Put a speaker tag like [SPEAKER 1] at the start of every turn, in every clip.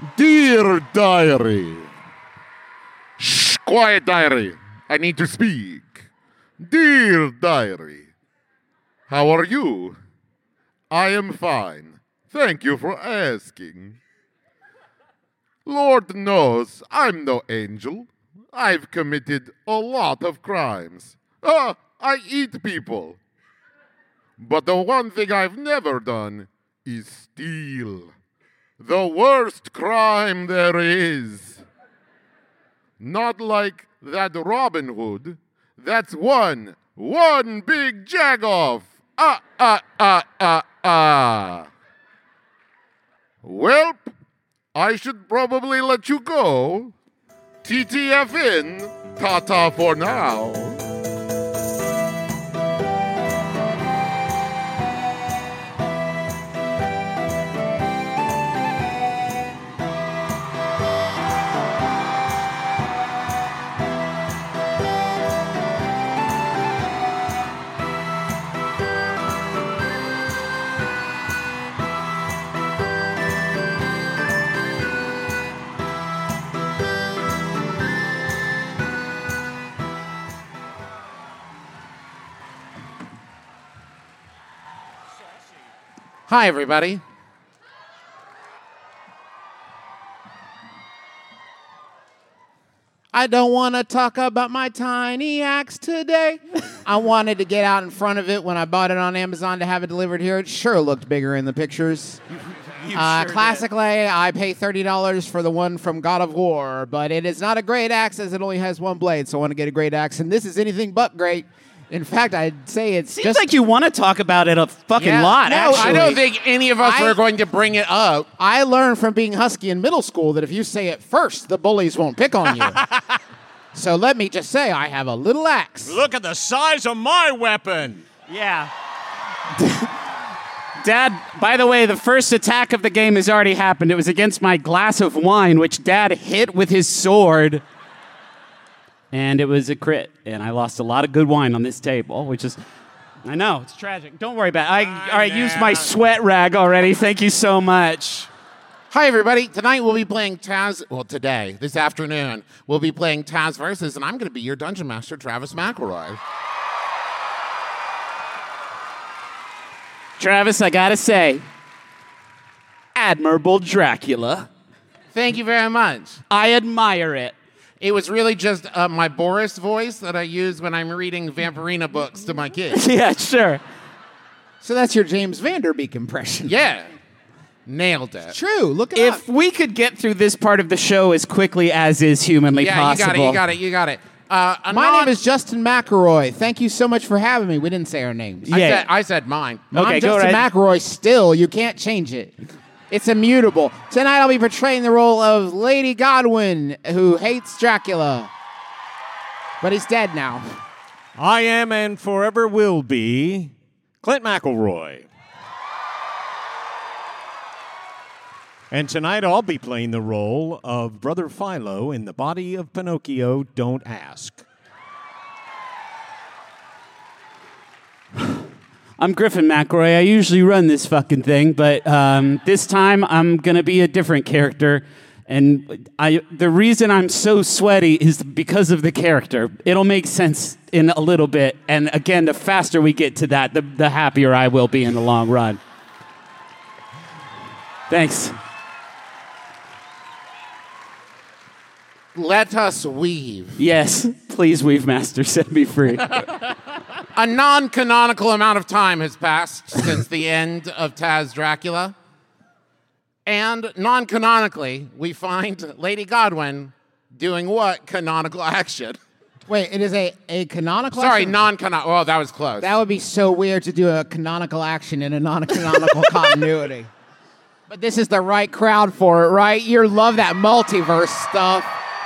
[SPEAKER 1] Dear diary. Shh, quiet diary. I need to speak. Dear diary. How are you? I am fine. Thank you for asking. Lord knows I'm no angel. I've committed a lot of crimes. I eat people. But the one thing I've never done is steal. The worst crime there is. Not like that Robin Hood. That's one big jagoff. Welp, I should probably let you go. TTFN, ta-ta for now.
[SPEAKER 2] Hi, everybody. I don't want to talk about my tiny axe today. I wanted to get out in front of it when I bought it on Amazon to have it delivered here. It sure looked bigger in the pictures. Classically, I pay $30 for the one from God of War, but it is not a great axe as it only has one blade, so I want to get a great axe, and this is anything but great. In fact, I'd say it's
[SPEAKER 3] Seems like you want to talk about it a fucking lot,
[SPEAKER 2] no,
[SPEAKER 3] actually.
[SPEAKER 2] I
[SPEAKER 1] don't think any of us are going to bring it up.
[SPEAKER 2] I learned from being husky in middle school that if you say it first, the bullies won't pick on you. So let me just say I have a little axe.
[SPEAKER 4] Look at the size of my weapon.
[SPEAKER 3] Yeah. Dad, by the way, the first attack of the game has already happened. It was against my glass of wine, which Dad hit with his sword. And it was a crit, and I lost a lot of good wine on this table, which is, I know, it's tragic. Don't worry about it. I used my sweat rag already. Thank you so much.
[SPEAKER 2] Hi, everybody. Tonight we'll be playing Taz. Well, today, this afternoon, we'll be playing Taz Versus, and I'm going to be your Dungeon Master, Travis McElroy.
[SPEAKER 3] Travis, I gotta say, admirable Dracula.
[SPEAKER 2] Thank you very much.
[SPEAKER 3] I admire it.
[SPEAKER 2] It was really just my Boris voice that I use when I'm reading Vampirina books to my kids.
[SPEAKER 3] Yeah, sure.
[SPEAKER 2] So that's your James Vanderbeek impression. Yeah. Nailed it.
[SPEAKER 5] True. Look it
[SPEAKER 3] If
[SPEAKER 5] up.
[SPEAKER 3] we could get through this part of the show as quickly as is humanly possible.
[SPEAKER 2] You got it.
[SPEAKER 5] My name is Justin McElroy. Thank you so much for having me. We didn't say our names.
[SPEAKER 3] Yeah.
[SPEAKER 2] I said mine.
[SPEAKER 3] Okay,
[SPEAKER 5] I'm
[SPEAKER 3] go
[SPEAKER 5] Justin
[SPEAKER 3] right.
[SPEAKER 5] McElroy still. You can't change it. It's immutable. Tonight I'll be portraying the role of Lady Godwin, who hates Dracula. But he's dead now.
[SPEAKER 4] I am and forever will be Clint McElroy. And tonight I'll be playing the role of Brother Philo in The Body of Pinocchio, Don't Ask.
[SPEAKER 3] I'm Griffin McElroy. I usually run this fucking thing, but this time I'm going to be a different character. And the reason I'm so sweaty is because of the character. It'll make sense in a little bit. And again, the faster we get to that, the happier I will be in the long run. Thanks.
[SPEAKER 2] Let us weave.
[SPEAKER 3] Yes, please, Weave Master, set me free.
[SPEAKER 2] A non-canonical amount of time has passed since the end of Taz Dracula. And non-canonically, we find Lady Godwin doing what canonical action?
[SPEAKER 5] Wait, it is a canonical
[SPEAKER 2] Sorry,
[SPEAKER 5] action?
[SPEAKER 2] non-canonical. Oh, that was close.
[SPEAKER 5] That would be so weird to do a canonical action in a non-canonical continuity. But this is the right crowd for it, right? You love that multiverse stuff.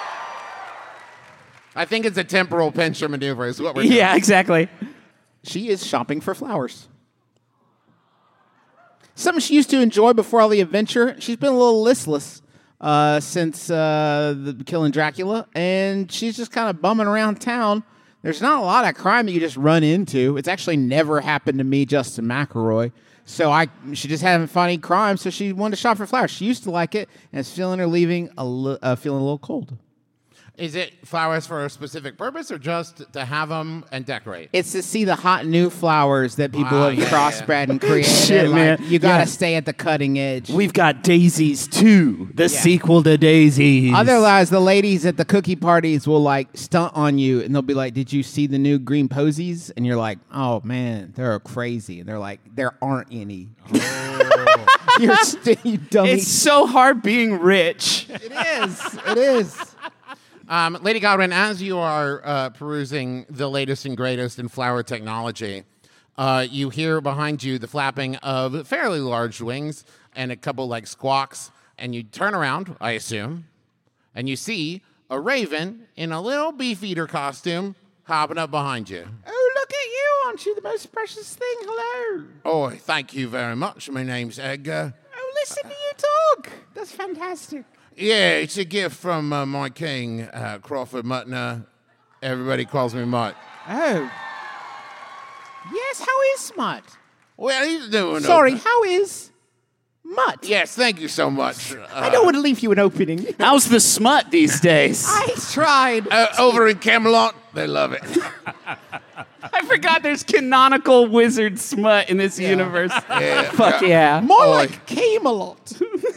[SPEAKER 2] I think it's a temporal pincher maneuver is what we're doing.
[SPEAKER 3] Yeah, exactly.
[SPEAKER 5] She is shopping for flowers. Something she used to enjoy before all the adventure. She's been a little listless since the killing Dracula, and she's just kind of bumming around town. There's not a lot of crime that you just run into. It's actually never happened to me, Justin McElroy.
[SPEAKER 2] So she just having funny crime, so she wanted to shop for flowers. She used to like it, and it's feeling her leaving feeling a little cold.
[SPEAKER 5] Is it flowers for a specific purpose or just to have them and decorate?
[SPEAKER 2] It's to see the hot new flowers that people have crossbred and created.
[SPEAKER 3] Shit, man.
[SPEAKER 2] You gotta stay at the cutting edge.
[SPEAKER 3] We've got Daisies 2, the sequel to Daisies.
[SPEAKER 2] Otherwise, the ladies at the cookie parties will like stunt on you, and they'll be like, "Did you see the new green posies?" And you're like, "Oh man, they're crazy." And they're like, "There aren't any." You dummy.
[SPEAKER 3] It's so hard being rich.
[SPEAKER 2] It is. It is.
[SPEAKER 5] Lady Godwin, as you are perusing the latest and greatest in flower technology, you hear behind you the flapping of fairly large wings and a couple like squawks, and you turn around, I assume, and you see a raven in a little beefeater costume hopping up behind you.
[SPEAKER 2] Oh, look at you! Aren't you the most precious thing? Hello.
[SPEAKER 5] Oh, thank you very much. My name's Edgar.
[SPEAKER 2] Oh, listen to you talk. That's fantastic.
[SPEAKER 5] Yeah, it's a gift from my king, Crawford Muttner. Everybody calls me Mutt.
[SPEAKER 2] Oh. Yes, how is Smut?
[SPEAKER 5] Well, he's doing
[SPEAKER 2] Sorry,
[SPEAKER 5] okay.
[SPEAKER 2] how is Mutt?
[SPEAKER 5] Yes, thank you so much.
[SPEAKER 2] I don't want to leave you an opening.
[SPEAKER 3] How's the smut these days?
[SPEAKER 2] I tried.
[SPEAKER 5] Over in Camelot, they love it.
[SPEAKER 3] I forgot there's canonical wizard smut in this universe.
[SPEAKER 5] Yeah.
[SPEAKER 3] Fuck yeah.
[SPEAKER 2] More
[SPEAKER 5] Oi.
[SPEAKER 2] like Camelot.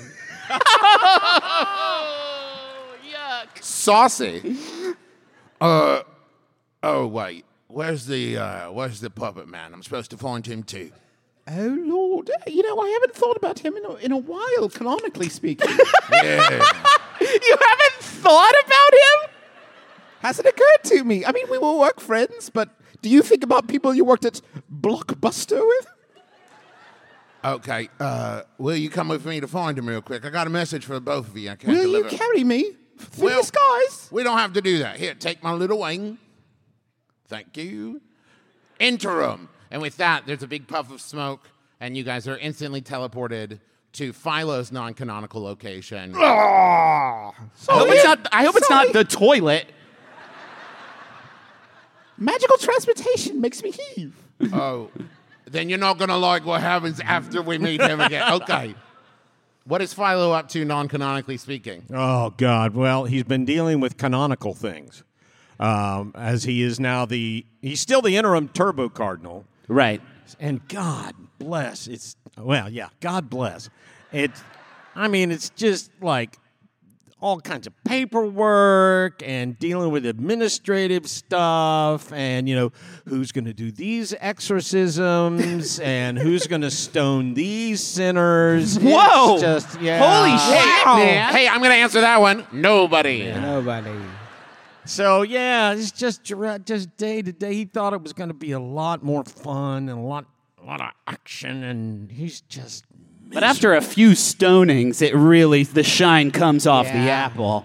[SPEAKER 3] Yuck.
[SPEAKER 5] Saucy. Oh wait, where's the puppet man? I'm supposed to find him too.
[SPEAKER 2] Oh, Lord. You know, I haven't thought about him in a while, canonically speaking.
[SPEAKER 5] Yeah.
[SPEAKER 3] You haven't thought about him?
[SPEAKER 2] Hasn't occurred to me. I mean, we were work friends, but do you think about people you worked at Blockbuster with?
[SPEAKER 5] Okay. Will you come with me to find him real quick? I got a message for both of you. I can't
[SPEAKER 2] Will you
[SPEAKER 5] deliver.
[SPEAKER 2] carry me through
[SPEAKER 5] Well-
[SPEAKER 2] the skies?
[SPEAKER 5] We don't have to do that. Here, take my little wing. Thank you. Interim. And with that, there's a big puff of smoke, and you guys are instantly teleported to Philo's non-canonical location.
[SPEAKER 3] I hope it's not the toilet.
[SPEAKER 2] Magical transportation makes me heave.
[SPEAKER 5] Oh, then you're not going to like what happens after we meet him again. Okay. What is Philo up to, non-canonically speaking?
[SPEAKER 4] Oh, God. Well, he's been dealing with canonical things. As he is now he's still the interim Turbo Cardinal.
[SPEAKER 3] Right.
[SPEAKER 4] And God bless. God bless. It's just like all kinds of paperwork and dealing with administrative stuff and, who's going to do these exorcisms and who's going to stone these sinners.
[SPEAKER 3] Whoa.
[SPEAKER 4] It's just, yeah.
[SPEAKER 3] Holy shit, man.
[SPEAKER 5] Hey, I'm going to answer that one. Nobody.
[SPEAKER 2] Nobody.
[SPEAKER 4] So, yeah, it's just day to day. He thought it was going to be a lot more fun and a lot of action, and he's just...
[SPEAKER 3] But after a few stonings, the shine comes off the apple.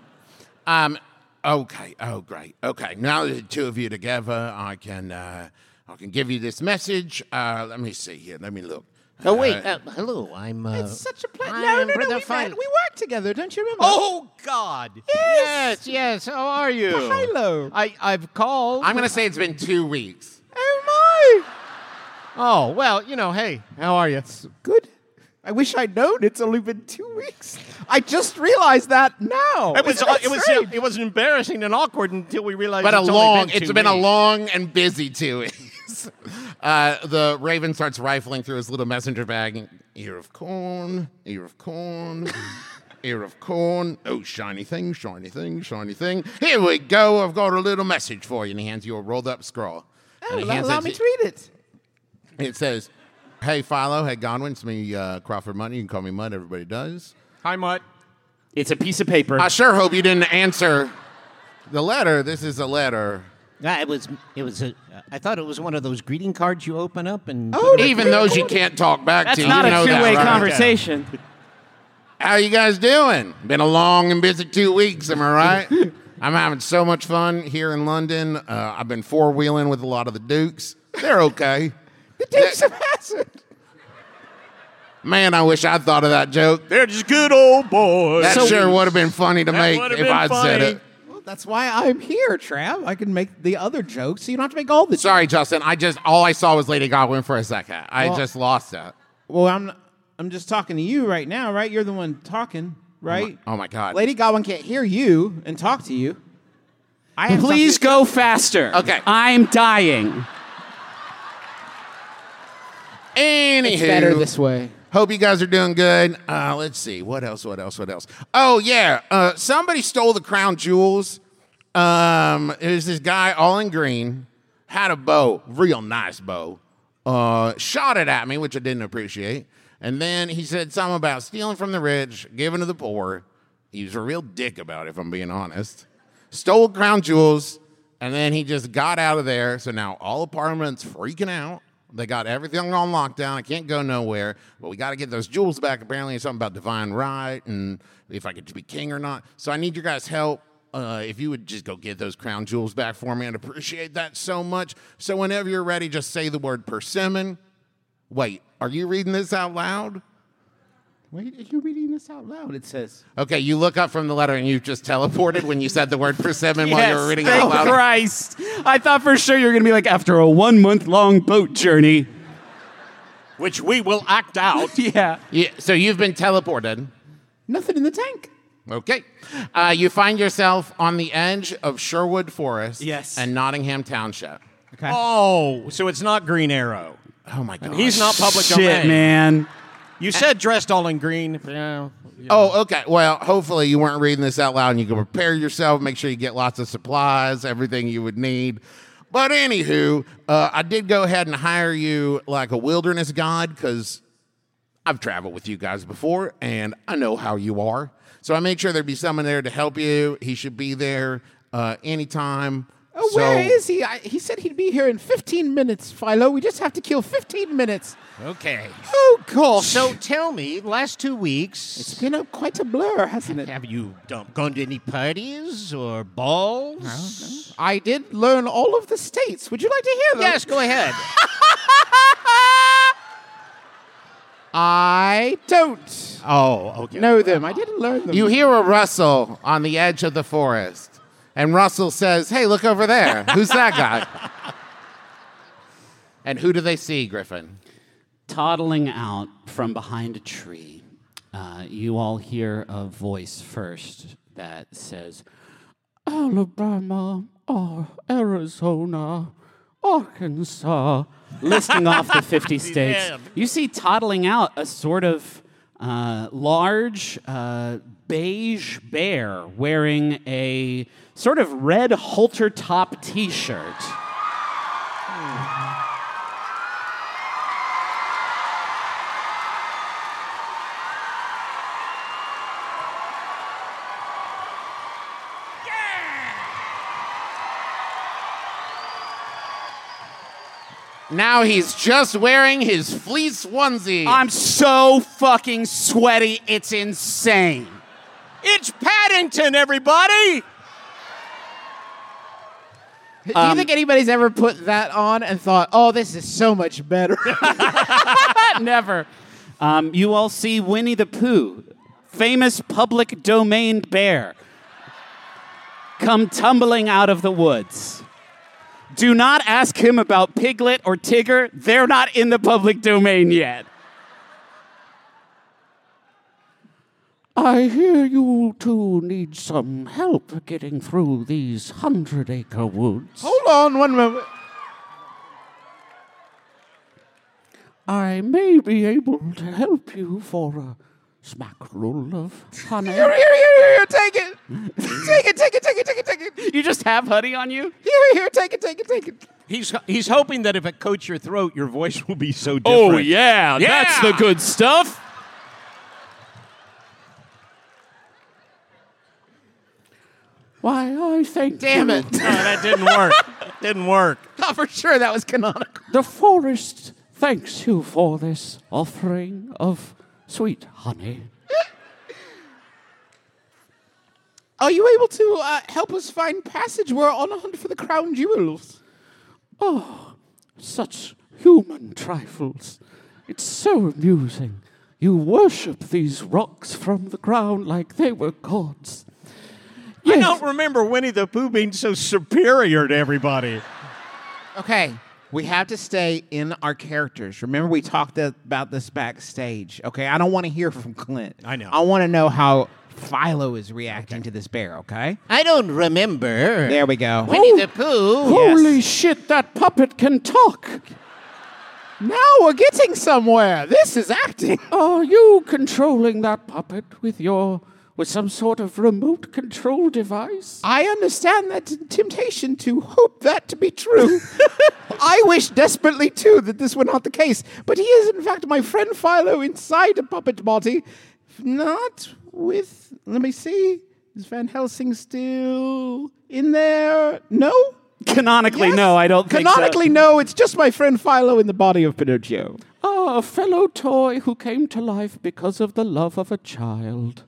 [SPEAKER 5] Okay. Oh, great. Okay. Now that the two of you together, I can give you this message. Let me see here. Let me look.
[SPEAKER 6] Oh, wait. Hello. I'm...
[SPEAKER 2] It's such a pleasure.
[SPEAKER 6] I'm
[SPEAKER 2] No,
[SPEAKER 6] Brother
[SPEAKER 2] we
[SPEAKER 6] Philo.
[SPEAKER 2] met. We worked together, don't you remember?
[SPEAKER 4] Oh, God. Yes. How are you?
[SPEAKER 2] Philo.
[SPEAKER 4] I've called.
[SPEAKER 5] I'm going to say it's been 2 weeks.
[SPEAKER 2] Oh, my.
[SPEAKER 4] Oh, well, hey, how are you?
[SPEAKER 2] Good. I wish I'd known it's only been 2 weeks. I just realized that now.
[SPEAKER 4] It was embarrassing and awkward until we realized
[SPEAKER 5] But
[SPEAKER 4] it's
[SPEAKER 5] been a long and busy 2 weeks. The raven starts rifling through his little messenger bag. Ear of corn, ear of corn, ear of corn. Oh, shiny thing, shiny thing, shiny thing. Here we go. I've got a little message for you. And he hands you a rolled up scroll.
[SPEAKER 2] Oh,
[SPEAKER 5] And he hands
[SPEAKER 2] allow
[SPEAKER 5] it
[SPEAKER 2] me
[SPEAKER 5] to-
[SPEAKER 2] to read it.
[SPEAKER 5] It says, "Hey, Philo. Hey, Godwin. It's me, Crawford Mutt. You can call me Mutt. Everybody does.
[SPEAKER 4] Hi, Mutt.
[SPEAKER 3] It's a piece of paper.
[SPEAKER 5] I sure hope you didn't answer the letter. This is a letter.
[SPEAKER 6] It was. I thought it was one of those greeting cards you open up and.
[SPEAKER 2] Oh,
[SPEAKER 5] Even those you can't talk back
[SPEAKER 3] That's
[SPEAKER 5] to.
[SPEAKER 3] not
[SPEAKER 5] you
[SPEAKER 3] a
[SPEAKER 5] know that,
[SPEAKER 3] two-way
[SPEAKER 5] right?
[SPEAKER 3] conversation.
[SPEAKER 5] How you guys doing? Been a long and busy 2 weeks, am I right? I'm having so much fun here in London. I've been four-wheeling with a lot of the Dukes. They're okay.
[SPEAKER 2] The Dukes of Hazzard.
[SPEAKER 5] Man, I wish I'd thought of that joke.
[SPEAKER 4] They're just good old boys.
[SPEAKER 5] That sure would have been funny to make
[SPEAKER 4] would've
[SPEAKER 5] if
[SPEAKER 4] been
[SPEAKER 5] I'd said
[SPEAKER 4] funny.
[SPEAKER 5] it.
[SPEAKER 2] Well, That's why I'm here, Trav. I can make the other jokes, so you don't have to make all the
[SPEAKER 5] Sorry, Justin. All I saw was Lady Godwin for a second. I
[SPEAKER 2] Well-
[SPEAKER 5] just lost it.
[SPEAKER 2] Well, I'm just talking to you right now, right? You're the one talking, right?
[SPEAKER 5] Oh my God.
[SPEAKER 2] Lady Godwin can't hear you and talk to you. I have
[SPEAKER 3] Please
[SPEAKER 2] something-
[SPEAKER 3] go faster.
[SPEAKER 5] Okay.
[SPEAKER 3] I'm dying.
[SPEAKER 5] Anywho,
[SPEAKER 2] It's better this way.
[SPEAKER 5] hope you guys are doing good. Let's see. What else? Oh, yeah. Somebody stole the crown jewels. It was this guy all in green, had a bow, real nice bow. Shot it at me, which I didn't appreciate. And then he said something about stealing from the rich, giving to the poor. He was a real dick about it, if I'm being honest. Stole crown jewels, and then he just got out of there. So now all apartments freaking out. They got everything on lockdown. I can't go nowhere. But we got to get those jewels back. Apparently, it's something about divine right and if I get to be king or not. So I need your guys' help. If you would just go get those crown jewels back for me, I'd appreciate that so much. So whenever you're ready, just say the word persimmon. Wait, are you reading this out loud?
[SPEAKER 2] Wait, are you reading this out loud? It says.
[SPEAKER 5] Okay, you look up from the letter and you just teleported when you said the word persimmon while you were reading it
[SPEAKER 3] thank
[SPEAKER 5] out loud.
[SPEAKER 3] Christ. I thought for sure you were going to be like, after a 1 month long boat journey.
[SPEAKER 4] Which we will act out.
[SPEAKER 3] Yeah.
[SPEAKER 5] Yeah, so you've been teleported.
[SPEAKER 2] Nothing in the tank.
[SPEAKER 5] Okay. You find yourself on the edge of Sherwood Forest
[SPEAKER 3] Yes.
[SPEAKER 5] and Nottingham Township.
[SPEAKER 2] Okay.
[SPEAKER 4] Oh, so it's not Green Arrow.
[SPEAKER 5] Oh, my God.
[SPEAKER 4] He's not public
[SPEAKER 3] Shit,
[SPEAKER 4] domain.
[SPEAKER 3] man.
[SPEAKER 4] You said dressed all in green. Yeah.
[SPEAKER 5] Oh, okay. Well, hopefully you weren't reading this out loud and you can prepare yourself, make sure you get lots of supplies, everything you would need. But anywho, I did go ahead and hire you like a wilderness guide because I've traveled with you guys before and I know how you are. So I made sure there'd be someone there to help you. He should be there anytime.
[SPEAKER 2] Oh, where is he? He said he'd be here in 15 minutes, Philo. We just have to kill 15 minutes.
[SPEAKER 4] Okay.
[SPEAKER 2] Oh, gosh.
[SPEAKER 6] So tell me, last 2 weeks,
[SPEAKER 2] It's been quite a blur, hasn't it?
[SPEAKER 6] have you gone to any parties or balls?
[SPEAKER 2] I did learn all of the states. Would you like to hear them?
[SPEAKER 6] Yes, go ahead.
[SPEAKER 2] I don't
[SPEAKER 4] Oh, okay.
[SPEAKER 2] know them. I didn't learn them.
[SPEAKER 5] You hear a rustle on the edge of the forest. And Russell says, hey, look over there. Who's that guy? And who do they see, Griffin?
[SPEAKER 3] Toddling out from behind a tree, you all hear a voice first that says, Alabama, Arizona, Arkansas, listing off the 50 states. You see toddling out a sort of large beige bear wearing a sort of red halter top t-shirt.
[SPEAKER 5] Now he's just wearing his fleece onesie.
[SPEAKER 3] I'm so fucking sweaty, it's insane.
[SPEAKER 4] It's Paddington, everybody.
[SPEAKER 2] Do you think anybody's ever put that on and thought, oh, this is so much better?
[SPEAKER 3] Never. You all see Winnie the Pooh, famous public domain bear, come tumbling out of the woods. Do not ask him about Piglet or Tigger. They're not in the public domain yet. I hear you two need some help getting through these 100-acre woods.
[SPEAKER 2] Hold on one moment.
[SPEAKER 3] I may be able to help you for a smackerel of honey.
[SPEAKER 2] Here, take it. Take it.
[SPEAKER 3] You just have honey on you?
[SPEAKER 2] Here, take it.
[SPEAKER 4] He's hoping that if it coats your throat, your voice will be so different.
[SPEAKER 3] Oh, yeah, that's the good stuff. Why, I think.
[SPEAKER 2] Damn it.
[SPEAKER 4] No, that didn't work. Didn't work.
[SPEAKER 2] Thought for sure that was canonical.
[SPEAKER 3] The forest thanks you for this offering of sweet honey.
[SPEAKER 2] Are you able to help us find passage? We're on a hunt for the crown jewels.
[SPEAKER 3] Oh, such human trifles. It's so amusing. You worship these rocks from the ground like they were gods.
[SPEAKER 4] I don't remember Winnie the Pooh being so superior to everybody.
[SPEAKER 2] Okay, we have to stay in our characters. Remember, we talked about this backstage. Okay, I don't want to hear from Clint.
[SPEAKER 4] I know.
[SPEAKER 2] I want to know how Philo is reacting to this bear, okay?
[SPEAKER 6] I don't remember.
[SPEAKER 2] There we go.
[SPEAKER 6] Winnie the Pooh.
[SPEAKER 3] Holy shit, that puppet can talk.
[SPEAKER 2] Now we're getting somewhere. This is acting.
[SPEAKER 3] Are you controlling that puppet with some sort of remote control device?
[SPEAKER 2] I understand that temptation to hope that to be true. I wish desperately, too, that this were not the case. But he is, in fact, my friend Philo inside a puppet body. Not with, let me see, is Van Helsing still in there? No?
[SPEAKER 3] Canonically,
[SPEAKER 2] Yes?
[SPEAKER 3] no, I don't think so.
[SPEAKER 2] Canonically, no. It's just my friend Philo in the body of Pinocchio.
[SPEAKER 3] Ah, a fellow toy who came to life because of the love of a child.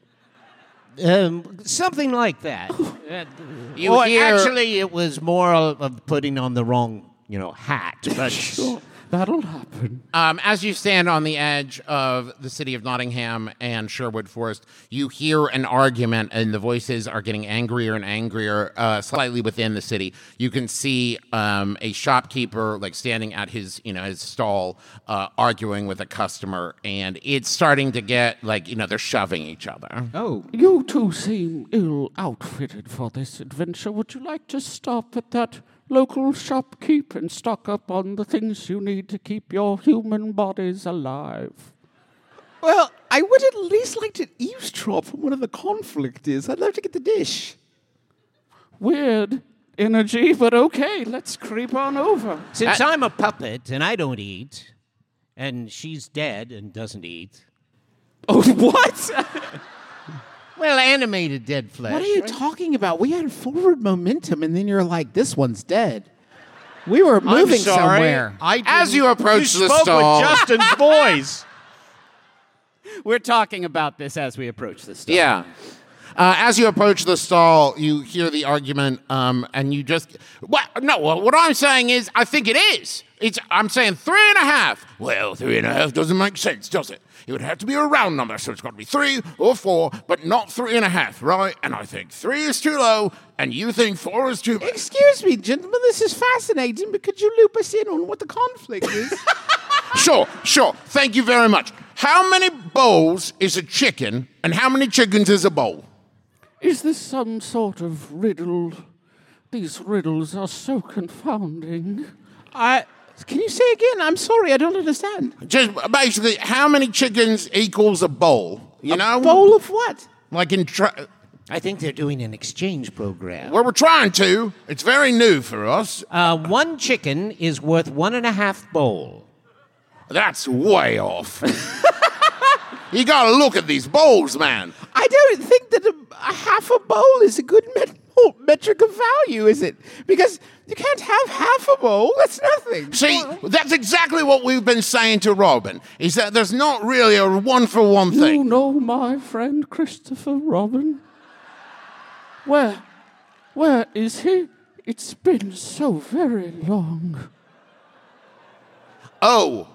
[SPEAKER 6] Something like that.
[SPEAKER 5] You hear-
[SPEAKER 6] Actually, it was more of putting on the wrong, hat. But
[SPEAKER 3] Sure, that'll happen.
[SPEAKER 5] As you stand on the edge of the city of Nottingham and Sherwood Forest, you hear an argument, and the voices are getting angrier and angrier slightly within the city. You can see a shopkeeper standing at his stall arguing with a customer, and it's starting to get they're shoving each other.
[SPEAKER 2] Oh.
[SPEAKER 3] You two seem ill outfitted for this adventure. Would you like to stop at that local shopkeep and stock up on the things you need to keep your human bodies alive?
[SPEAKER 2] Well, I would at least like to eavesdrop on what the conflict is. I'd love to get the dish.
[SPEAKER 3] Weird energy, but okay, let's creep on over.
[SPEAKER 6] since I'm a puppet and I don't eat, and she's dead and doesn't eat,
[SPEAKER 3] Oh, what?
[SPEAKER 6] well, animated dead flesh.
[SPEAKER 2] What are you talking about? We had forward momentum, and then you're like, this one's dead. We were moving somewhere.
[SPEAKER 5] As you approach the
[SPEAKER 4] spoke
[SPEAKER 5] stall,
[SPEAKER 4] with Justin's voice.
[SPEAKER 3] We're talking about this as we approach the stall.
[SPEAKER 5] yeah. As you approach the stall, you hear the argument, and you just what I'm saying is, I think it is. I'm saying 3.5. Well, 3.5 doesn't make sense, does it? It would have to be a round number, so it's got to be 3 or 4, but not 3.5, right? And I think 3 is too low, and you think 4 is too.
[SPEAKER 2] Excuse me, gentlemen, this is fascinating, but could you loop us in on what the conflict is?
[SPEAKER 5] Sure. Thank you very much. How many bowls is a chicken, and how many chickens is a bowl?
[SPEAKER 3] Is this some sort of riddle? These riddles are so confounding.
[SPEAKER 2] Can you say again? I'm sorry, I don't understand.
[SPEAKER 5] Just basically, how many chickens equals a bowl? You know?
[SPEAKER 2] Bowl of what?
[SPEAKER 5] Like
[SPEAKER 6] I think they're doing an exchange program.
[SPEAKER 5] well, we're trying to. It's very new for us.
[SPEAKER 6] One chicken is worth 1.5 bowl.
[SPEAKER 5] That's way off. You gotta look at these bowls, man.
[SPEAKER 2] I don't think that a half a bowl is a good metric of value, is it? Because you can't have half a bowl. That's nothing.
[SPEAKER 5] See, that's exactly what we've been saying to Robin, is that there's not really a one-for-one
[SPEAKER 3] You
[SPEAKER 5] thing.
[SPEAKER 3] know my friend Christopher Robin? Where is he? It's been so very long.
[SPEAKER 5] Oh,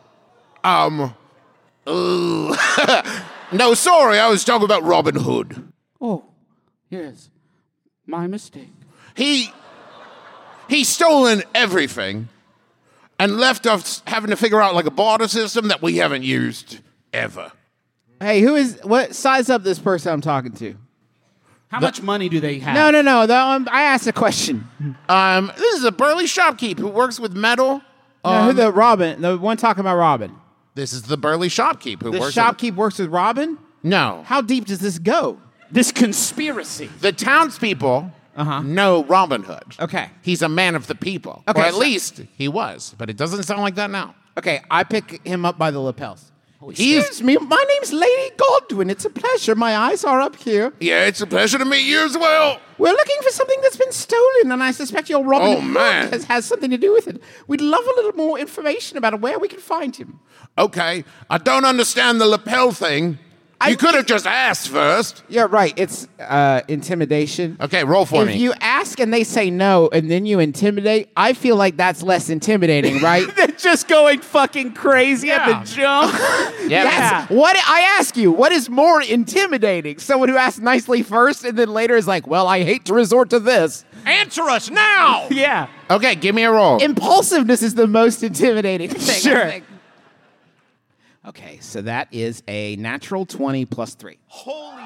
[SPEAKER 5] no, sorry, I was talking about Robin Hood.
[SPEAKER 3] Oh, yes, my mistake.
[SPEAKER 5] He's stolen everything and left us having to figure out a barter system that we haven't used ever.
[SPEAKER 2] Hey, what? Size up this person I'm talking to.
[SPEAKER 3] How much money do they have?
[SPEAKER 2] No. I asked a question.
[SPEAKER 5] This is a burly shopkeep who works with metal.
[SPEAKER 2] Who the one talking about Robin?
[SPEAKER 5] This is the burly shopkeep who
[SPEAKER 2] The
[SPEAKER 5] works
[SPEAKER 2] shopkeep works with Robin?
[SPEAKER 5] with... No.
[SPEAKER 2] How deep does this go?
[SPEAKER 3] This conspiracy.
[SPEAKER 5] The townspeople know Robin Hood.
[SPEAKER 2] Okay.
[SPEAKER 5] He's a man of the people.
[SPEAKER 2] Okay,
[SPEAKER 5] Or at
[SPEAKER 2] so-
[SPEAKER 5] least he was. But it doesn't sound like that now.
[SPEAKER 2] Okay, I pick him up by the lapels.
[SPEAKER 5] He's...
[SPEAKER 2] Excuse me, my name's Lady Godwin. It's a pleasure. My eyes are up here.
[SPEAKER 5] Yeah, it's a pleasure to meet you as well.
[SPEAKER 2] We're looking for something that's been stolen, and I suspect your Robin
[SPEAKER 5] Oh, man.
[SPEAKER 2] Hood has something to do with it. We'd love a little more information about where we can find him.
[SPEAKER 5] Okay, I don't understand the lapel thing, You could have just asked first.
[SPEAKER 2] Yeah, right. It's intimidation.
[SPEAKER 5] Okay, roll for
[SPEAKER 2] If
[SPEAKER 5] me.
[SPEAKER 2] you ask and they say no, and then you intimidate, I feel like that's less intimidating, right?
[SPEAKER 3] They're just going fucking crazy at the jump.
[SPEAKER 2] Yes. What I ask you, what is more intimidating? Someone who asks nicely first and then later is like, "Well, I hate to resort to this."
[SPEAKER 4] Answer us now.
[SPEAKER 3] Yeah.
[SPEAKER 5] Okay, give me a roll.
[SPEAKER 2] Impulsiveness is the most intimidating thing. I
[SPEAKER 3] Sure.
[SPEAKER 2] think. Okay, so that is a natural 20 plus 3.
[SPEAKER 4] Holy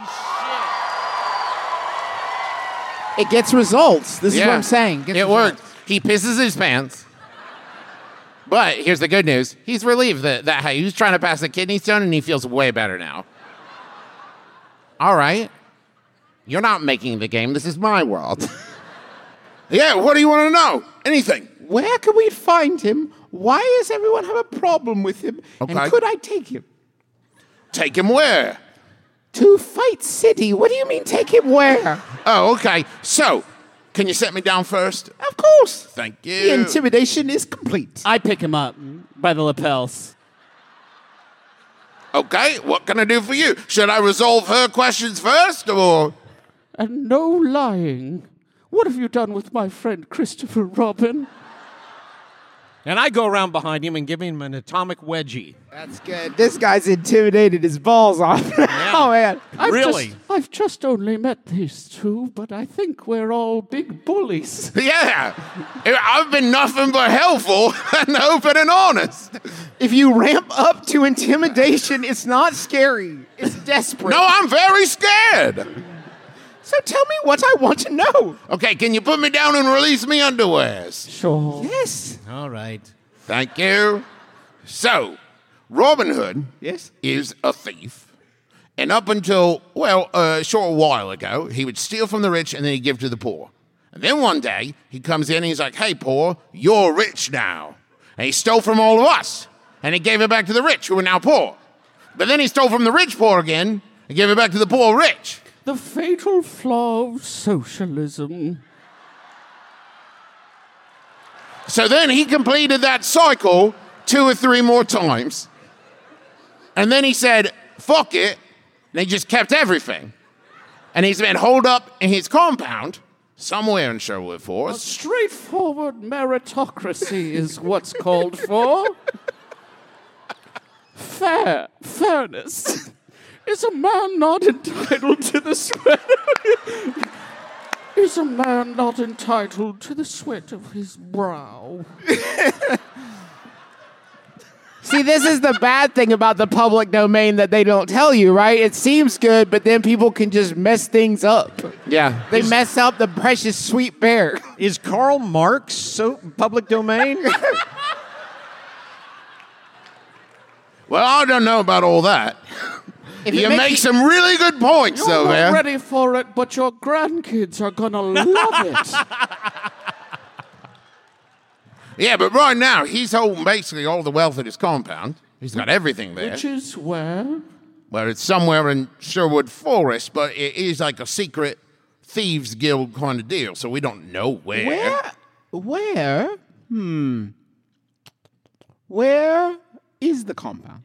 [SPEAKER 2] It gets results. This is what I'm saying.
[SPEAKER 5] It worked. He pisses his pants. But here's the good news. He's relieved that he was trying to pass a kidney stone and he feels way better now. All right. You're not making the game. This is my world.
[SPEAKER 1] Yeah, what do you want to know? Anything.
[SPEAKER 2] Where can we find him? Why does everyone have a problem with him?
[SPEAKER 5] Okay.
[SPEAKER 2] And could I take him?
[SPEAKER 1] Take him where?
[SPEAKER 2] To Fight City. What do you mean take him where?
[SPEAKER 1] Oh, okay. So, can you set me down first?
[SPEAKER 2] Of course.
[SPEAKER 1] Thank
[SPEAKER 2] The
[SPEAKER 1] you.
[SPEAKER 2] intimidation is complete.
[SPEAKER 3] I pick him up by the lapels.
[SPEAKER 1] Okay, what can I do for you? Should I resolve her questions first, or?
[SPEAKER 3] And no lying. What have you done with my friend Christopher Robin?
[SPEAKER 4] And I go around behind him and give him an atomic wedgie.
[SPEAKER 2] That's good. This guy's intimidated his balls off. Oh, man.
[SPEAKER 4] Really?
[SPEAKER 3] I've just only met these two, but I think we're all big bullies.
[SPEAKER 1] Yeah, I've been nothing but helpful and open and honest.
[SPEAKER 2] If you ramp up to intimidation, it's not scary. It's desperate.
[SPEAKER 1] No, I'm very scared.
[SPEAKER 2] So tell me what I want to know.
[SPEAKER 1] Okay, can you put me down and release me underwears?
[SPEAKER 3] Sure.
[SPEAKER 2] Yes.
[SPEAKER 4] All right.
[SPEAKER 1] Thank you. So, Robin Hood
[SPEAKER 2] Yes.
[SPEAKER 1] is a thief. And up until, well, a short while ago, he would steal from the rich and then he'd give to the poor. And then one day, he comes in and he's like, "Hey, poor, you're rich now." And he stole from all of us. And he gave it back to the rich, who are now poor. But then he stole from the rich poor again and gave it back to the poor rich.
[SPEAKER 3] The fatal flaw of socialism.
[SPEAKER 1] So then he completed that cycle 2 or 3 more times. And then he said, "Fuck it." And he just kept everything. And he's been holed up in his compound somewhere in Sherwood Forest.
[SPEAKER 3] Straightforward meritocracy is what's called for. Fairness. Is a man not entitled to the sweat? Is a man not entitled to the sweat of his brow?
[SPEAKER 2] See, this is the bad thing about the public domain that they don't tell you, right? It seems good, but then people can just mess things up.
[SPEAKER 5] Yeah.
[SPEAKER 2] They mess up the precious sweet bear.
[SPEAKER 4] Is Karl Marx so public domain?
[SPEAKER 1] Well, I don't know about all that.
[SPEAKER 2] If
[SPEAKER 1] You
[SPEAKER 2] it
[SPEAKER 1] make
[SPEAKER 2] makes you-
[SPEAKER 1] some really good points,
[SPEAKER 3] You're
[SPEAKER 1] though,
[SPEAKER 3] not
[SPEAKER 1] man.
[SPEAKER 3] ready for it, but your grandkids are gonna love it.
[SPEAKER 1] Yeah, but right now, he's holding basically all the wealth at his compound. He's got everything there.
[SPEAKER 3] Which is where?
[SPEAKER 1] Well, it's somewhere in Sherwood Forest, but it is like a secret thieves guild kind of deal, so we don't know where.
[SPEAKER 2] Where? Where is the compound?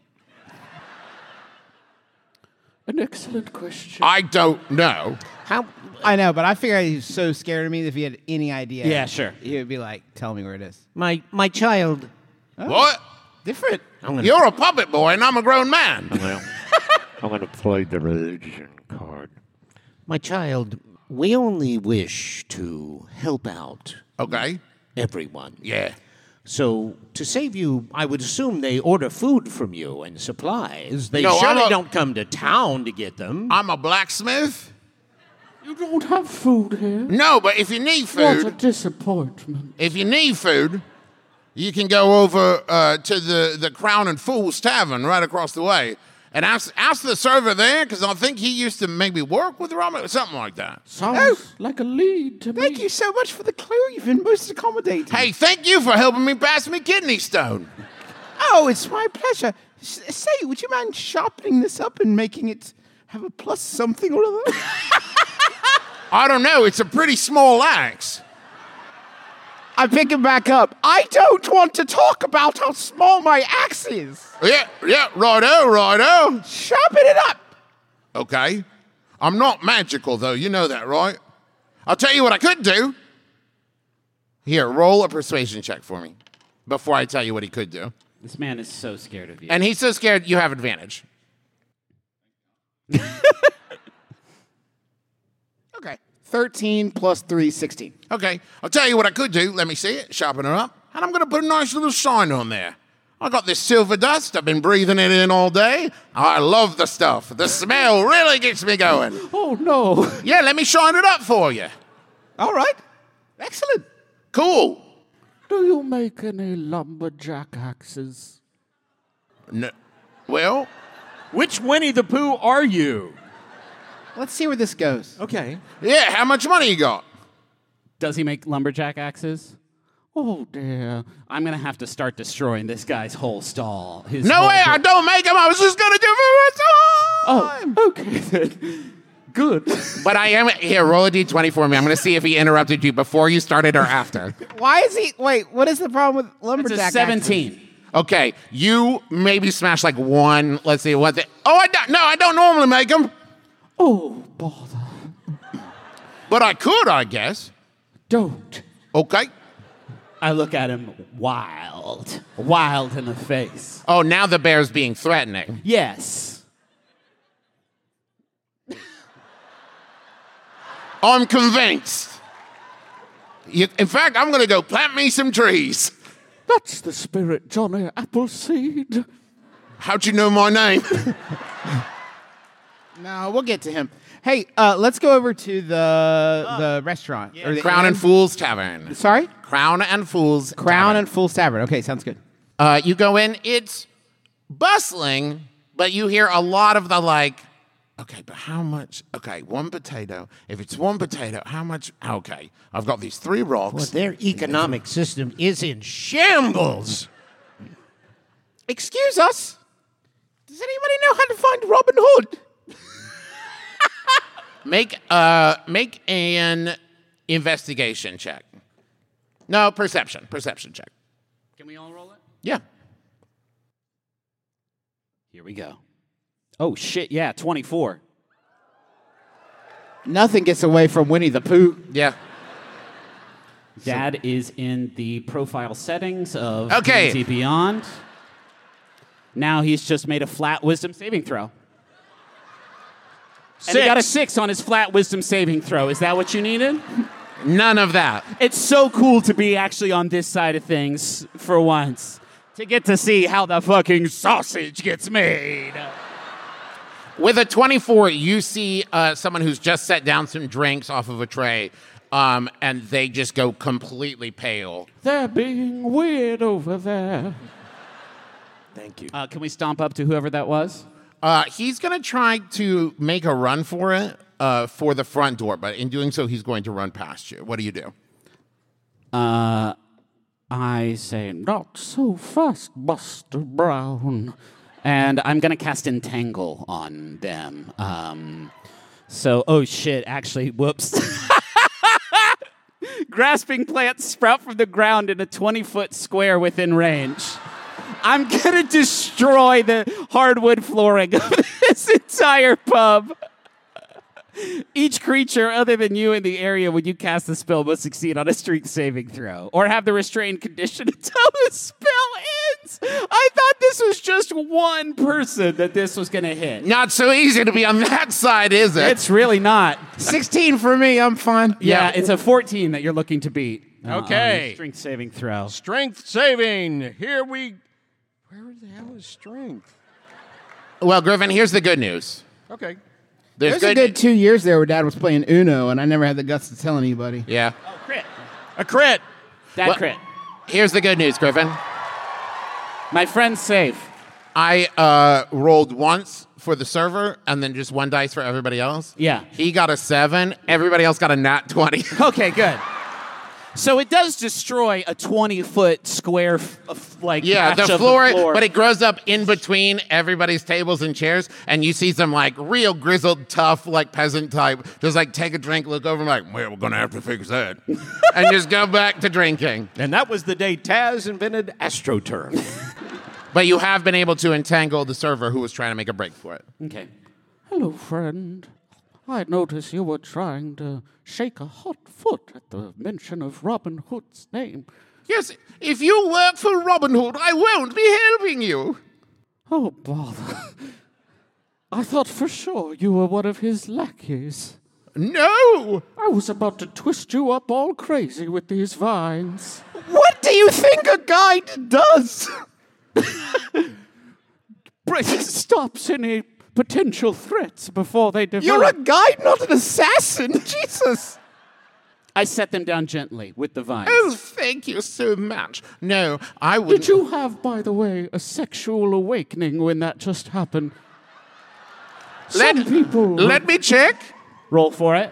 [SPEAKER 3] An excellent question.
[SPEAKER 1] I don't know.
[SPEAKER 4] How?
[SPEAKER 2] I know, but I figured he was so scared of me that if he had any idea,
[SPEAKER 3] Yeah, sure.
[SPEAKER 2] he would be like, "Tell me where it is."
[SPEAKER 4] My child.
[SPEAKER 1] What?
[SPEAKER 2] Different.
[SPEAKER 1] You're a puppet boy, and I'm a grown man.
[SPEAKER 7] Well, I'm going to play the religion card.
[SPEAKER 6] My child, we only wish to help out
[SPEAKER 1] Okay.
[SPEAKER 6] everyone.
[SPEAKER 1] Yeah.
[SPEAKER 6] So, to save you, I would assume they order food from you and supplies.
[SPEAKER 4] They
[SPEAKER 1] No,
[SPEAKER 4] surely
[SPEAKER 1] I'm a-
[SPEAKER 4] don't come to town to get them.
[SPEAKER 1] I'm a blacksmith.
[SPEAKER 3] You don't have food here.
[SPEAKER 1] No, but if you need
[SPEAKER 3] What a
[SPEAKER 1] food,
[SPEAKER 3] disappointment.
[SPEAKER 1] you can go over to the Crown and Fools Tavern right across the way and ask the server there, because I think he used to maybe work with Robin or something like that.
[SPEAKER 3] Sounds like a lead to me.
[SPEAKER 2] Thank you so much for the clue. You've been most accommodating.
[SPEAKER 1] Hey, thank you for helping me pass me kidney stone.
[SPEAKER 2] Oh, it's my pleasure. Say, would you mind sharpening this up and making it have a plus something or other?
[SPEAKER 1] I don't know. It's a pretty small axe.
[SPEAKER 2] I pick him back up. I don't want to talk about how small my axe is.
[SPEAKER 1] Yeah, righto.
[SPEAKER 2] Sharpen it up.
[SPEAKER 5] Okay? I'm not magical, though. You know that, right? I'll tell you what I could do. Here, roll a persuasion check for me before I tell you what he could do.
[SPEAKER 3] This man is so scared of you.
[SPEAKER 5] And he's so scared, you have advantage.
[SPEAKER 2] Okay. 13 plus 3, 16.
[SPEAKER 5] Okay, I'll tell you what I could do. Let me see it. Sharpen her up. And I'm going to put a nice little shine on there. I got this silver dust. I've been breathing it in all day. I love the stuff. The smell really gets me going.
[SPEAKER 3] Oh, no.
[SPEAKER 5] Yeah, let me shine it up for you.
[SPEAKER 2] All right. Excellent.
[SPEAKER 5] Cool.
[SPEAKER 3] Do you make any lumberjack axes?
[SPEAKER 5] No. Well,
[SPEAKER 4] Which Winnie the Pooh are you?
[SPEAKER 2] Let's see where this goes.
[SPEAKER 4] Okay.
[SPEAKER 5] yeah, how much money you got?
[SPEAKER 3] Does he make lumberjack axes? Oh, dear. I'm going to have to start destroying this guy's whole stall.
[SPEAKER 5] No way, I don't make them. I was just going to do it for
[SPEAKER 3] Oh, okay then. Good.
[SPEAKER 5] But I am, here, roll a d20 for me. I'm going to see if he interrupted you before you started or after.
[SPEAKER 2] Why is he? Wait, what is the problem with
[SPEAKER 3] It's
[SPEAKER 2] lumberjack?
[SPEAKER 3] a 17.
[SPEAKER 5] Okay, you maybe smash like one, let's see, what the, oh, I don't normally make them.
[SPEAKER 3] Oh, bother.
[SPEAKER 5] But I could, I guess.
[SPEAKER 3] Don't.
[SPEAKER 5] Okay.
[SPEAKER 3] I look at him wild. Wild in the face.
[SPEAKER 5] Oh, now the bear's being threatening.
[SPEAKER 3] Yes.
[SPEAKER 5] I'm convinced. In fact, I'm going to go plant me some trees.
[SPEAKER 3] That's the spirit, Johnny Appleseed.
[SPEAKER 5] How'd you know my name?
[SPEAKER 2] No, we'll get to him. Hey, let's go over to the restaurant. Or the
[SPEAKER 5] Crown and
[SPEAKER 2] inn.
[SPEAKER 5] Fool's Tavern.
[SPEAKER 2] Sorry?
[SPEAKER 5] Crown and Fool's
[SPEAKER 2] Crown
[SPEAKER 5] Tavern.
[SPEAKER 2] and Fool's Tavern. Okay, sounds good.
[SPEAKER 5] You go in, it's bustling, but you hear a lot of the like, okay, but how much? Okay, one potato. If it's one potato, how much? Okay, I've got these 3 rocks.
[SPEAKER 6] Well, their economic system is in shambles.
[SPEAKER 2] Excuse us. Does anybody know how to find Robin Hood?
[SPEAKER 5] Make an investigation check. No, perception check.
[SPEAKER 3] Can we all roll it?
[SPEAKER 5] Yeah.
[SPEAKER 3] Here we go. Oh, shit, yeah, 24.
[SPEAKER 2] Nothing gets away from Winnie the Pooh.
[SPEAKER 5] Yeah.
[SPEAKER 3] Dad is in the profile settings of
[SPEAKER 5] Okay.
[SPEAKER 3] D&D Beyond. Now he's just made a flat wisdom saving throw. And he got a 6 on his flat wisdom saving throw. Is that what you needed?
[SPEAKER 5] None of that.
[SPEAKER 3] It's so cool to be actually on this side of things for once. To get to see how the fucking sausage gets made.
[SPEAKER 5] With a 24, you see someone who's just set down some drinks off of a tray, and they just go completely pale.
[SPEAKER 3] They're being weird over there.
[SPEAKER 4] Thank you.
[SPEAKER 3] Can we stomp up to whoever that was?
[SPEAKER 5] He's going to try to make a run for it for the front door, but in doing so, he's going to run past you. What do you do?
[SPEAKER 3] I say, not so fast, Buster Brown. And I'm going to cast Entangle on them. Oh shit, actually, whoops. Grasping plants sprout from the ground in a 20-foot square within range. I'm going to destroy the hardwood flooring of this entire pub. Each creature other than you in the area when you cast the spell must succeed on a strength saving throw or have the restrained condition until the spell ends. I thought this was just one person that this was going to hit.
[SPEAKER 5] Not so easy to be on that side, is it?
[SPEAKER 3] It's really not.
[SPEAKER 2] 16 for me. I'm fine.
[SPEAKER 3] Yeah, it's a 14 that you're looking to beat.
[SPEAKER 4] Okay.
[SPEAKER 3] Strength saving throw.
[SPEAKER 4] Strength saving. Where the hell is strength?
[SPEAKER 5] Well, Griffin, here's the good news.
[SPEAKER 4] Okay.
[SPEAKER 2] There's a good 2 years there where Dad was playing Uno, and I never had the guts to tell anybody.
[SPEAKER 5] Yeah.
[SPEAKER 3] Crit.
[SPEAKER 4] A crit.
[SPEAKER 3] That
[SPEAKER 5] Well-
[SPEAKER 3] crit.
[SPEAKER 5] Here's the good news, Griffin.
[SPEAKER 3] My friend's safe.
[SPEAKER 5] I rolled once for the server and then just 1 dice for everybody else.
[SPEAKER 3] Yeah.
[SPEAKER 5] He got a 7. Everybody else got a nat 20.
[SPEAKER 3] Okay, good. So it does destroy a 20-foot square,
[SPEAKER 5] Yeah,
[SPEAKER 3] patch
[SPEAKER 5] the
[SPEAKER 3] of
[SPEAKER 5] floor, but it grows up in between everybody's tables and chairs, and you see some like real grizzled, tough, like peasant type, just like take a drink, look over, and like, well, we're gonna have to fix that, and just go back to drinking.
[SPEAKER 4] And that was the day Taz invented AstroTurf.
[SPEAKER 5] But you have been able to entangle the server who was trying to make a break for it.
[SPEAKER 3] Okay. Hello, friend. I noticed you were trying to shake a hot foot at the mention of Robin Hood's name.
[SPEAKER 5] Yes, if you work for Robin Hood, I won't be helping you.
[SPEAKER 3] Oh, bother. I thought for sure you were one of his lackeys.
[SPEAKER 5] No!
[SPEAKER 3] I was about to twist you up all crazy with these vines.
[SPEAKER 2] What do you think a guide does?
[SPEAKER 3] Stops any potential threats before they develop.
[SPEAKER 2] You're a guide, not an assassin. Jesus.
[SPEAKER 3] I set them down gently with the vines.
[SPEAKER 5] Oh, thank you so much. No, I wouldn't.
[SPEAKER 3] Did you have, by the way, a sexual awakening when that just happened? Some people...
[SPEAKER 5] Let me check.
[SPEAKER 3] Roll for it.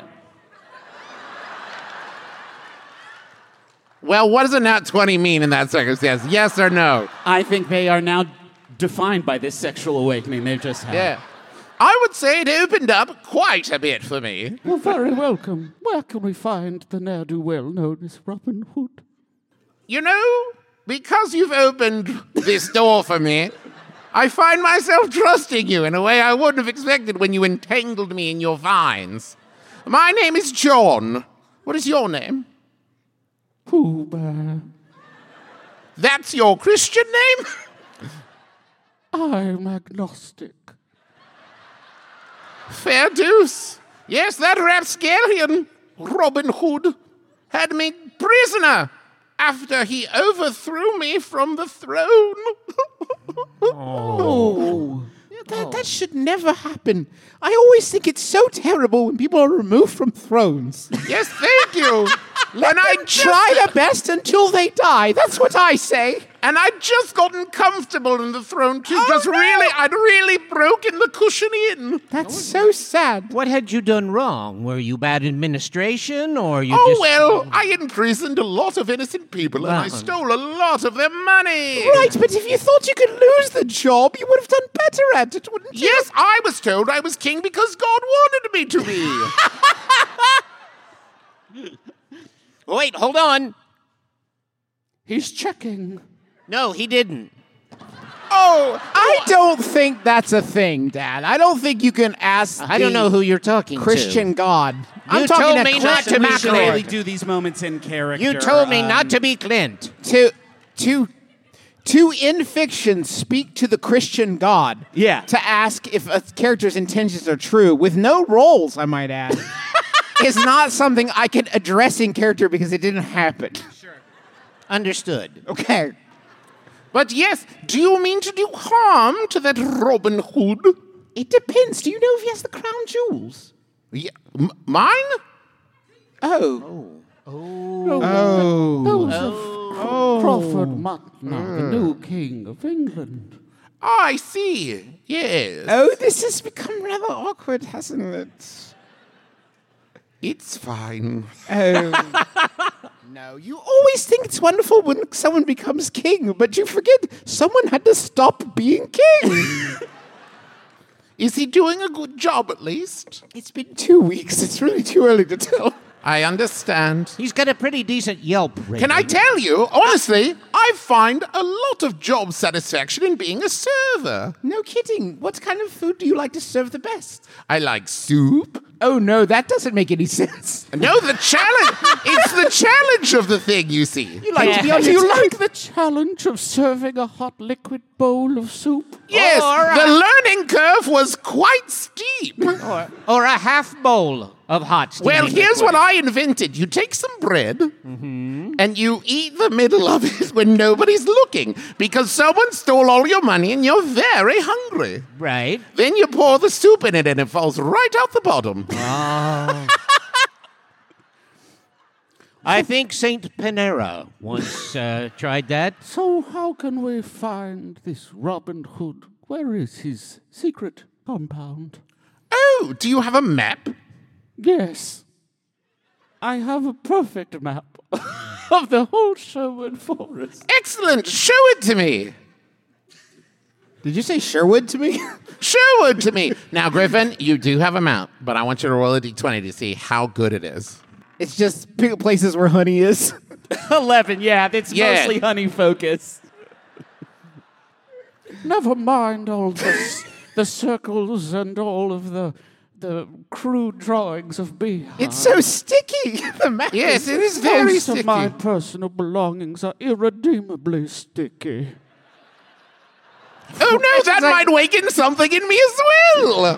[SPEAKER 5] Well, what does a nat 20 mean in that circumstance? Yes or no?
[SPEAKER 3] I think they are now defined by this sexual awakening they've just had.
[SPEAKER 5] Yeah. I would say it opened up quite a bit for me.
[SPEAKER 3] You're very welcome. Where can we find the ne'er-do-well known as Robin Hood?
[SPEAKER 5] You know, because you've opened this door for me, I find myself trusting you in a way I wouldn't have expected when you entangled me in your vines. My name is John. What is your name?
[SPEAKER 3] Pooh Bear.
[SPEAKER 5] That's your Christian name?
[SPEAKER 3] I'm agnostic.
[SPEAKER 5] Fair deuce. Yes, that rapscallion, Robin Hood, had me prisoner after he overthrew me from the throne.
[SPEAKER 2] That should never happen. I always think it's so terrible when people are removed from thrones.
[SPEAKER 5] Yes, thank you.
[SPEAKER 2] Let them try their best until they die. That's what I say.
[SPEAKER 5] And I'd just gotten comfortable in the throne too.
[SPEAKER 2] Oh,
[SPEAKER 5] I'd really broken the cushion in.
[SPEAKER 2] That's so sad.
[SPEAKER 6] What had you done wrong? Were you bad administration, or you
[SPEAKER 5] Oh,
[SPEAKER 6] just...
[SPEAKER 5] well, I imprisoned a lot of innocent people and I stole a lot of their money.
[SPEAKER 2] Right, but if you thought you could lose the job, you would have done better at it, wouldn't you?
[SPEAKER 5] Yes, I was told I was king because God wanted me to be.
[SPEAKER 6] Wait, hold on.
[SPEAKER 3] He's checking.
[SPEAKER 6] No, he didn't.
[SPEAKER 2] Oh, I don't think that's a thing, Dad. I don't think you can ask
[SPEAKER 6] I don't know who you're talking
[SPEAKER 2] Christian God. I'm
[SPEAKER 6] You
[SPEAKER 2] talking
[SPEAKER 6] told
[SPEAKER 2] to
[SPEAKER 6] me not
[SPEAKER 2] Clint
[SPEAKER 6] to be
[SPEAKER 3] We really
[SPEAKER 2] McElroy.
[SPEAKER 3] do these moments in character.
[SPEAKER 6] to. You told me not to be Clint.
[SPEAKER 2] To in fiction speak to the Christian God.
[SPEAKER 3] Yeah.
[SPEAKER 2] To ask if a character's intentions are true with no roles, I might add. Is not something I can address in character because it didn't happen.
[SPEAKER 6] Understood.
[SPEAKER 2] Okay.
[SPEAKER 5] But yes, do you mean to do harm to that Robin Hood?
[SPEAKER 2] It depends. Do you know if he has the crown jewels?
[SPEAKER 5] Yeah, mine?
[SPEAKER 2] Oh.
[SPEAKER 3] Crawford Mutner, the new king of England.
[SPEAKER 5] Oh, I see. Yes.
[SPEAKER 2] Oh, this has become rather awkward, hasn't it?
[SPEAKER 5] It's fine.
[SPEAKER 2] Oh. No, you always think it's wonderful when someone becomes king, but you forget someone had to stop being king.
[SPEAKER 5] Is he doing a good job at least?
[SPEAKER 2] It's been 2 weeks. It's really too early to tell.
[SPEAKER 5] I understand.
[SPEAKER 6] He's got a pretty decent Yelp rating.
[SPEAKER 5] Can I tell you, honestly, I find a lot of job satisfaction in being a server.
[SPEAKER 2] No kidding. What kind of food do you like to serve the best?
[SPEAKER 5] I like soup.
[SPEAKER 2] Oh, no, that doesn't make any sense.
[SPEAKER 5] No, the challenge. It's the challenge of the thing, you see.
[SPEAKER 2] You like to be on
[SPEAKER 3] Do
[SPEAKER 2] your
[SPEAKER 3] you
[SPEAKER 2] toes.
[SPEAKER 3] like the challenge of serving a hot liquid bowl of soup?
[SPEAKER 5] Yes,
[SPEAKER 6] all right.
[SPEAKER 5] the learning curve was quite steep.
[SPEAKER 6] Or a half bowl of hot steaming
[SPEAKER 5] Well, here's
[SPEAKER 6] liquid.
[SPEAKER 5] what I invented. You take some bread and you eat the middle of it when nobody's looking because someone stole all your money and you're very hungry.
[SPEAKER 6] Right.
[SPEAKER 5] Then you pour the soup in it and it falls right out the bottom.
[SPEAKER 6] I think Saint Panera once tried that.
[SPEAKER 3] So how can we find this Robin Hood? Where is his secret compound?
[SPEAKER 5] Oh, do you have a map?
[SPEAKER 3] Yes. I have a perfect map of the whole Sherwood Forest.
[SPEAKER 5] Excellent. Show it to me.
[SPEAKER 2] Did you say Sherwood to me?
[SPEAKER 5] Sherwood to me. Now, Griffin, you do have a map, but I want you to roll a d20 to see how good it is.
[SPEAKER 2] It's just places where honey is.
[SPEAKER 3] 11, yeah, it's
[SPEAKER 5] Yeah.
[SPEAKER 3] mostly honey focused. Never mind all this the circles and all of the crude drawings of Beehive.
[SPEAKER 2] It's so sticky. The map
[SPEAKER 5] Yes, it is very
[SPEAKER 3] Most
[SPEAKER 5] sticky.
[SPEAKER 3] of my personal belongings are irredeemably sticky.
[SPEAKER 5] Oh no, that might waken something in me as well.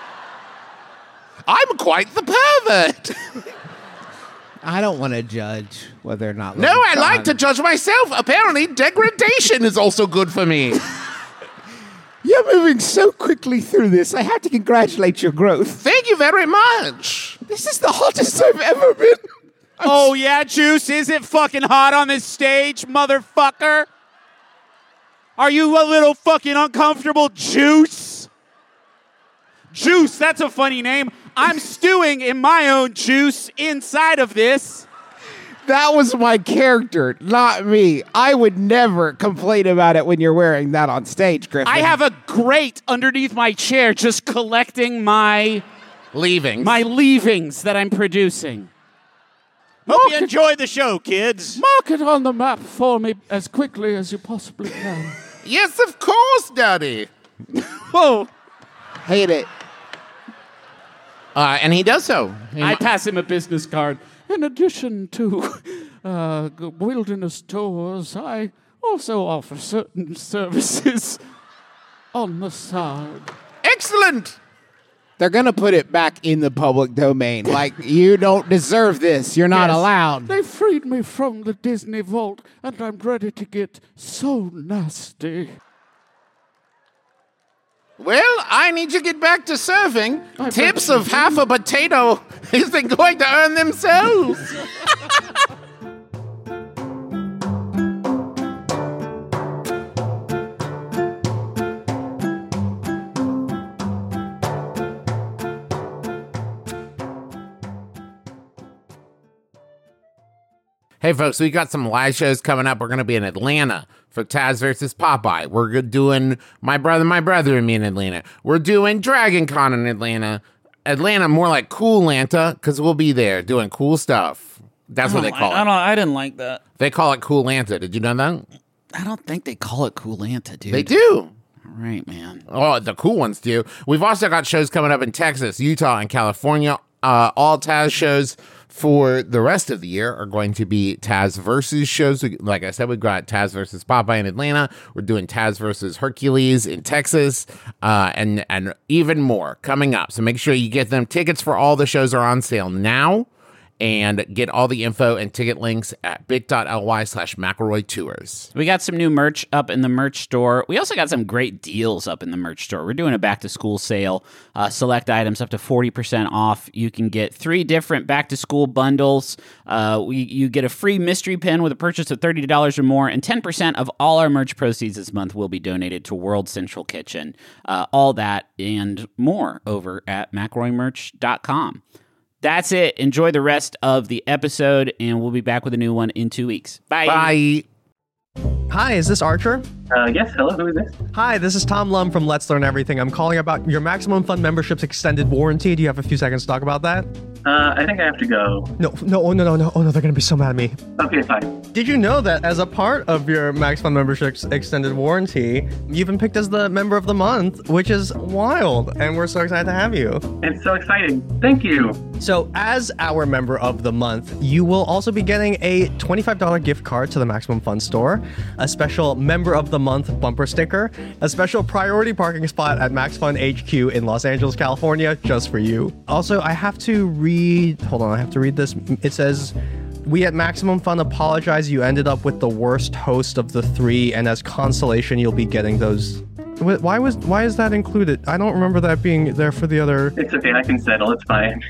[SPEAKER 5] I'm quite the pervert.
[SPEAKER 2] I don't want to judge whether or not.
[SPEAKER 5] No, I like to judge myself. Apparently, degradation is also good for me.
[SPEAKER 2] You're moving so quickly through this. I have to congratulate your growth.
[SPEAKER 5] Thank you very much.
[SPEAKER 2] This is the hottest I've ever been.
[SPEAKER 3] Oh, yeah, Juice? Is it fucking hot on this stage, motherfucker? Are you a little fucking uncomfortable, Juice? Juice, that's a funny name. I'm stewing in my own juice inside of this.
[SPEAKER 2] That was my character, not me. I would never complain about it when you're wearing that on stage, Griffin.
[SPEAKER 3] I have a grate underneath my chair just collecting my leavings that I'm producing.
[SPEAKER 4] Hope you enjoyed the show, kids.
[SPEAKER 3] Mark it on the map for me as quickly as you possibly can.
[SPEAKER 5] Yes, of course, Daddy.
[SPEAKER 3] Whoa.
[SPEAKER 2] Hate it.
[SPEAKER 5] And he does so.
[SPEAKER 3] I pass him a business card. In addition to wilderness tours, I also offer certain services on the side.
[SPEAKER 5] Excellent.
[SPEAKER 2] They're going to put it back in the public domain. Like, you don't deserve this. You're not
[SPEAKER 3] Yes,
[SPEAKER 2] allowed.
[SPEAKER 3] They freed me from the Disney vault, and I'm ready to get so nasty.
[SPEAKER 5] Well, I need to get back to serving. Tips of half a potato isn't going to earn themselves. Hey, folks, we got some live shows coming up. We're going to be in Atlanta for Taz versus Popeye. We're doing My Brother and Me in Atlanta. We're doing Dragon Con in Atlanta. Atlanta, more like Cool-Lanta, because we'll be there doing cool stuff. That's what they call it.
[SPEAKER 8] I didn't like that.
[SPEAKER 5] They call it Cool-Lanta. Did you know that?
[SPEAKER 8] I don't think they call it Cool-Lanta, dude.
[SPEAKER 5] They do.
[SPEAKER 8] All right, man.
[SPEAKER 5] Oh, the cool ones do. We've also got shows coming up in Texas, Utah, and California. All Taz shows for the rest of the year are going to be Taz versus shows. Like I said, we've got Taz versus Popeye in Atlanta. We're doing Taz versus Hercules in Texas, and even more coming up. So make sure you get them. Tickets for all the shows are on sale now. And get all the info and ticket links at bit.ly/McElroy Tours.
[SPEAKER 3] We got some new merch up in the merch store. We also got some great deals up in the merch store. We're doing a back-to-school sale. Select items up to 40% off. You can get 3 different back-to-school bundles. You get a free mystery pin with a purchase of $30 or more, and 10% of all our merch proceeds this month will be donated to World Central Kitchen. All that and more over at McElroymerch.com. That's it. Enjoy the rest of the episode, and we'll be back with a new one in 2 weeks. Bye.
[SPEAKER 5] Bye.
[SPEAKER 9] Hi, is this Archer?
[SPEAKER 10] Yes, hello, who is this?
[SPEAKER 9] Hi, this is Tom Lum from Let's Learn Everything. I'm calling about your Maximum Fun membership's extended warranty. Do you have a few seconds to talk about that?
[SPEAKER 10] I think I have to go.
[SPEAKER 9] No. Oh, no, they're going to be so mad at me.
[SPEAKER 10] Okay, fine.
[SPEAKER 9] Did you know that as a part of your Max Fun membership's extended warranty, you've been picked as the member of the month, which is wild, and we're so excited to have you.
[SPEAKER 10] It's so exciting. Thank you.
[SPEAKER 9] So, as our member of the month, you will also be getting a $25 gift card to the Maximum Fun store, a special member of the month bumper sticker, a special priority parking spot at Max Fun HQ in Los Angeles, California, just for you. Also, I have to read this. It says, we at Maximum Fun apologize you ended up with the worst host of the 3, and as consolation, you'll be getting those. Why is that included? I don't remember that being there for the other.
[SPEAKER 10] It's okay, I can settle, it's fine.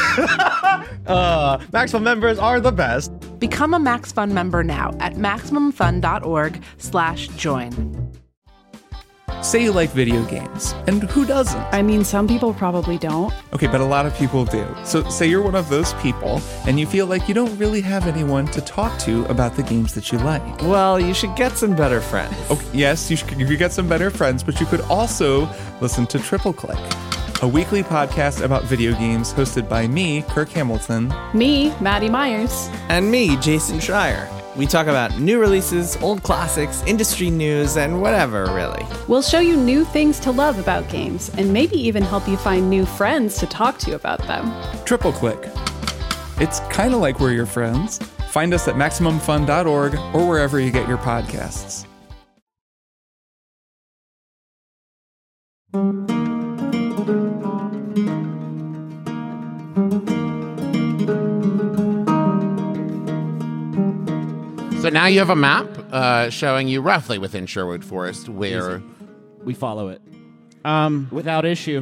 [SPEAKER 9] Max Fun members are the best.
[SPEAKER 11] Become a Max Fun member now at MaximumFun.org/join.
[SPEAKER 12] Say you like video games, and who doesn't?
[SPEAKER 13] I mean, some people probably don't.
[SPEAKER 12] Okay, but a lot of people do. So say you're one of those people, and you feel like you don't really have anyone to talk to about the games that you like. Well, you should get some better friends. Okay, yes, you could get some better friends, but you could also listen to Triple Click, a weekly podcast about video games hosted by me, Kirk Hamilton.
[SPEAKER 13] Me, Maddie Myers.
[SPEAKER 12] And me, Jason Schreier.
[SPEAKER 14] We talk about new releases, old classics, industry news, and whatever, really.
[SPEAKER 13] We'll show you new things to love about games, and maybe even help you find new friends to talk to about them.
[SPEAKER 12] Triple Click. It's kind of like we're your friends. Find us at MaximumFun.org or wherever you get your podcasts.
[SPEAKER 5] So now you have a map showing you roughly within Sherwood Forest where
[SPEAKER 3] we follow it without issue.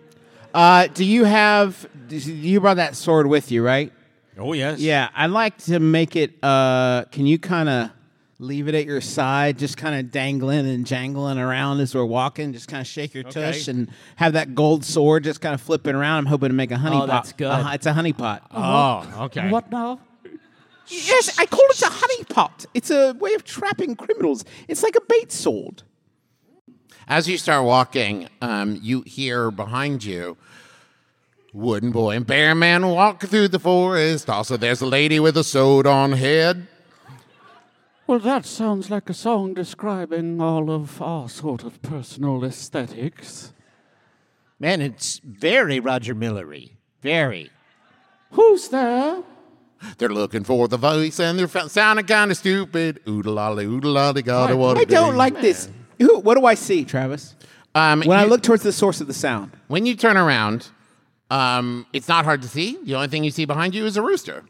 [SPEAKER 2] You brought that sword with you, right?
[SPEAKER 4] Oh, yes.
[SPEAKER 2] Yeah, I'd like to make it, can you kind of leave it at your side, just kind of dangling and jangling around as we're walking, just kind of shake your tush and have that gold sword just kind of flipping around. I'm hoping to make a honey pot.
[SPEAKER 3] That's good.
[SPEAKER 2] It's a honey pot.
[SPEAKER 4] Oh, okay.
[SPEAKER 3] What now?
[SPEAKER 2] Yes, I call it a honey pot. It's a way of trapping criminals. It's like a bait sword.
[SPEAKER 5] as you start walking, you hear behind you Wooden Boy and Bear Man walk through the forest. Also, there's a lady with a sword on head.
[SPEAKER 3] Well, that sounds like a song describing all of our sort of personal aesthetics.
[SPEAKER 6] Man, it's very Roger Millery. Very.
[SPEAKER 3] Who's there?
[SPEAKER 5] They're looking for the voice, and they're sounding kind of stupid. Oodle-lolly, gotta what
[SPEAKER 2] I don't like this. What do I see, Travis? When I look towards the source of the sound.
[SPEAKER 5] When you turn around, it's not hard to see. The only thing you see behind you is a rooster.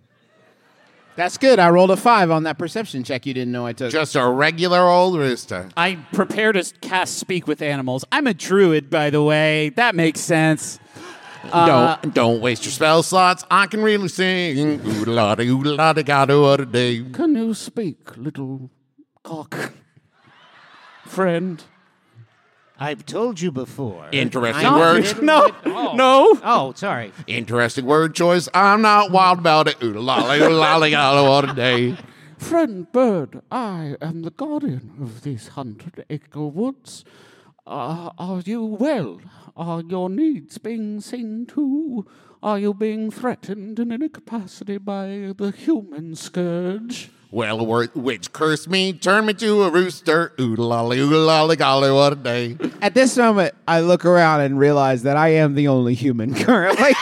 [SPEAKER 2] That's good. I rolled a 5 on that perception check you didn't know I took.
[SPEAKER 5] Just a regular old rooster.
[SPEAKER 3] I prepare to cast Speak with Animals. I'm a druid, by the way. That makes sense.
[SPEAKER 5] Don't waste your spell slots. I can really sing. Oodle-lolly, gotta what a day.
[SPEAKER 3] Can you speak, little cock friend?
[SPEAKER 6] I've told you before.
[SPEAKER 5] Interesting word.
[SPEAKER 3] No.
[SPEAKER 6] Oh, sorry.
[SPEAKER 5] Interesting word choice. I'm not wild about it. Oodle-lolly, gotta what a day.
[SPEAKER 3] Friend bird, I am the guardian of these 100-acre woods. Are you well? Are your needs being seen to? Are you being threatened in any capacity by the human scourge?
[SPEAKER 5] Well, a witch cursed me, turned me to a rooster. Oodle-lolly, golly, what a day.
[SPEAKER 2] At this moment, I look around and realize that I am the only human currently.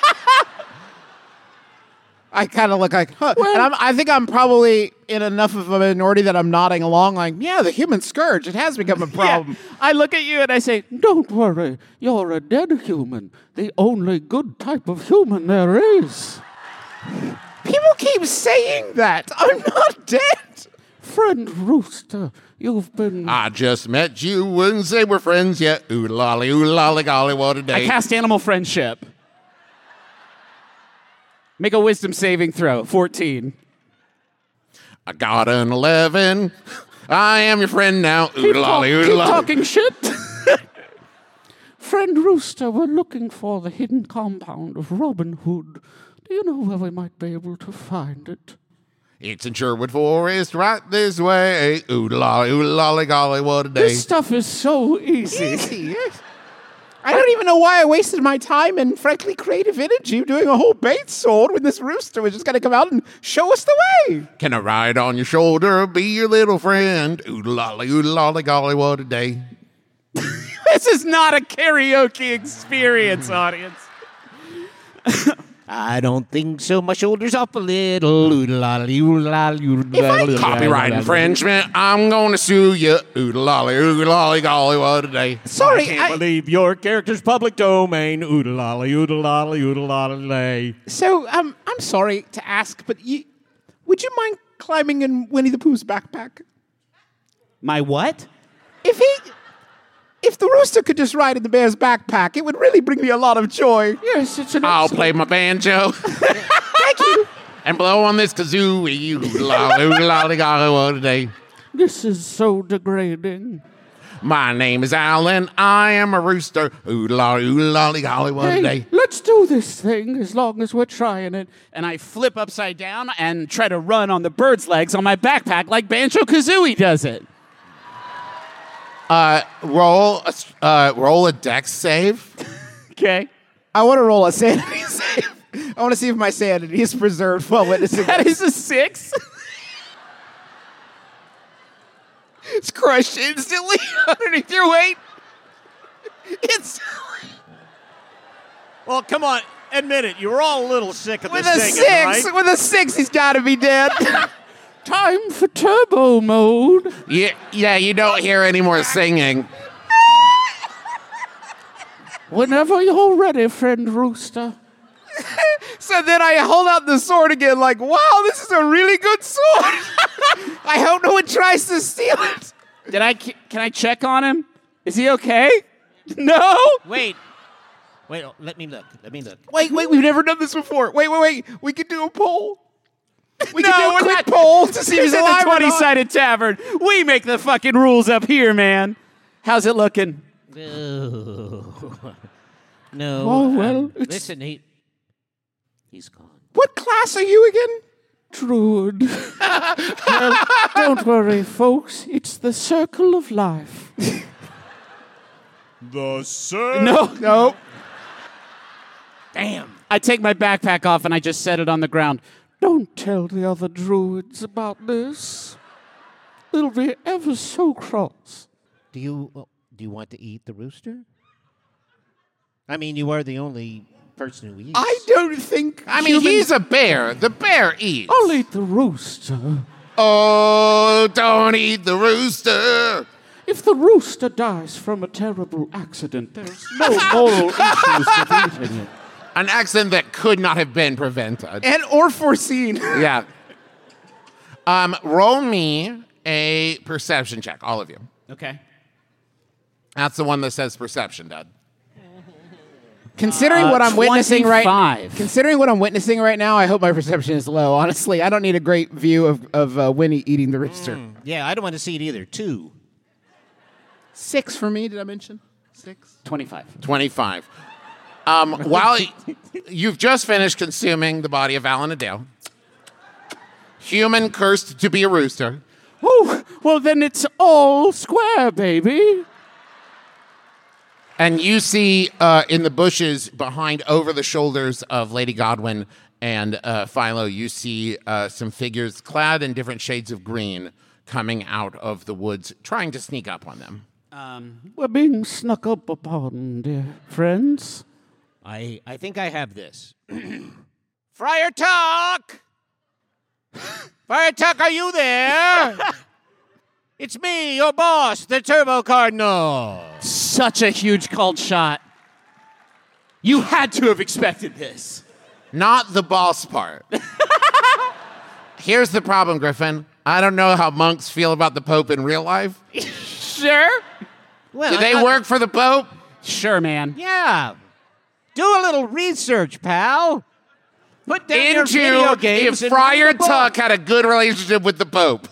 [SPEAKER 2] I kind of look like, huh.
[SPEAKER 3] Well,
[SPEAKER 2] and I think I'm probably in enough of a minority that I'm nodding along like, yeah, the human scourge, it has become a problem.
[SPEAKER 3] Yeah. I look at you and I say, don't worry, you're a dead human. The only good type of human there is.
[SPEAKER 2] People keep saying that. I'm not dead.
[SPEAKER 3] Friend Rooster, you've been...
[SPEAKER 5] I just met you, wouldn't say we're friends yet. Oodle-lolly, golly, what a day.
[SPEAKER 3] I cast Animal Friendship. Make a wisdom saving throw. 14.
[SPEAKER 5] I got an 11. I am your friend now. Oodle-lolly,
[SPEAKER 3] Keep
[SPEAKER 5] oodle-lolly.
[SPEAKER 3] talking shit. Friend Rooster, we're looking for the hidden compound of Robin Hood. Do you know where we might be able to find it?
[SPEAKER 5] It's in Sherwood Forest, right this way. Oodle-lolly, golly, what a day.
[SPEAKER 3] This stuff is so easy.
[SPEAKER 2] I don't even know why I wasted my time and, frankly, creative energy doing a whole bait sword when this rooster was just going to come out and show us the way.
[SPEAKER 5] Can I ride on your shoulder, be your little friend? Oodle-lolly, golly, what a day.
[SPEAKER 3] This is not a karaoke experience, audience.
[SPEAKER 6] I don't think so. My shoulders up a little. Oodle-lolly, oodle-lolly, oodle-lolly.
[SPEAKER 5] Copyright infringement, I'm going to sue you. Oodle-lolly, golly, what a day.
[SPEAKER 2] Sorry,
[SPEAKER 4] I can't believe your character's public domain. Oodle-lolly, oodle-lolly, oodle-lolly.
[SPEAKER 2] So, I'm sorry to ask, but would you mind climbing in Winnie the Pooh's backpack?
[SPEAKER 3] My what?
[SPEAKER 2] If the rooster could just ride in the bear's backpack, it would really bring me a lot of joy.
[SPEAKER 3] Yes, it's an
[SPEAKER 5] I'll play my banjo.
[SPEAKER 2] Thank you.
[SPEAKER 5] And blow on this kazoo. Oodle-lolly, golly, what a day.
[SPEAKER 3] This is so degrading.
[SPEAKER 5] My name is Alan. I am a rooster. Oodle-lolly, golly, what a day.
[SPEAKER 3] Let's do this thing as long as we're trying it. And I flip upside down and try to run on the bird's legs on my backpack like Banjo-Kazooie does it.
[SPEAKER 5] Roll a dex save.
[SPEAKER 3] Okay.
[SPEAKER 2] I want to roll a sanity save. I want to see if my sanity is preserved while witnessing
[SPEAKER 3] That
[SPEAKER 2] this.
[SPEAKER 3] is a 6. It's crushed instantly underneath your weight. Instantly.
[SPEAKER 4] Well, come on. Admit it. You were all a little sick of
[SPEAKER 3] With
[SPEAKER 4] the
[SPEAKER 3] a
[SPEAKER 4] singing,
[SPEAKER 3] 6,
[SPEAKER 4] right?
[SPEAKER 3] with a 6, he's got to be dead. Time for turbo mode.
[SPEAKER 5] Yeah, you don't hear any more singing.
[SPEAKER 3] Whenever you're ready, friend Rooster. So then I hold out the sword again, like, wow, this is a really good sword. I hope no one tries to steal it. Can I check on him? Is he okay? No?
[SPEAKER 6] Wait, let me look.
[SPEAKER 3] Wait, we've never done this before. Wait. We could do a poll. We can do a quick poll to see if he's alive or not. 20-sided tavern. We make the fucking rules up here, man. How's it looking?
[SPEAKER 6] No.
[SPEAKER 3] Oh, well,
[SPEAKER 6] listen, he's gone.
[SPEAKER 3] What class are you again? Druid. Well, don't worry, folks. It's the circle of life.
[SPEAKER 4] The circle.
[SPEAKER 3] No.
[SPEAKER 6] Damn.
[SPEAKER 3] I take my backpack off and I just set it on the ground. Don't tell the other druids about this. They'll be ever so cross.
[SPEAKER 6] Do you want to eat the rooster? I mean, you are the only person who eats.
[SPEAKER 3] I don't think.
[SPEAKER 5] I mean, he's a bear. The bear eats.
[SPEAKER 3] I'll eat the rooster.
[SPEAKER 5] Oh, don't eat the rooster.
[SPEAKER 3] If the rooster dies from a terrible accident, there's no moral issues with eating it.
[SPEAKER 5] An accident that could not have been prevented.
[SPEAKER 3] Or foreseen.
[SPEAKER 5] Yeah. Roll me a perception check, all of you.
[SPEAKER 3] Okay.
[SPEAKER 5] That's the one that says perception, Dad.
[SPEAKER 2] Considering what I'm witnessing right now, I hope my perception is low. Honestly, I don't need a great view of Winnie eating the rooster.
[SPEAKER 6] Yeah, I don't want to see it either. 2.
[SPEAKER 2] 6 for me, did I mention? 6?
[SPEAKER 3] 25.
[SPEAKER 5] 25. While you've just finished consuming the body of Alan Adele, human cursed to be a rooster.
[SPEAKER 3] Oh, well then it's all square, baby.
[SPEAKER 5] And you see in the bushes behind, over the shoulders of Lady Godwin and Philo, you see some figures clad in different shades of green coming out of the woods, trying to sneak up on them.
[SPEAKER 3] We're being snuck up upon, dear friends.
[SPEAKER 6] I think I have this. Friar Tuck! Friar Tuck, are you there? It's me, your boss, the Turbo Cardinal.
[SPEAKER 3] Such a huge called shot. You had to have expected this.
[SPEAKER 5] Not the boss part. Here's the problem, Griffin. I don't know how monks feel about the Pope in real life.
[SPEAKER 3] Sure.
[SPEAKER 6] Well,
[SPEAKER 5] Do they work for the Pope?
[SPEAKER 3] Sure, man.
[SPEAKER 6] Yeah. Do a little research, pal. Put down your video games
[SPEAKER 5] if
[SPEAKER 6] and
[SPEAKER 5] Friar
[SPEAKER 6] read the book.
[SPEAKER 5] Tuck had a good relationship with the Pope.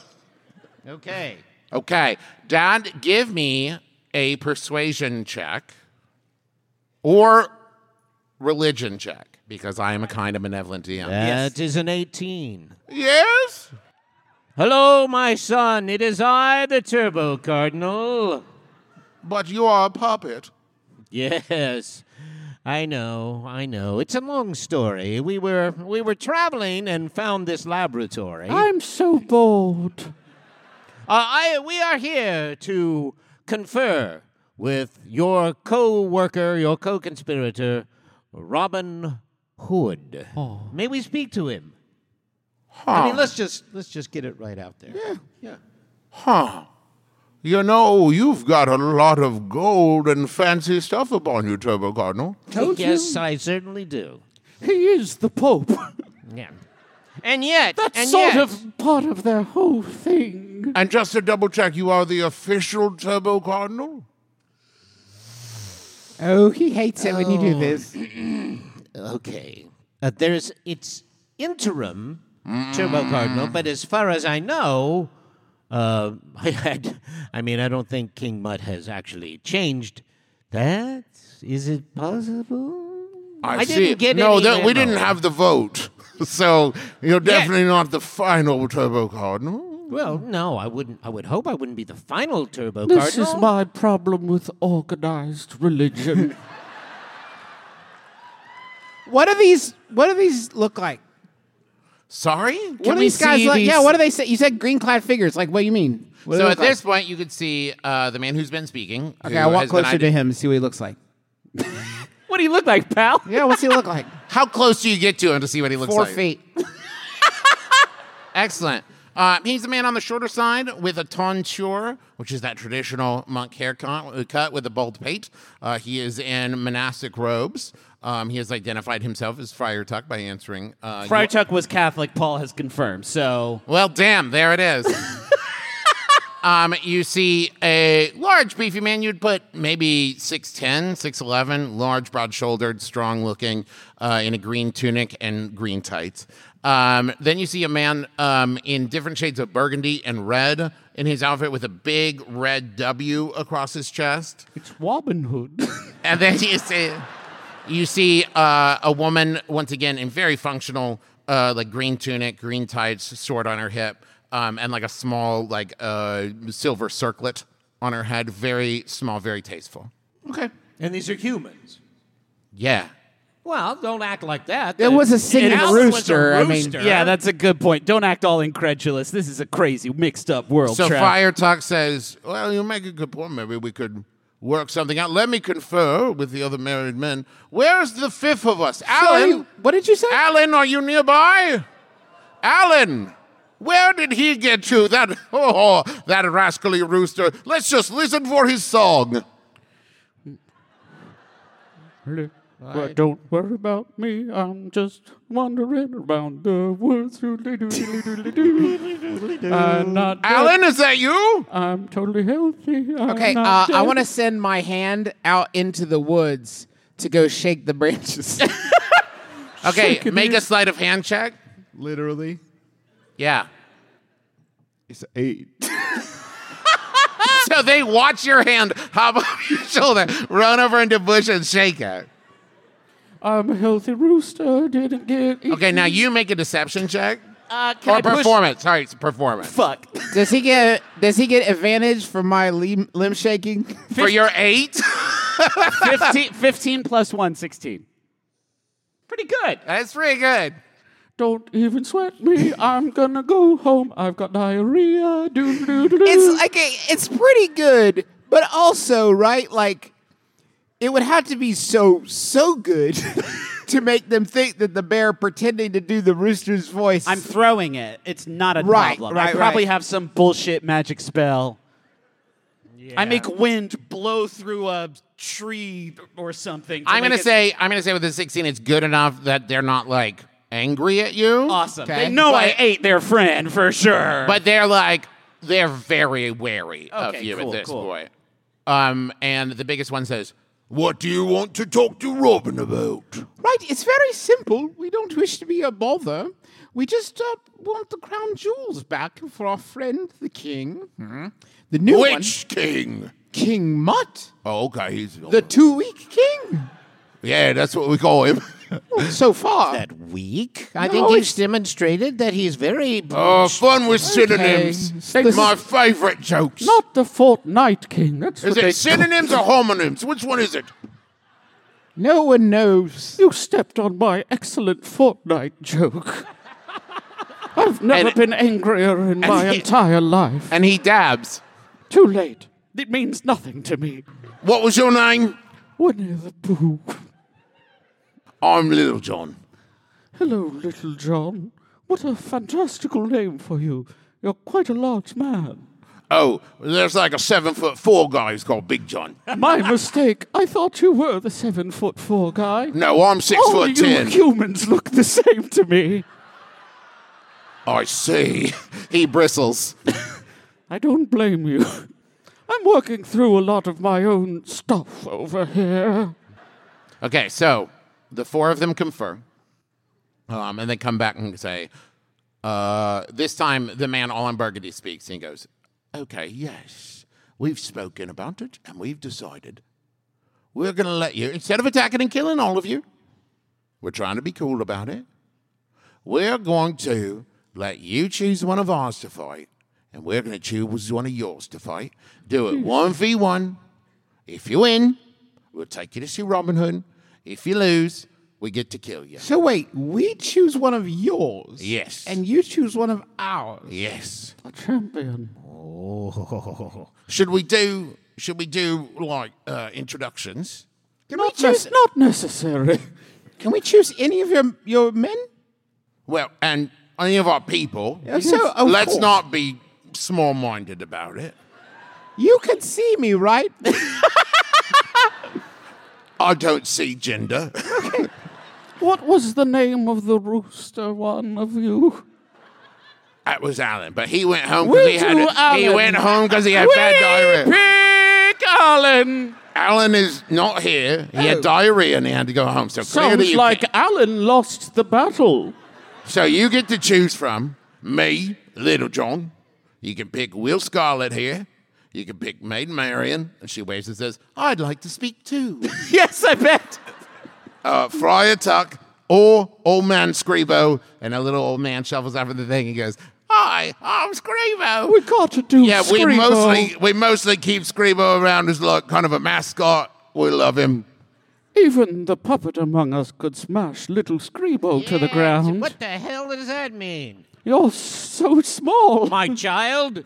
[SPEAKER 6] Okay.
[SPEAKER 5] Dad, give me a persuasion check or religion check, because I am a kind of benevolent DM.
[SPEAKER 6] That is an 18.
[SPEAKER 5] Yes?
[SPEAKER 6] Hello, my son. It is I, the Turbo Cardinal.
[SPEAKER 1] But you are a puppet.
[SPEAKER 6] Yes. I know. It's a long story. We were traveling and found this laboratory.
[SPEAKER 3] I'm so bored.
[SPEAKER 6] We are here to confer with your co-worker, your co-conspirator, Robin Hood.
[SPEAKER 3] Oh.
[SPEAKER 6] May we speak to him?
[SPEAKER 5] Huh.
[SPEAKER 6] I mean, let's just get it right out there.
[SPEAKER 5] Yeah.
[SPEAKER 1] Huh. You know, you've got a lot of gold and fancy stuff upon you, Turbo Cardinal.
[SPEAKER 6] Yes, I certainly do.
[SPEAKER 3] He is the Pope.
[SPEAKER 6] Yeah. And yet,
[SPEAKER 3] That's sort of part of their whole thing.
[SPEAKER 1] And just to double check, you are the official Turbo Cardinal?
[SPEAKER 2] Oh, he hates it when you do this.
[SPEAKER 6] Okay. It's interim Turbo Cardinal, but as far as I know, I don't think King Mutt has actually changed that. Is it possible?
[SPEAKER 1] I see.
[SPEAKER 6] didn't get
[SPEAKER 1] no,
[SPEAKER 6] any
[SPEAKER 1] we
[SPEAKER 6] memo.
[SPEAKER 1] didn't have the vote. So you're definitely not the final Turbo Cardinal.
[SPEAKER 6] Well, no, I would hope I wouldn't be the final Turbo
[SPEAKER 3] This
[SPEAKER 6] Cardinal.
[SPEAKER 3] is my problem with organized religion.
[SPEAKER 2] What do these look like?
[SPEAKER 5] Sorry?
[SPEAKER 2] What are these guys like? Yeah, what do they say? You said green-clad figures. Like, what do you mean? What do
[SPEAKER 5] So
[SPEAKER 2] they
[SPEAKER 5] at
[SPEAKER 2] look
[SPEAKER 5] this point, you could see the man who's been speaking.
[SPEAKER 2] like? Okay, I walk closer to him and see what he looks like.
[SPEAKER 3] What do you look like, pal?
[SPEAKER 2] Yeah, what's he look like?
[SPEAKER 5] How close do you get to him to see what he looks
[SPEAKER 2] 4
[SPEAKER 5] like?
[SPEAKER 2] feet.
[SPEAKER 5] Excellent. He's a man on the shorter side with a tonsure, which is that traditional monk haircut cut with a bald pate. He is in monastic robes. He has identified himself as Friar Tuck by answering.
[SPEAKER 3] Friar Tuck was Catholic, Paul has confirmed, so...
[SPEAKER 5] Well, damn, there it is. You see a large, beefy man. You'd put maybe 6'10", 6'11", large, broad-shouldered, strong-looking, in a green tunic and green tights. Then you see a man in different shades of burgundy and red in his outfit with a big red W across his chest.
[SPEAKER 3] It's Robin Hood.
[SPEAKER 5] And then you see a woman, once again, in very functional, like green tunic, green tights, sword on her hip, and like a small, like silver circlet on her head. Very small, very tasteful.
[SPEAKER 2] Okay.
[SPEAKER 6] And these are humans.
[SPEAKER 5] Yeah.
[SPEAKER 6] Well, don't act like that.
[SPEAKER 2] There was a singing
[SPEAKER 6] Alan was a
[SPEAKER 2] rooster. I mean,
[SPEAKER 3] Yeah, that's a good point. Don't act all incredulous. This is a crazy, mixed-up world.
[SPEAKER 5] So
[SPEAKER 3] Trev.
[SPEAKER 5] Friar Tuck says, well, you make a good point. Maybe we could work something out. Let me confer with the other married men. Where's the fifth of us? Alan?
[SPEAKER 2] What did you say?
[SPEAKER 5] Alan, are you nearby? Alan, where did he get to? That rascally rooster. Let's just listen for his song.
[SPEAKER 3] But don't worry about me. I'm just wandering around the woods. I'm not dead.
[SPEAKER 5] Alan, is that you?
[SPEAKER 3] I'm totally healthy.
[SPEAKER 2] Okay, I want to send my hand out into the woods to go shake the branches.
[SPEAKER 5] Okay, make a sleight of hand check.
[SPEAKER 1] Literally.
[SPEAKER 5] Yeah.
[SPEAKER 1] It's 8.
[SPEAKER 5] So they watch your hand hop off your shoulder, run over into bush and shake it.
[SPEAKER 3] I'm a healthy rooster. Didn't get eaten.
[SPEAKER 5] Okay, now you make a deception check.
[SPEAKER 3] Can
[SPEAKER 5] Or
[SPEAKER 3] I push-
[SPEAKER 5] performance. Sorry, it's performance.
[SPEAKER 3] Fuck.
[SPEAKER 2] Does he get advantage for my limb shaking?
[SPEAKER 5] For your 8?
[SPEAKER 3] 15 plus 1, 16. Pretty good.
[SPEAKER 5] That's pretty good.
[SPEAKER 3] Don't even sweat me. I'm gonna go home. I've got diarrhea.
[SPEAKER 2] It's pretty good, but also right like it would have to be so good to make them think that the bear pretending to do the rooster's voice.
[SPEAKER 3] I'm throwing it. It's not a
[SPEAKER 2] Right,
[SPEAKER 3] problem.
[SPEAKER 2] right,
[SPEAKER 3] I probably
[SPEAKER 2] right.
[SPEAKER 3] have some bullshit magic spell. I make wind blow through a tree or something.
[SPEAKER 5] I'm gonna say with the 16, it's good enough that they're not like angry at you.
[SPEAKER 3] Awesome.
[SPEAKER 2] Okay.
[SPEAKER 3] They know I ate their friend for sure.
[SPEAKER 5] But they're very wary of
[SPEAKER 3] Okay,
[SPEAKER 5] you
[SPEAKER 3] cool,
[SPEAKER 5] at this
[SPEAKER 3] cool.
[SPEAKER 5] point. And the biggest one says, "What do you want to talk to Robin about?"
[SPEAKER 2] Right, it's very simple. We don't wish to be a bother. We just want the crown jewels back for our friend, the king. The new one.
[SPEAKER 5] Which king?
[SPEAKER 2] King Mutt,
[SPEAKER 5] Oh, okay, he's
[SPEAKER 2] the 2-week king.
[SPEAKER 5] yeah, that's what we call him.
[SPEAKER 2] So far.
[SPEAKER 6] That weak? I
[SPEAKER 2] No,
[SPEAKER 6] think he's
[SPEAKER 2] it's-
[SPEAKER 6] demonstrated that he's very...
[SPEAKER 5] Oh, fun with synonyms.
[SPEAKER 2] Okay.
[SPEAKER 5] My favorite jokes.
[SPEAKER 3] Not the Fortnite King. That's
[SPEAKER 5] Is
[SPEAKER 3] what they
[SPEAKER 5] it synonyms or homonyms? Which one is it?
[SPEAKER 2] No one knows.
[SPEAKER 3] You stepped on my excellent Fortnite joke. I've never been angrier in my entire life.
[SPEAKER 5] And he dabs.
[SPEAKER 3] Too late. It means nothing to me.
[SPEAKER 5] What was your name?
[SPEAKER 3] Winnie the Pooh.
[SPEAKER 5] I'm Little John.
[SPEAKER 3] Hello, Little John. What a fantastical name for you. You're quite a large man.
[SPEAKER 5] Oh, there's like a 7'4" guy who's called Big John.
[SPEAKER 3] My mistake. I thought you were the 7'4" guy.
[SPEAKER 5] No, I'm 6'10".
[SPEAKER 3] You humans look the same to me.
[SPEAKER 5] I see. He bristles.
[SPEAKER 3] I don't blame you. I'm working through a lot of my own stuff over here.
[SPEAKER 5] Okay, so the 4 of them confer. And they come back and say, this time the man all in burgundy speaks and he goes, okay, yes, we've spoken about it and we've decided we're going to let you, instead of attacking and killing all of you, we're trying to be cool about it. We're going to let you choose one of ours to fight and we're going to choose one of yours to fight. Do it 1v1. If you win, we'll take you to see Robin Hood. If you lose, we get to kill you.
[SPEAKER 2] So wait, we choose one of yours.
[SPEAKER 5] Yes.
[SPEAKER 2] And you choose one of ours.
[SPEAKER 5] Yes.
[SPEAKER 3] A champion.
[SPEAKER 5] Oh. Should we do like introductions?
[SPEAKER 2] Can we choose?
[SPEAKER 3] Not necessary.
[SPEAKER 2] Can we choose any of your men?
[SPEAKER 5] Well, and any of our people.
[SPEAKER 2] Yeah, so, of
[SPEAKER 5] let's
[SPEAKER 2] course.
[SPEAKER 5] not be small-minded about it.
[SPEAKER 2] You can see me, right?
[SPEAKER 5] I don't see gender.
[SPEAKER 3] What was the name of the rooster one of you?
[SPEAKER 5] That was Alan, but he went home
[SPEAKER 3] We
[SPEAKER 5] because
[SPEAKER 3] do Alan.
[SPEAKER 5] he went home because he had bad diarrhea.
[SPEAKER 3] Pick Alan.
[SPEAKER 5] Alan is not here. He had diarrhea and he had to go home. So clearly
[SPEAKER 3] Sounds
[SPEAKER 5] you
[SPEAKER 3] like
[SPEAKER 5] can't-
[SPEAKER 3] Alan lost the battle.
[SPEAKER 5] So you get to choose from me, Little John. You can pick Will Scarlet here. You can pick Maid Marian, and she waves and says, "I'd like to speak too."
[SPEAKER 3] Yes, I bet.
[SPEAKER 5] Friar Tuck or Old Man Scribo, and a little old man shuffles over the thing and goes, "Hi, I'm Scribo."
[SPEAKER 3] We got to do
[SPEAKER 5] Yeah,
[SPEAKER 3] Scribo.
[SPEAKER 5] we mostly keep Scribo around as like kind of a mascot. We love him.
[SPEAKER 3] Even the puppet among us could smash little Scribo to the ground.
[SPEAKER 6] What the hell does that mean?
[SPEAKER 3] You're so small.
[SPEAKER 6] My child?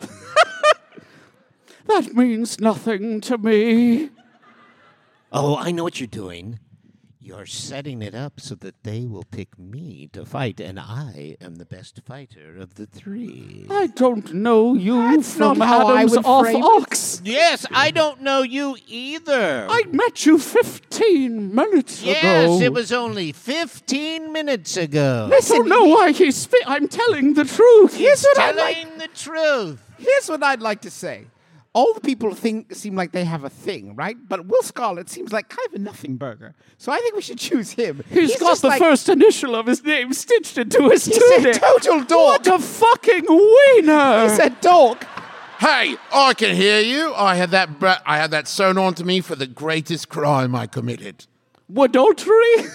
[SPEAKER 3] That means nothing to me.
[SPEAKER 6] Oh, I know what you're doing. You're setting it up so that they will pick me to fight, and I am the best fighter of the three.
[SPEAKER 3] I don't know you from
[SPEAKER 2] not how I
[SPEAKER 3] Adam's
[SPEAKER 2] would
[SPEAKER 3] off
[SPEAKER 2] frame it.
[SPEAKER 3] ox.
[SPEAKER 6] Yes, I don't know you either.
[SPEAKER 3] I met you 15 minutes
[SPEAKER 6] yes,
[SPEAKER 3] ago.
[SPEAKER 6] it was only 15 minutes ago.
[SPEAKER 3] I don't know why he's I'm telling the truth.
[SPEAKER 2] Here's what I'd like.
[SPEAKER 6] Telling the truth.
[SPEAKER 2] Here's what I'd like to say. All the people seem like they have a thing, right? But Will Scarlet seems like kind of a nothing burger. So I think we should choose him.
[SPEAKER 3] He's got
[SPEAKER 2] just
[SPEAKER 3] the
[SPEAKER 2] like,
[SPEAKER 3] first initial of his name stitched into his
[SPEAKER 2] He's a
[SPEAKER 3] tunic.
[SPEAKER 2] total dork.
[SPEAKER 3] What a fucking wiener!
[SPEAKER 2] He's a dork.
[SPEAKER 5] Hey, I can hear you. I had that sewn onto me for the greatest crime I committed.
[SPEAKER 3] Adultery?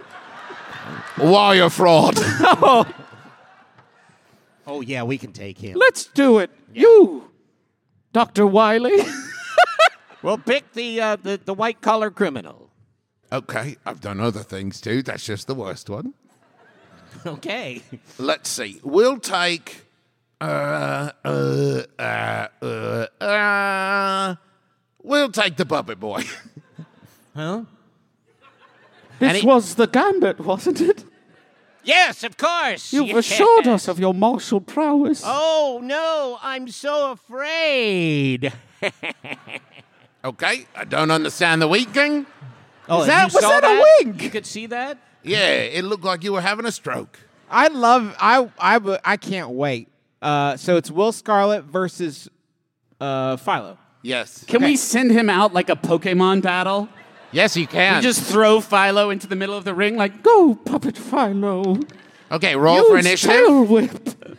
[SPEAKER 5] Wire fraud.
[SPEAKER 6] Oh, yeah, we can take him.
[SPEAKER 3] Let's do it. You, Dr. Wiley.
[SPEAKER 6] We'll pick the white-collar criminal.
[SPEAKER 5] Okay, I've done other things too. That's just the worst one.
[SPEAKER 6] Okay.
[SPEAKER 5] Let's see. We'll take. We'll take the puppet boy.
[SPEAKER 6] Huh?
[SPEAKER 3] This was the gambit, wasn't it?
[SPEAKER 6] Yes, of course.
[SPEAKER 3] You've
[SPEAKER 6] Yes.
[SPEAKER 3] assured us of your martial prowess.
[SPEAKER 6] Oh, no, I'm so afraid.
[SPEAKER 5] Okay, I don't understand the winking.
[SPEAKER 6] Oh,
[SPEAKER 2] Was
[SPEAKER 6] you
[SPEAKER 2] that
[SPEAKER 6] saw
[SPEAKER 2] a
[SPEAKER 6] that?
[SPEAKER 2] wink?
[SPEAKER 6] You could see that?
[SPEAKER 5] Yeah, it looked like you were having a stroke.
[SPEAKER 2] I can't wait. So it's Will Scarlet versus Philo.
[SPEAKER 5] Yes.
[SPEAKER 3] Can we send him out like a Pokemon battle?
[SPEAKER 5] Yes, you can.
[SPEAKER 3] We just throw Philo into the middle of the ring, like, go, puppet Philo.
[SPEAKER 5] Okay, roll
[SPEAKER 3] Use
[SPEAKER 5] for initiative.
[SPEAKER 3] tail whip.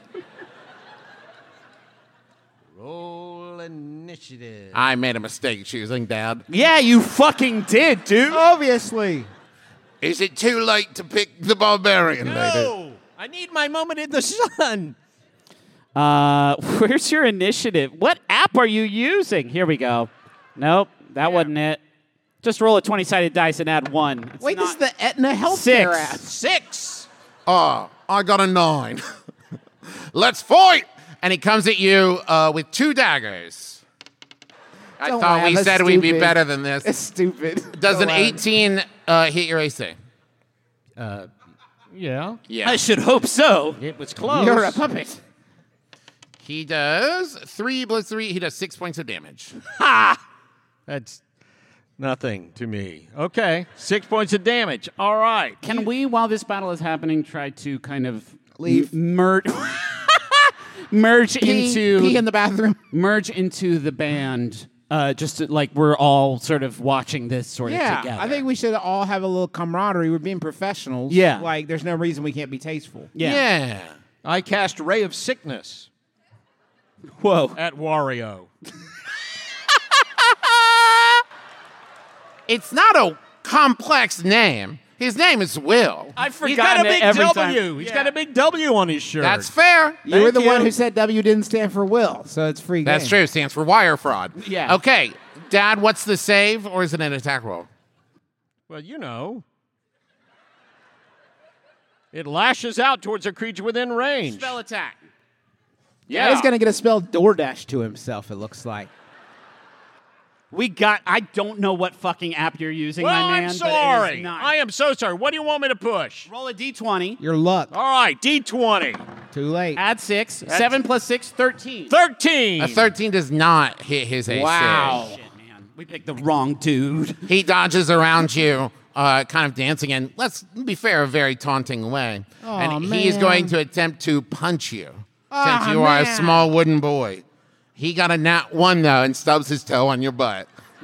[SPEAKER 6] Roll initiative.
[SPEAKER 5] I made a mistake choosing Dad.
[SPEAKER 3] Yeah, you fucking did, dude.
[SPEAKER 2] Obviously.
[SPEAKER 5] Is it too late to pick the barbarian lady?
[SPEAKER 6] No, I need my moment in the sun.
[SPEAKER 3] Where's your initiative? What app are you using? Here we go. Nope, that wasn't it. Just roll a 20-sided dice and add 1. It's
[SPEAKER 2] Wait, this
[SPEAKER 3] not
[SPEAKER 2] is the Aetna healthcare
[SPEAKER 3] 6.
[SPEAKER 2] app.
[SPEAKER 6] 6.
[SPEAKER 5] Oh, I got a 9. Let's fight! And he comes at you with 2 daggers. I
[SPEAKER 2] Don't
[SPEAKER 5] thought
[SPEAKER 2] laugh,
[SPEAKER 5] we
[SPEAKER 2] that's
[SPEAKER 5] said we'd be
[SPEAKER 2] stupid.
[SPEAKER 5] better than
[SPEAKER 2] It's
[SPEAKER 5] this.
[SPEAKER 2] stupid.
[SPEAKER 5] Does
[SPEAKER 2] Don't
[SPEAKER 5] an
[SPEAKER 2] laugh.
[SPEAKER 5] 18 hit your AC?
[SPEAKER 6] Yeah.
[SPEAKER 5] Yeah.
[SPEAKER 3] I should hope so.
[SPEAKER 6] It was close.
[SPEAKER 2] You're a puppet.
[SPEAKER 5] He does 3 plus 3. He does 6 points of damage.
[SPEAKER 4] That's nothing to me. Okay, 6 points of damage. All right.
[SPEAKER 3] Can we, while this battle is happening, try to kind of
[SPEAKER 2] Leave.
[SPEAKER 3] merge
[SPEAKER 2] Pee in the bathroom.
[SPEAKER 3] merge into the band? Just to, like we're all sort of watching this sort of together.
[SPEAKER 2] I think we should all have a little camaraderie. We're being professionals.
[SPEAKER 3] Yeah.
[SPEAKER 2] Like, there's no reason we can't be tasteful.
[SPEAKER 3] Yeah.
[SPEAKER 4] I cast Ray of Sickness
[SPEAKER 3] Whoa.
[SPEAKER 4] at Wario.
[SPEAKER 5] It's not a complex name. His name is Will.
[SPEAKER 3] I've
[SPEAKER 4] He's got
[SPEAKER 3] forgotten
[SPEAKER 4] a
[SPEAKER 3] it
[SPEAKER 4] big
[SPEAKER 3] every
[SPEAKER 4] W.
[SPEAKER 3] time.
[SPEAKER 4] He's got a big W on his shirt.
[SPEAKER 5] That's fair.
[SPEAKER 2] You were the
[SPEAKER 4] Thank
[SPEAKER 2] one
[SPEAKER 4] you.
[SPEAKER 2] who said W didn't stand for Will, so it's free
[SPEAKER 5] That's
[SPEAKER 2] game.
[SPEAKER 5] true. Stands for wire fraud.
[SPEAKER 3] Yeah.
[SPEAKER 5] Okay, Dad, what's the save, or is it an attack roll?
[SPEAKER 4] Well, you know. It lashes out towards a creature within range.
[SPEAKER 3] Spell attack.
[SPEAKER 2] Yeah. He's going to get a spell DoorDash to himself, it looks like.
[SPEAKER 3] I don't know what fucking app you're using,
[SPEAKER 4] Well,
[SPEAKER 3] my man.
[SPEAKER 4] I'm sorry.
[SPEAKER 3] But it is not.
[SPEAKER 4] I am so sorry. What do you want me to push?
[SPEAKER 3] Roll a d20.
[SPEAKER 2] Your luck.
[SPEAKER 4] All right, D20.
[SPEAKER 2] Too late.
[SPEAKER 3] Add 6. 7 plus 6, 13.
[SPEAKER 4] 13.
[SPEAKER 5] A 13 does not hit his AC.
[SPEAKER 3] Wow. Shit, man. We picked the wrong dude.
[SPEAKER 5] He dodges around you, kind of dancing in, let's be fair, a very taunting way. And he's going to attempt to punch you since you are a small wooden boy. He got a nat 1, though, and stubs his toe on your butt.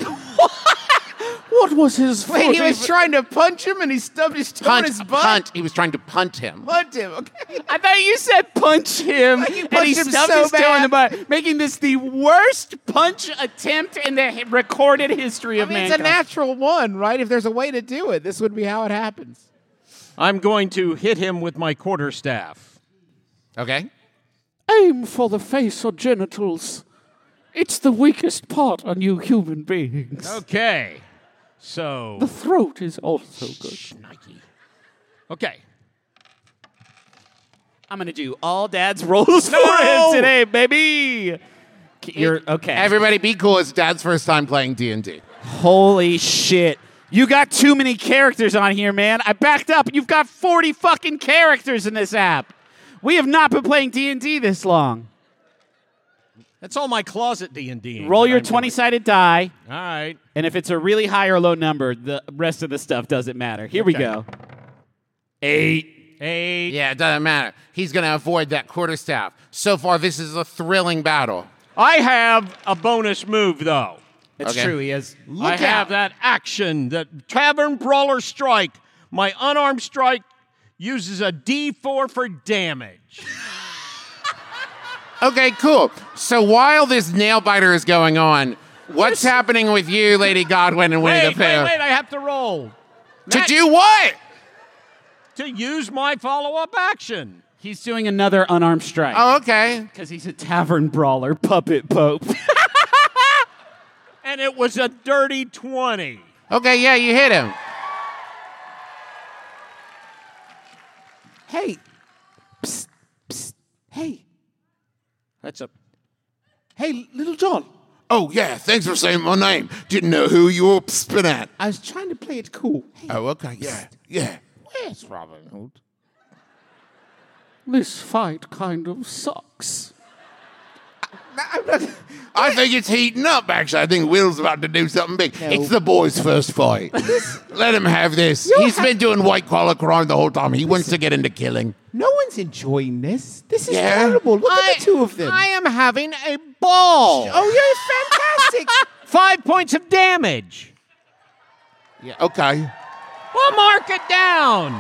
[SPEAKER 3] What was his
[SPEAKER 2] Wait, he was trying to punch him and he stubbed his toe in his butt?
[SPEAKER 5] Punt. He was trying to punt him.
[SPEAKER 2] Punt him, okay.
[SPEAKER 3] I thought you said punch him,
[SPEAKER 2] Like he
[SPEAKER 3] and
[SPEAKER 2] punched
[SPEAKER 3] he
[SPEAKER 2] him
[SPEAKER 3] stubbed
[SPEAKER 2] so
[SPEAKER 3] his toe in the
[SPEAKER 2] bad.
[SPEAKER 3] butt, making this the worst punch attempt in the recorded history of
[SPEAKER 2] I mean, it's
[SPEAKER 3] mankind.
[SPEAKER 2] a natural one, right? If there's a way to do it, this would be how it happens.
[SPEAKER 4] I'm going to hit him with my quarterstaff.
[SPEAKER 5] Okay.
[SPEAKER 3] Aim for the face or genitals. It's the weakest part on you human beings.
[SPEAKER 4] Okay. So.
[SPEAKER 3] The throat is also good.
[SPEAKER 4] Nike. Okay.
[SPEAKER 3] I'm going to do all dad's rolls for him today, baby. You're okay.
[SPEAKER 5] Everybody be cool. It's Dad's first time playing D&D.
[SPEAKER 3] Holy shit. You got too many characters on here, man. I backed up. You've got 40 fucking characters in this app. We have not been playing D&D this long.
[SPEAKER 4] That's all my closet D&D.
[SPEAKER 3] Roll your 20-sided die.
[SPEAKER 4] All right.
[SPEAKER 3] And if it's a really high or low number, the rest of the stuff doesn't matter. Here we go. 8.
[SPEAKER 5] Yeah, it doesn't matter. He's going to avoid that quarterstaff. So far, this is a thrilling battle.
[SPEAKER 4] I have a bonus move, though.
[SPEAKER 3] It's true. He has.
[SPEAKER 4] I have that action, the Tavern Brawler Strike. My unarmed strike uses a D4 for damage.
[SPEAKER 5] Okay, cool. So while this nail biter is going on, what's happening with you, Lady Godwin and Winnie the Pooh?
[SPEAKER 4] Wait, I have to roll.
[SPEAKER 5] To do what?
[SPEAKER 4] To use my follow-up action.
[SPEAKER 3] He's doing another unarmed strike.
[SPEAKER 5] Oh, okay.
[SPEAKER 3] Because he's a tavern brawler, puppet pope.
[SPEAKER 4] And it was a dirty 20.
[SPEAKER 5] Okay, yeah, you hit him.
[SPEAKER 2] Hey. Psst, psst. Hey.
[SPEAKER 4] That's a...
[SPEAKER 2] Hey, Little John.
[SPEAKER 1] Oh, yeah, thanks for saying my name. Didn't know who you were spin at.
[SPEAKER 2] I was trying to play it cool. Hey.
[SPEAKER 1] Oh, okay, yeah.
[SPEAKER 2] Where's Robin Hood?
[SPEAKER 3] This fight kind of sucks.
[SPEAKER 1] I think it's heating up, actually. I think Will's about to do something big.
[SPEAKER 2] No.
[SPEAKER 1] It's the boys' first fight. Let him have this. He's been doing white-collar crime the whole time. He wants to get into killing.
[SPEAKER 2] No one's enjoying this. This is
[SPEAKER 1] Yeah.
[SPEAKER 2] terrible. Look at the two of them.
[SPEAKER 4] I am having a ball.
[SPEAKER 2] Oh, you're fantastic.
[SPEAKER 4] 5 points of damage.
[SPEAKER 1] Yeah, okay.
[SPEAKER 4] We'll mark it down.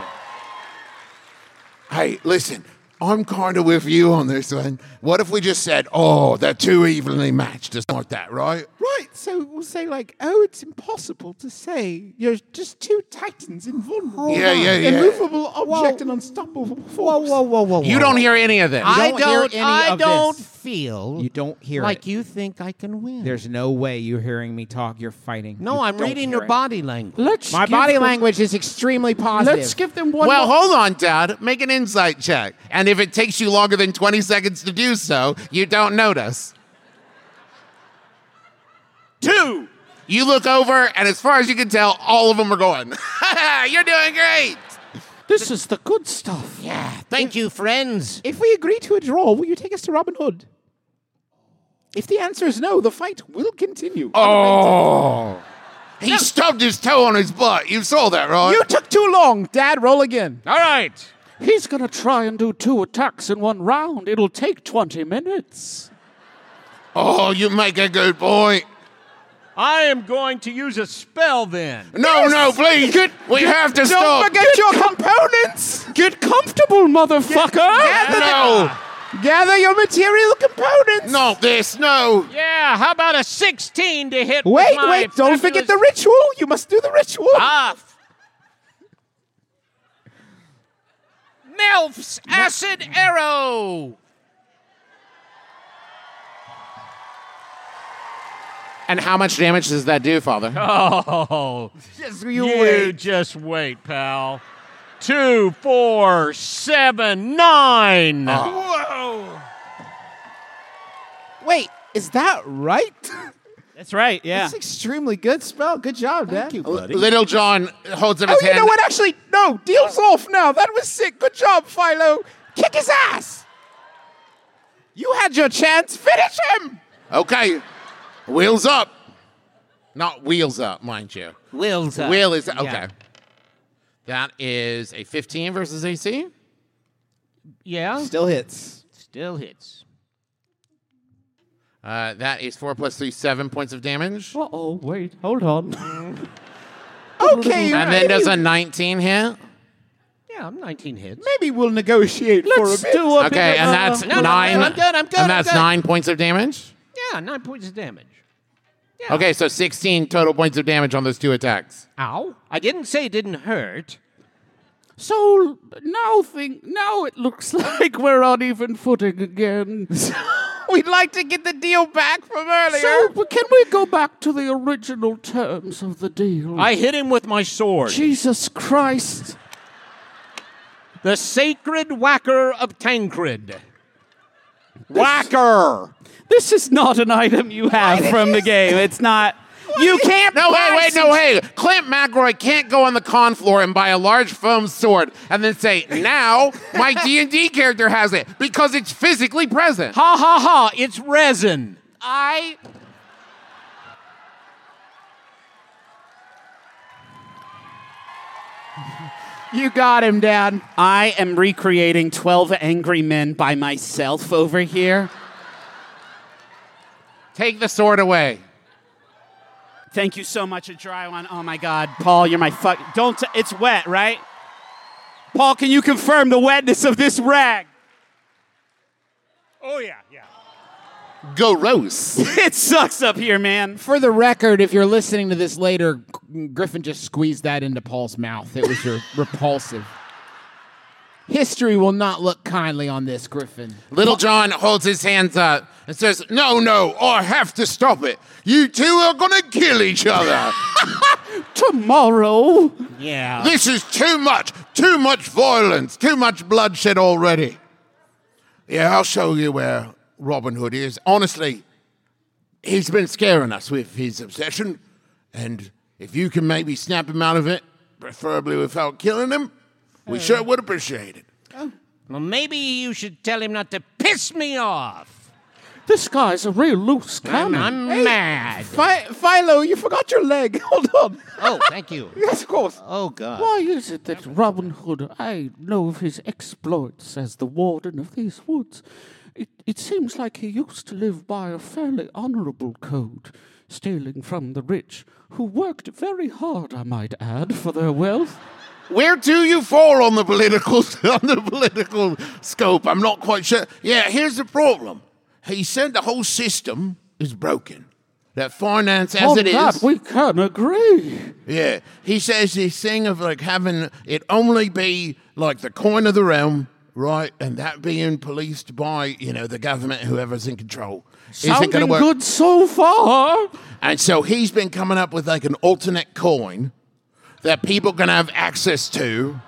[SPEAKER 1] Hey, listen, I'm kind of with you on this one. What if we just said, oh, they're too evenly matched or something like that, right?
[SPEAKER 2] Right, so we'll say like, oh, it's impossible to say. You're just two titans invulnerable.
[SPEAKER 1] Yeah.
[SPEAKER 2] Immovable object and unstoppable force.
[SPEAKER 6] Whoa.
[SPEAKER 5] You don't hear any of this.
[SPEAKER 2] I don't
[SPEAKER 6] feel
[SPEAKER 2] You don't hear
[SPEAKER 6] like
[SPEAKER 2] it.
[SPEAKER 6] you think I can win.
[SPEAKER 2] There's no way you're hearing me talk. You're fighting.
[SPEAKER 6] No,
[SPEAKER 2] You
[SPEAKER 6] I'm
[SPEAKER 2] don't
[SPEAKER 6] reading
[SPEAKER 2] hear
[SPEAKER 6] your
[SPEAKER 2] it.
[SPEAKER 6] body language.
[SPEAKER 2] My body language is extremely positive.
[SPEAKER 3] Let's give them one
[SPEAKER 5] Well,
[SPEAKER 3] more.
[SPEAKER 5] hold on, Dad. Make an insight check. And if it takes you longer than 20 seconds to do so, you don't notice.
[SPEAKER 4] 2.
[SPEAKER 5] You look over, and as far as you can tell, all of them are going, you're doing great.
[SPEAKER 3] This is the good stuff.
[SPEAKER 6] Yeah, thank you, friends.
[SPEAKER 2] If we agree to a draw, will you take us to Robin Hood? If the answer is no, the fight will continue.
[SPEAKER 1] Oh. He stubbed his toe on his butt. You saw that, right?
[SPEAKER 2] You took too long. Dad, roll again.
[SPEAKER 4] All right.
[SPEAKER 3] He's going to try and do 2 attacks in one round. It'll take 20 minutes.
[SPEAKER 1] Oh, you make a good point.
[SPEAKER 4] I am going to use a spell then.
[SPEAKER 1] No, please. We have to stop.
[SPEAKER 2] Don't forget your components.
[SPEAKER 3] Get comfortable, motherfucker.
[SPEAKER 2] Gather your material components.
[SPEAKER 1] Not this, no.
[SPEAKER 4] Yeah, how about a 16 to hit with
[SPEAKER 2] Wait,
[SPEAKER 4] my
[SPEAKER 2] don't forget the
[SPEAKER 4] fabulous-
[SPEAKER 2] ritual. You must do the ritual.
[SPEAKER 4] Melf's Acid Arrow.
[SPEAKER 5] And how much damage does that do, Father?
[SPEAKER 4] Oh,
[SPEAKER 2] Just
[SPEAKER 4] you just wait, pal. 2, 4, 7, 9.
[SPEAKER 2] Whoa! Wait, is that right?
[SPEAKER 3] That's right, yeah.
[SPEAKER 2] That's extremely good spell. Good job, Dad.
[SPEAKER 4] Thank you, buddy.
[SPEAKER 5] Little John holds up his
[SPEAKER 2] Oh,
[SPEAKER 5] hand.
[SPEAKER 2] you know what? Actually, no. Deal's off now. That was sick. Good job, Philo. Kick his ass. You had your chance. Finish him.
[SPEAKER 5] Okay. Wheels up. Not wheels up, mind you.
[SPEAKER 6] Wheels up.
[SPEAKER 5] Wheel is okay.
[SPEAKER 6] Yeah.
[SPEAKER 5] That is a 15 versus AC.
[SPEAKER 6] Yeah.
[SPEAKER 2] Still hits.
[SPEAKER 6] Still hits.
[SPEAKER 5] That is 4 plus 3, 7 points of damage.
[SPEAKER 3] Uh-oh, wait, hold on.
[SPEAKER 2] Okay.
[SPEAKER 5] And then does a 19 hit.
[SPEAKER 6] Yeah, 19 hits.
[SPEAKER 2] Maybe we'll negotiate for a bit.
[SPEAKER 3] do a
[SPEAKER 5] Okay,
[SPEAKER 3] bit
[SPEAKER 5] and
[SPEAKER 3] of,
[SPEAKER 5] that's
[SPEAKER 6] No,
[SPEAKER 5] 9.
[SPEAKER 6] I'm good.
[SPEAKER 5] And that's 9 points of damage.
[SPEAKER 6] Yeah, 9 points of damage. Yeah.
[SPEAKER 5] Okay, so 16 total points of damage on those 2 attacks.
[SPEAKER 6] Ow. I didn't say it didn't hurt.
[SPEAKER 3] So now it looks like we're on even footing again.
[SPEAKER 2] We'd like to get the deal back from earlier.
[SPEAKER 3] So can we go back to the original terms of the deal?
[SPEAKER 4] I hit him with my sword.
[SPEAKER 3] Jesus Christ.
[SPEAKER 4] The sacred whacker of Tancred. Whacker!
[SPEAKER 3] This is not an item you have from the game. It's not. You can't.
[SPEAKER 5] No,
[SPEAKER 3] buy
[SPEAKER 5] wait,
[SPEAKER 3] some-
[SPEAKER 5] no, hey. Clint McElroy can't go on the con floor and buy a large foam sword and then say, now my D&D character has it because it's physically present.
[SPEAKER 4] Ha ha ha, it's resin.
[SPEAKER 2] You got him, Dad.
[SPEAKER 3] I am recreating 12 Angry Men by myself over here.
[SPEAKER 5] Take the sword away.
[SPEAKER 3] Thank you so much, a dry one. Oh my God, Paul, you're my fuck. Don't. It's wet, right? Paul, can you confirm the wetness of this rag?
[SPEAKER 4] Oh, yeah, yeah.
[SPEAKER 5] Gross.
[SPEAKER 3] It sucks up here, man.
[SPEAKER 2] For the record, if you're listening to this later, Griffin just squeezed that into Paul's mouth. It was repulsive. History will not look kindly on this, Griffin.
[SPEAKER 5] Little John holds his hands up and says, no, I have to stop it. You two are going to kill each other.
[SPEAKER 3] Tomorrow.
[SPEAKER 6] Yeah.
[SPEAKER 5] This is too much violence, too much bloodshed already. Yeah, I'll show you where Robin Hood is. Honestly, he's been scaring us with his obsession, and if you can maybe snap him out of it, preferably without killing him, we sure would appreciate it.
[SPEAKER 6] Well, maybe you should tell him not to piss me off.
[SPEAKER 3] This guy's a real loose cannon.
[SPEAKER 6] I'm mad.
[SPEAKER 2] Philo, you forgot your leg. Hold on.
[SPEAKER 6] Oh, thank you.
[SPEAKER 2] Yes, of course.
[SPEAKER 6] Oh, God.
[SPEAKER 3] Why is it that Robin Hood, I know of his exploits as the warden of these woods. It seems like he used to live by a fairly honorable code, stealing from the rich, who worked very hard, I might add, for their wealth.
[SPEAKER 5] Where do you fall on the political scope? I'm not quite sure. Yeah, here's the problem. He said the whole system is broken. That finance as
[SPEAKER 3] On
[SPEAKER 5] it
[SPEAKER 3] that
[SPEAKER 5] is.
[SPEAKER 3] we can agree.
[SPEAKER 5] Yeah. He says this thing of like having it only be like the coin of the realm, right? And that being policed by, the government, whoever's in control. Isn't
[SPEAKER 3] Sounding
[SPEAKER 5] gonna work.
[SPEAKER 3] good so far.
[SPEAKER 5] And so he's been coming up with like an alternate coin that people can have access to.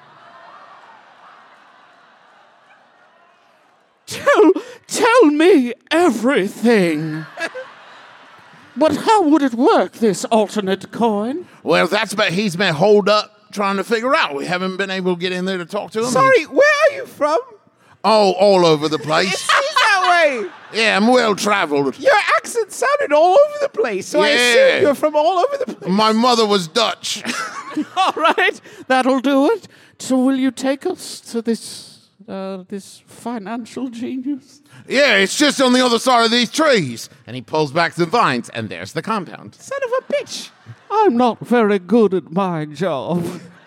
[SPEAKER 3] Tell me everything. But how would it work, this alternate coin?
[SPEAKER 5] Well, that's what he's been holed up trying to figure out. We haven't been able to get in there to talk to him.
[SPEAKER 2] Sorry, where are you from?
[SPEAKER 5] Oh, all over the place.
[SPEAKER 2] He's that way.
[SPEAKER 5] Yeah, I'm well traveled.
[SPEAKER 2] Your accent sounded all over the place, so I assume you're from all over the place.
[SPEAKER 5] My mother was Dutch.
[SPEAKER 3] All right, that'll do it. So will you take us to this financial genius?
[SPEAKER 5] Yeah, it's just on the other side of these trees. And he pulls back the vines, and there's the compound.
[SPEAKER 2] Son of a bitch.
[SPEAKER 3] I'm not very good at my job.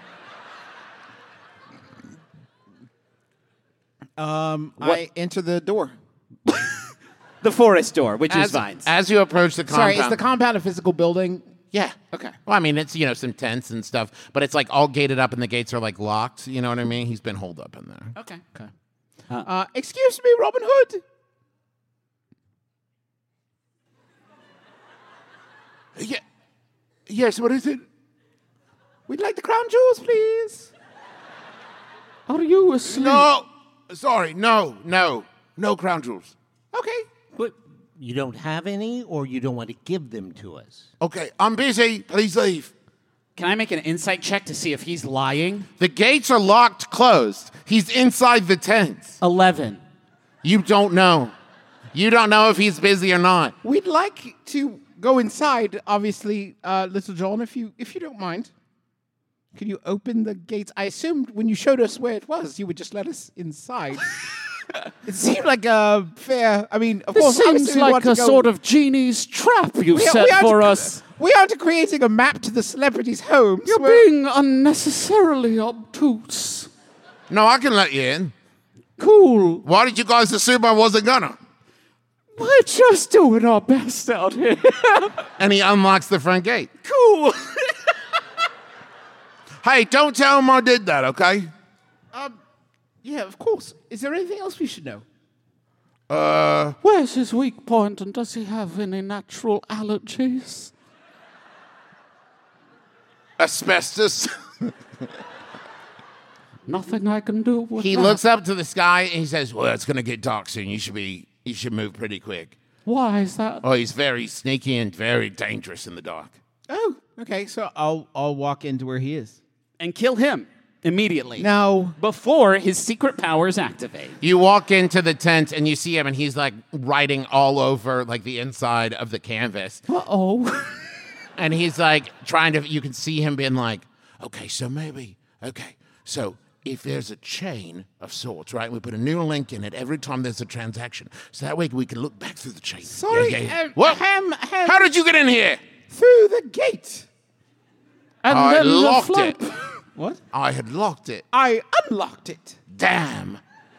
[SPEAKER 2] I enter the door.
[SPEAKER 3] The forest door, which is vines.
[SPEAKER 5] As you approach the compound.
[SPEAKER 2] Sorry, is the compound a physical building?
[SPEAKER 5] Yeah.
[SPEAKER 2] Okay.
[SPEAKER 5] Well, I mean, it's, some tents and stuff, but it's like all gated up and the gates are like locked. You know what I mean? He's been holed up in there.
[SPEAKER 2] Okay. Excuse me, Robin Hood.
[SPEAKER 5] Yeah. Yes, what is it?
[SPEAKER 2] We'd like the crown jewels, please.
[SPEAKER 3] Are you asleep?
[SPEAKER 5] No, sorry, no crown jewels.
[SPEAKER 2] Okay.
[SPEAKER 6] But you don't have any, or you don't want to give them to us?
[SPEAKER 5] Okay, I'm busy. Please leave.
[SPEAKER 3] Can I make an insight check to see if he's lying?
[SPEAKER 5] The gates are locked closed. He's inside the tent.
[SPEAKER 3] 11.
[SPEAKER 5] You don't know. You don't know if he's busy or not.
[SPEAKER 2] We'd like to go inside, obviously, Little John, if you don't mind. Could you open the gates? I assumed when you showed us where it was, you would just let us inside. It seemed like a fair. I mean, of course,
[SPEAKER 3] This seems
[SPEAKER 2] obviously we
[SPEAKER 3] like
[SPEAKER 2] want to
[SPEAKER 3] a
[SPEAKER 2] go-
[SPEAKER 3] sort of genie's trap you've
[SPEAKER 2] We-
[SPEAKER 3] set
[SPEAKER 2] we aren't-
[SPEAKER 3] for us.
[SPEAKER 2] We aren't creating a map to the celebrities' homes.
[SPEAKER 3] You're being unnecessarily obtuse.
[SPEAKER 5] No, I can let you in.
[SPEAKER 3] Cool.
[SPEAKER 5] Why did you guys assume I wasn't gonna?
[SPEAKER 3] We're just doing our best out here.
[SPEAKER 5] And he unlocks the front gate.
[SPEAKER 3] Cool.
[SPEAKER 5] Hey, don't tell him I did that, okay?
[SPEAKER 2] Yeah, of course. Is there anything else we should know?
[SPEAKER 3] Where's his weak point, and does he have any natural allergies?
[SPEAKER 5] Asbestos.
[SPEAKER 3] Nothing I can do with
[SPEAKER 5] He
[SPEAKER 3] that.
[SPEAKER 5] looks up to the sky and he says, "Well, it's gonna get dark soon. You should move pretty quick."
[SPEAKER 3] Why is that?
[SPEAKER 5] Oh, he's very sneaky and very dangerous in the dark.
[SPEAKER 2] Oh, okay. So I'll walk into where he is.
[SPEAKER 3] And kill him immediately.
[SPEAKER 2] No.
[SPEAKER 3] Before his secret powers activate.
[SPEAKER 5] You walk into the tent and you see him, and he's like writing all over like the inside of the canvas.
[SPEAKER 3] Uh-oh.
[SPEAKER 5] And he's like trying to. You can see him being like, "Okay, so if there's a chain of sorts, right? We put a new link in it every time there's a transaction, so that way we can look back through the chain."
[SPEAKER 2] Sorry,
[SPEAKER 5] What?
[SPEAKER 2] Ham.
[SPEAKER 5] How did you get in here?
[SPEAKER 2] Through the gate.
[SPEAKER 3] And
[SPEAKER 5] I
[SPEAKER 3] then the
[SPEAKER 5] locked
[SPEAKER 3] flap.
[SPEAKER 5] it.
[SPEAKER 2] What?
[SPEAKER 5] I had locked it.
[SPEAKER 2] I unlocked it.
[SPEAKER 5] Damn.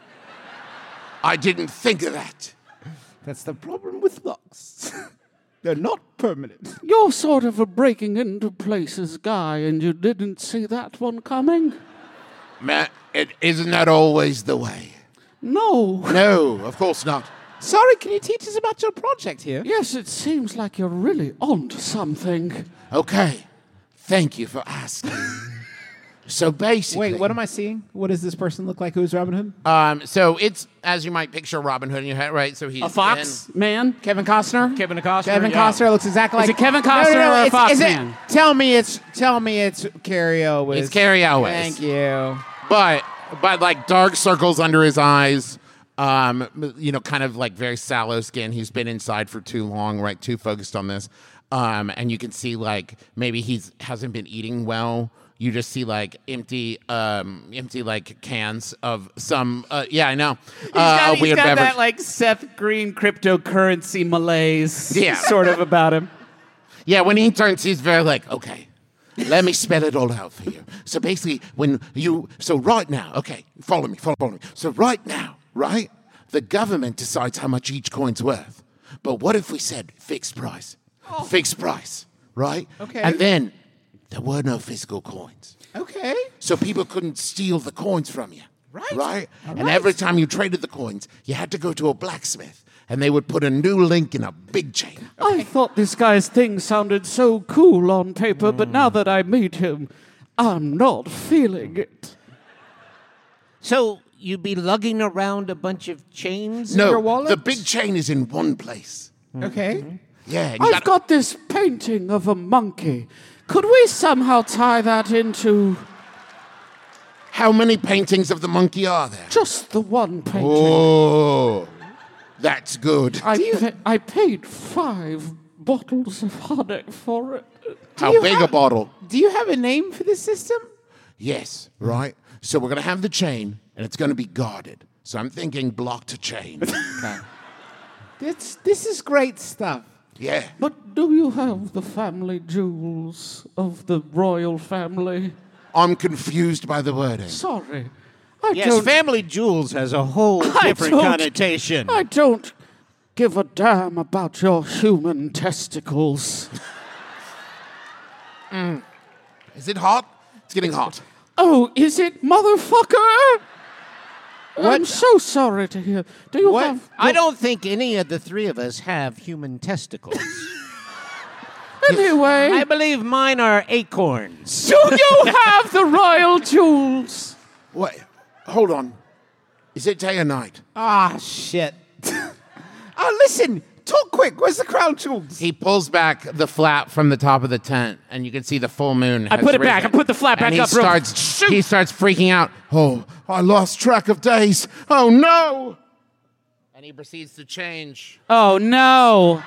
[SPEAKER 5] I didn't think of that.
[SPEAKER 2] That's the problem with locks. They're not permanent.
[SPEAKER 3] You're sort of a breaking into places guy, and you didn't see that one coming?
[SPEAKER 5] Man, isn't that always the way?
[SPEAKER 3] No.
[SPEAKER 5] No, of course not.
[SPEAKER 2] Sorry, can you teach us about your project here?
[SPEAKER 3] Yes, it seems like you're really onto something.
[SPEAKER 5] Okay. Thank you for asking. So basically...
[SPEAKER 2] Wait, what am I seeing? What does this person look like? Who's Robin Hood?
[SPEAKER 5] So it's, as you might picture Robin Hood in your head, right? So he's
[SPEAKER 3] A fox man?
[SPEAKER 2] Kevin Costner?
[SPEAKER 14] Kevin Costner.
[SPEAKER 2] Kevin
[SPEAKER 14] yeah.
[SPEAKER 2] Costner looks exactly like...
[SPEAKER 3] Is it Kevin Costner or a fox man?
[SPEAKER 2] Tell me it's Carrie Elwes.
[SPEAKER 5] It's Carrie Elwes.
[SPEAKER 2] Thank you.
[SPEAKER 5] But like dark circles under his eyes, kind of like very sallow skin. He's been inside for too long, right? Too focused on this. And you can see like maybe hasn't been eating well. You just see like empty like cans of some. Yeah, I know.
[SPEAKER 3] He's got
[SPEAKER 5] weird beverage.
[SPEAKER 3] that like Seth Green cryptocurrency malaise
[SPEAKER 5] Yeah.
[SPEAKER 3] sort of about him.
[SPEAKER 5] Yeah, when he turns, he's very like, okay, let me spell it all out for you. So basically, right now, okay, follow me. So right now, right, the government decides how much each coin's worth. But what if we said fixed price? Fixed price, right?
[SPEAKER 2] Okay.
[SPEAKER 5] And then there were no physical coins.
[SPEAKER 2] Okay.
[SPEAKER 5] So people couldn't steal the coins from you.
[SPEAKER 2] Right.
[SPEAKER 5] Right?
[SPEAKER 2] All
[SPEAKER 5] And
[SPEAKER 2] right.
[SPEAKER 5] every time you traded the coins, you had to go to a blacksmith. And they would put a new link in a big chain.
[SPEAKER 3] I thought this guy's thing sounded so cool on paper, but now that I meet him, I'm not feeling it.
[SPEAKER 6] So you'd be lugging around a bunch of chains in
[SPEAKER 5] No,
[SPEAKER 6] your wallet?
[SPEAKER 5] the big chain is in one place.
[SPEAKER 2] Okay.
[SPEAKER 5] Yeah. and you
[SPEAKER 3] I've got this painting of a monkey. Could we somehow tie that into
[SPEAKER 5] How many paintings of the monkey are there?
[SPEAKER 3] just the one painting?
[SPEAKER 5] Oh, that's good.
[SPEAKER 3] I paid 5 bottles of honey for it.
[SPEAKER 5] How
[SPEAKER 2] you
[SPEAKER 5] big a
[SPEAKER 2] have-
[SPEAKER 5] bottle?
[SPEAKER 2] Do you have a name for this system?
[SPEAKER 5] Yes, right? So we're going to have the chain, and it's going to be guarded. So I'm thinking block to chain.
[SPEAKER 2] This is great stuff.
[SPEAKER 5] Yeah.
[SPEAKER 3] But do you have the family jewels of the royal family?
[SPEAKER 5] I'm confused by the wording.
[SPEAKER 3] Sorry.
[SPEAKER 6] Yes, family jewels has a whole different connotation.
[SPEAKER 3] I don't give a damn about your human testicles.
[SPEAKER 5] Is it hot? It's getting hot.
[SPEAKER 3] Oh, is it, motherfucker? I'm so sorry to hear. Do you have...
[SPEAKER 6] I don't think any of the three of us have human testicles.
[SPEAKER 3] Anyway...
[SPEAKER 6] I believe mine are acorns.
[SPEAKER 3] Do you have the royal jewels?
[SPEAKER 5] What? Hold on. Is it day or night?
[SPEAKER 2] Ah, shit. Listen. Talk quick. Where's the crown jewels?
[SPEAKER 5] He pulls back the flap from the top of the tent, and you can see the full moon.
[SPEAKER 3] I put it back. I put the flap back
[SPEAKER 5] and
[SPEAKER 3] up.
[SPEAKER 5] He starts freaking out. Oh, I lost track of days. Oh, no. And he proceeds to change.
[SPEAKER 3] Oh, no.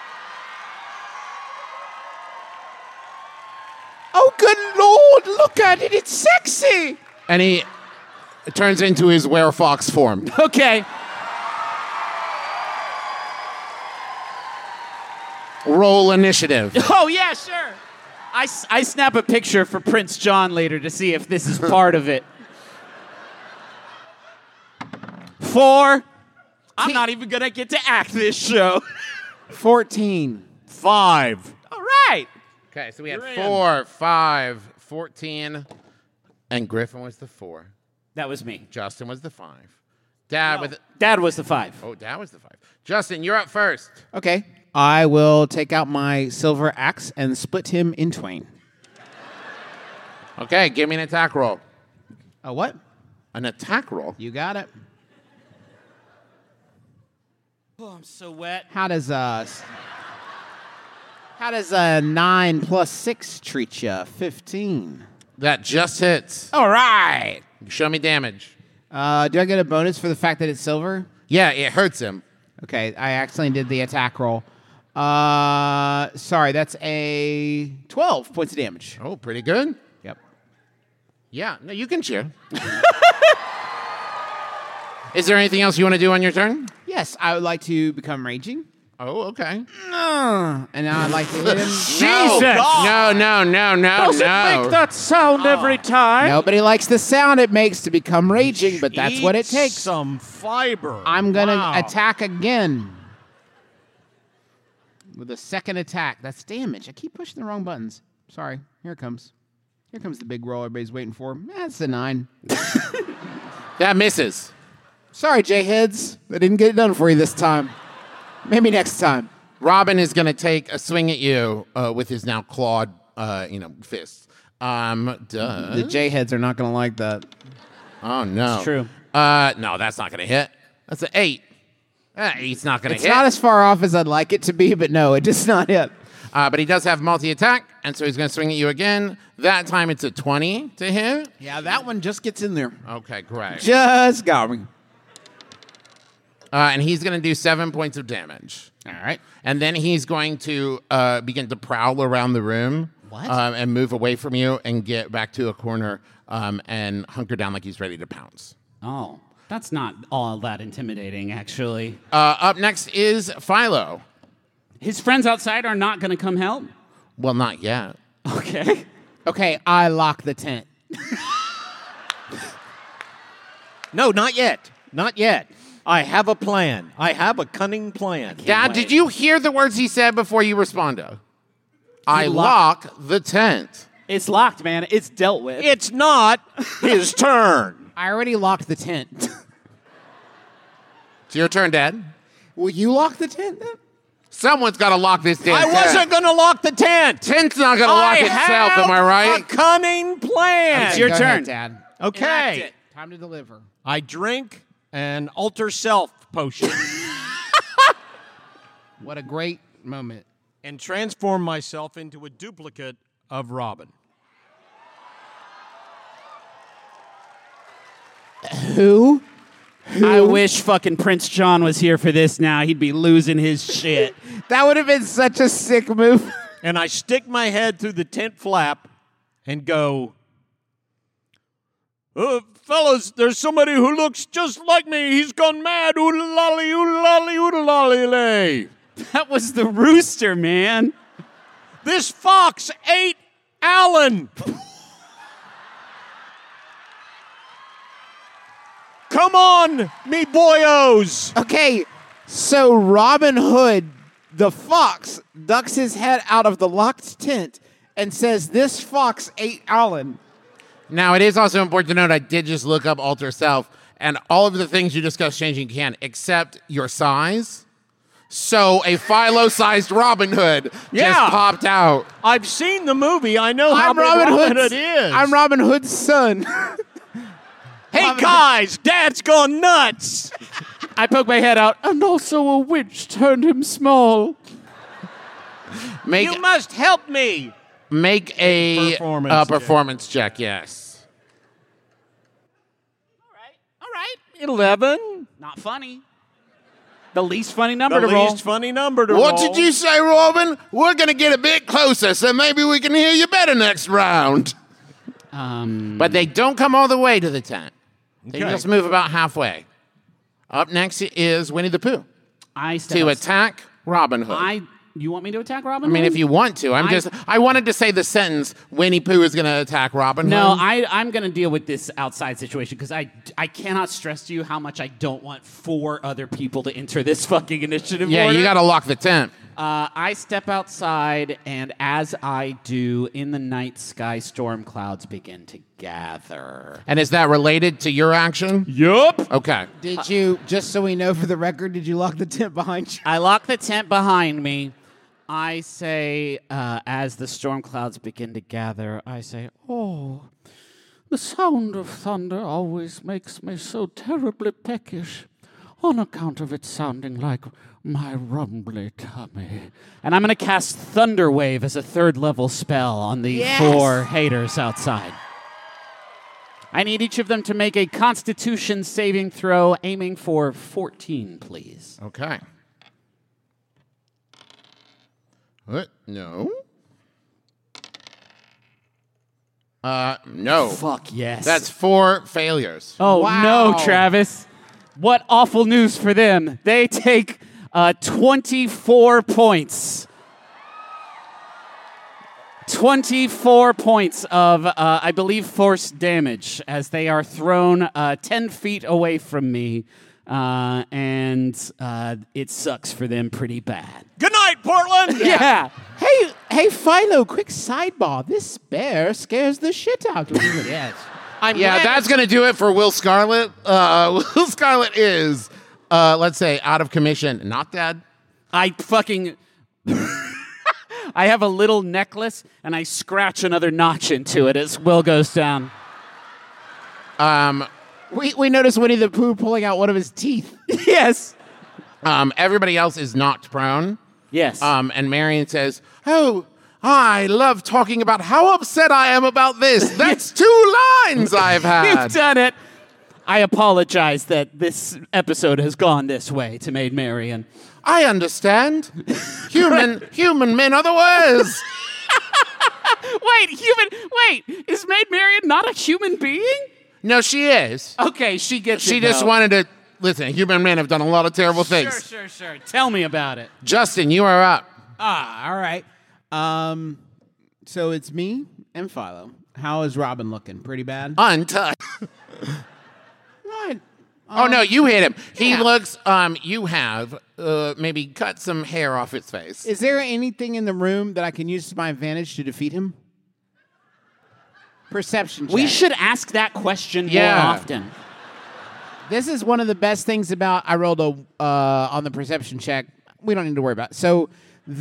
[SPEAKER 2] Oh, good Lord. Look at it. It's sexy.
[SPEAKER 5] And he turns into his werefox form.
[SPEAKER 3] Okay.
[SPEAKER 5] Roll initiative.
[SPEAKER 3] Oh, yeah, sure. I snap a picture for Prince John later to see if this is part of it. 4. I'm not even going to get to act this show.
[SPEAKER 2] 14.
[SPEAKER 4] 5.
[SPEAKER 3] All right.
[SPEAKER 5] Okay, so we had 4, 5, 14, and Griffin was the 4.
[SPEAKER 3] That was me.
[SPEAKER 5] Justin was the 5. Dad
[SPEAKER 3] was the 5.
[SPEAKER 5] Oh, Dad was the 5. Justin, you're up first.
[SPEAKER 2] Okay. I will take out my silver axe and split him in twain.
[SPEAKER 5] Okay, give me an attack roll.
[SPEAKER 2] A what?
[SPEAKER 5] An attack roll?
[SPEAKER 2] You got it.
[SPEAKER 3] Oh, I'm so wet.
[SPEAKER 2] How does a 9 plus 6 treat you? 15.
[SPEAKER 5] That just hits.
[SPEAKER 2] All right.
[SPEAKER 5] Show me damage.
[SPEAKER 2] Do I get a bonus for the fact that it's silver?
[SPEAKER 5] Yeah, it hurts him.
[SPEAKER 2] Okay, I accidentally did the attack roll. Sorry, that's a 12 points of damage.
[SPEAKER 5] Oh, pretty good.
[SPEAKER 2] Yep.
[SPEAKER 5] Yeah, no, you can cheer. Is there anything else you want to do on your turn?
[SPEAKER 2] Yes, I would like to become raging.
[SPEAKER 5] Oh, okay.
[SPEAKER 2] And now I'd like to hit him.
[SPEAKER 3] Jesus!
[SPEAKER 5] No.
[SPEAKER 3] Does it make that sound every time?
[SPEAKER 2] Nobody likes the sound it makes to become raging, but that's what it takes.
[SPEAKER 4] Some fiber.
[SPEAKER 2] I'm going to attack again. With a second attack. That's damage. I keep pushing the wrong buttons. Sorry. Here it comes. Here comes the big roll everybody's waiting for. That's a 9.
[SPEAKER 5] That misses.
[SPEAKER 2] Sorry, J-heads. I didn't get it done for you this time. Maybe next time.
[SPEAKER 5] Robin is going to take a swing at you with his now clawed, fists.
[SPEAKER 2] The J-heads are not going to like that.
[SPEAKER 5] Oh, no.
[SPEAKER 3] It's true.
[SPEAKER 5] No, that's not going to hit. That's an 8. 8's not going to hit.
[SPEAKER 2] It's not as far off as I'd like it to be, but no, it does not hit.
[SPEAKER 5] But he does have multi-attack, and so he's going to swing at you again. That time it's a 20 to hit.
[SPEAKER 2] Yeah, that one just gets in there.
[SPEAKER 5] Okay, great.
[SPEAKER 2] Just got me.
[SPEAKER 5] And he's going to do 7 points of damage.
[SPEAKER 2] All right.
[SPEAKER 5] And then he's going to begin to prowl around the room.
[SPEAKER 2] What?
[SPEAKER 5] And move away from you and get back to a corner and hunker down like he's ready to pounce.
[SPEAKER 3] Oh, that's not all that intimidating, actually.
[SPEAKER 5] Up next is Philo.
[SPEAKER 3] His friends outside are not going to come help?
[SPEAKER 5] Well, not yet.
[SPEAKER 3] Okay.
[SPEAKER 2] Okay, I lock the tent.
[SPEAKER 4] No, not yet. Not yet. I have a plan. I have a cunning plan.
[SPEAKER 5] Dad, did you hear the words he said before you responded? I lock the tent.
[SPEAKER 3] It's locked, man. It's dealt with.
[SPEAKER 4] It's not his turn.
[SPEAKER 2] I already locked the tent.
[SPEAKER 5] It's your turn, Dad.
[SPEAKER 2] Will you lock the tent then?
[SPEAKER 5] Someone's got to lock this damn tent.
[SPEAKER 4] I wasn't going to lock the tent.
[SPEAKER 5] Tent's not going to lock itself, am I right?
[SPEAKER 4] A cunning plan.
[SPEAKER 3] It's your
[SPEAKER 2] Go
[SPEAKER 3] turn.
[SPEAKER 2] ahead, Dad.
[SPEAKER 4] Okay.
[SPEAKER 2] Time to deliver.
[SPEAKER 4] I drink an alter self potion
[SPEAKER 2] What a great moment.
[SPEAKER 4] and transform myself into a duplicate of Robin.
[SPEAKER 2] Who?
[SPEAKER 3] I wish fucking Prince John was here for this now. He'd be losing his shit.
[SPEAKER 2] That would have been such a sick move.
[SPEAKER 4] And I stick my head through the tent flap and go, fellas, there's somebody who looks just like me. He's gone mad. Oodle-lolly, oodle-lolly, oodle-lolly-lay.
[SPEAKER 3] That was the rooster, man.
[SPEAKER 4] This fox ate Alan. Come on, me boyos.
[SPEAKER 2] Okay, so Robin Hood, the fox, ducks his head out of the locked tent and says, "This fox ate Alan."
[SPEAKER 5] Now, it is also important to note I did just look up alter self, and all of the things you discussed changing can, except your size. So a Philo-sized Robin Hood just popped out.
[SPEAKER 4] I've seen the movie. I know how
[SPEAKER 2] I'm
[SPEAKER 4] big
[SPEAKER 2] Robin
[SPEAKER 4] Robin
[SPEAKER 2] Hood's,
[SPEAKER 4] Hood is.
[SPEAKER 2] I'm Robin Hood's son.
[SPEAKER 4] Hey, guys, Dad's gone nuts.
[SPEAKER 3] I poke my head out, and also a witch turned him small.
[SPEAKER 4] You must help me.
[SPEAKER 5] Make a performance check, yes.
[SPEAKER 3] All right.
[SPEAKER 4] 11.
[SPEAKER 3] Not funny. The least funny number to roll.
[SPEAKER 4] funny number to
[SPEAKER 5] What did you say, Robin? We're going to get a bit closer, so maybe we can hear you better next round. But they don't come all the way to the tent. They just move about halfway. Up next is Winnie the Pooh. Attack Robin Hood.
[SPEAKER 3] You want me to attack Robin
[SPEAKER 5] I mean,
[SPEAKER 3] Hood?
[SPEAKER 5] if you want to. I wanted to say the sentence, Winnie Pooh is going to attack Robin Hood.
[SPEAKER 3] No, I'm going to deal with this outside situation because I cannot stress to you how much I don't want 4 other people to enter this fucking initiative
[SPEAKER 5] Yeah,
[SPEAKER 3] order.
[SPEAKER 5] you got to lock the tent.
[SPEAKER 3] I step outside, and as I do, in the night sky, storm clouds begin to gather.
[SPEAKER 5] And is that related to your action?
[SPEAKER 3] Yup.
[SPEAKER 5] Okay.
[SPEAKER 2] Did you, just so we know for the record, did you lock the tent behind you?
[SPEAKER 3] I lock the tent behind me. I say, as the storm clouds begin to gather, I say, oh, the sound of thunder always makes me so terribly peckish on account of it sounding like my rumbly tummy. And I'm going to cast Thunder Wave as a 3rd level spell on the 4 haters outside. I need each of them to make a Constitution saving throw, aiming for 14, please.
[SPEAKER 5] Okay. What? No. No.
[SPEAKER 3] Fuck yes.
[SPEAKER 5] That's 4 failures.
[SPEAKER 3] Oh, no, Travis. What awful news for them. They take 24 points. 24 points of, I believe, force damage as they are thrown 10 feet away from me. And it sucks for them pretty bad.
[SPEAKER 4] Good night, Portland.
[SPEAKER 3] Yeah.
[SPEAKER 2] Hey, Philo, quick sidebar. This bear scares the shit out of me.
[SPEAKER 3] Yes.
[SPEAKER 5] That's going to do it for Will Scarlet. Will Scarlet is, let's say, out of commission. Not dead.
[SPEAKER 3] I fucking... I have a little necklace, and I scratch another notch into it as Will goes down.
[SPEAKER 2] We noticed Winnie the Pooh pulling out one of his teeth.
[SPEAKER 3] Yes.
[SPEAKER 5] Everybody else is knocked prone.
[SPEAKER 3] Yes.
[SPEAKER 5] And Marion says, oh, I love talking about how upset I am about this. That's 2 lines I've had.
[SPEAKER 3] You've done it. I apologize that this episode has gone this way to Maid Marian.
[SPEAKER 5] I understand. Human men are the worst.
[SPEAKER 3] Wait, is Maid Marian not a human being?
[SPEAKER 5] No, she is.
[SPEAKER 3] Okay, she gets it.
[SPEAKER 5] She just wanted to... Listen, human men have done a lot of terrible things.
[SPEAKER 3] Sure. Tell me about it.
[SPEAKER 5] Justin, you are up.
[SPEAKER 2] All right. So it's me and Philo. How is Robin looking? Pretty bad?
[SPEAKER 5] Untouched.
[SPEAKER 2] What?
[SPEAKER 5] Oh, no, you hit him. He looks... you have maybe cut some hair off his face.
[SPEAKER 2] Is there anything in the room that I can use to my advantage to defeat him? Perception check.
[SPEAKER 3] We should ask that question more often.
[SPEAKER 2] This is one of the best things about I rolled on the perception check. We don't need to worry about it. So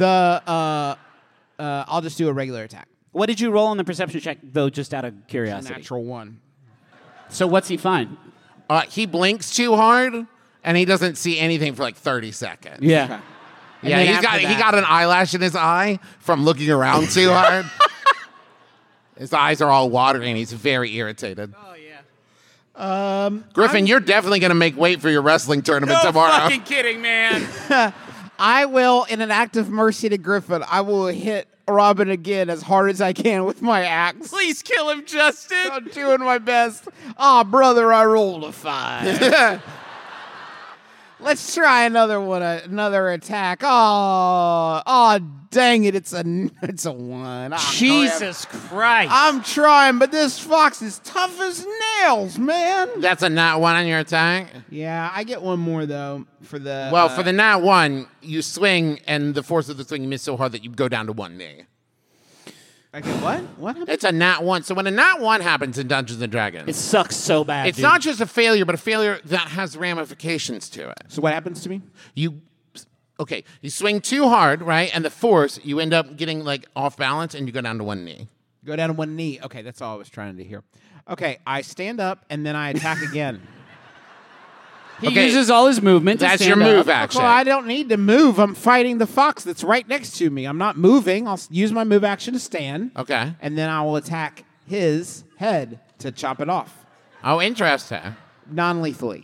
[SPEAKER 2] I'll just do a regular attack.
[SPEAKER 3] What did you roll on the perception check, though, just out of curiosity?
[SPEAKER 2] Natural 1.
[SPEAKER 3] So what's he find?
[SPEAKER 5] He blinks too hard, and he doesn't see anything for like 30 seconds.
[SPEAKER 3] Yeah.
[SPEAKER 2] Okay.
[SPEAKER 5] Yeah, he got an eyelash in his eye from looking around too hard. His eyes are all watery, and he's very irritated.
[SPEAKER 3] Oh, yeah.
[SPEAKER 5] Griffin, you're definitely going to make weight for your wrestling tournament tomorrow.
[SPEAKER 3] No fucking kidding, man.
[SPEAKER 2] I will, in an act of mercy to Griffin, I will hit Robin again as hard as I can with my axe.
[SPEAKER 3] Please kill him, Justin.
[SPEAKER 2] I'm doing my best. Brother, I rolled a 5. Let's try another one, another attack. Oh, dang it! It's a 1. Oh,
[SPEAKER 3] Jesus Christ!
[SPEAKER 2] I'm trying, but this fox is tough as nails, man.
[SPEAKER 5] That's a nat 1 on your attack?
[SPEAKER 2] Yeah, I get one more though for the.
[SPEAKER 5] Well, for the nat 1, you swing, and the force of the swing you miss so hard that you go down to 1 knee.
[SPEAKER 2] Okay, what? What happened?
[SPEAKER 5] It's a nat 1. So when a nat 1 happens in Dungeons & Dragons...
[SPEAKER 3] It sucks so bad,
[SPEAKER 5] It's not just a failure, but a failure that has ramifications to it.
[SPEAKER 2] So what happens to me?
[SPEAKER 5] You swing too hard, right? And the force, you end up getting like off balance, and you go down to 1 knee.
[SPEAKER 2] Go down to 1 knee. Okay, that's all I was trying to hear. Okay, I stand up and then I attack again.
[SPEAKER 3] He uses all his movement.
[SPEAKER 5] That's
[SPEAKER 3] to
[SPEAKER 5] your
[SPEAKER 3] stand
[SPEAKER 5] move
[SPEAKER 3] up.
[SPEAKER 5] action.
[SPEAKER 2] Well, I don't need to move. I'm fighting the fox that's right next to me. I'm not moving. I'll use my move action to stand.
[SPEAKER 5] Okay.
[SPEAKER 2] And then I will attack his head to chop it off.
[SPEAKER 5] Oh, interesting.
[SPEAKER 2] Non-lethally.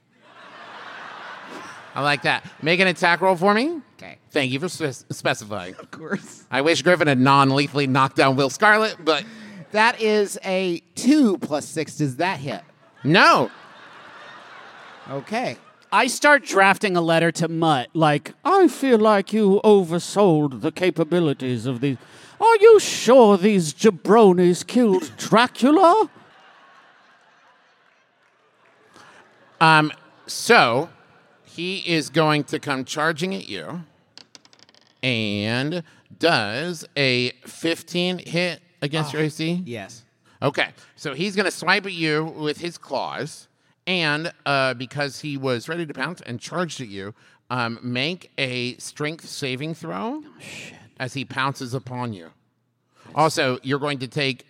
[SPEAKER 5] I like that. Make an attack roll for me.
[SPEAKER 2] Okay.
[SPEAKER 5] Thank you for specifying.
[SPEAKER 2] Of course.
[SPEAKER 5] I wish Griffin had non-lethally knocked down Will Scarlet, but
[SPEAKER 2] That is a 2 plus 6. Does that hit?
[SPEAKER 5] no.
[SPEAKER 2] Okay.
[SPEAKER 3] I start drafting a letter to Mutt, like, I feel like you oversold the capabilities of these. Are you sure these jabronis killed Dracula?
[SPEAKER 5] So he is going to come charging at you and does a 15 hit against your AC?
[SPEAKER 2] Yes.
[SPEAKER 5] Okay, so he's going to swipe at you with his claws, and because he was ready to pounce and charged at you, make a strength saving throw as he pounces upon you. Also, you're going to take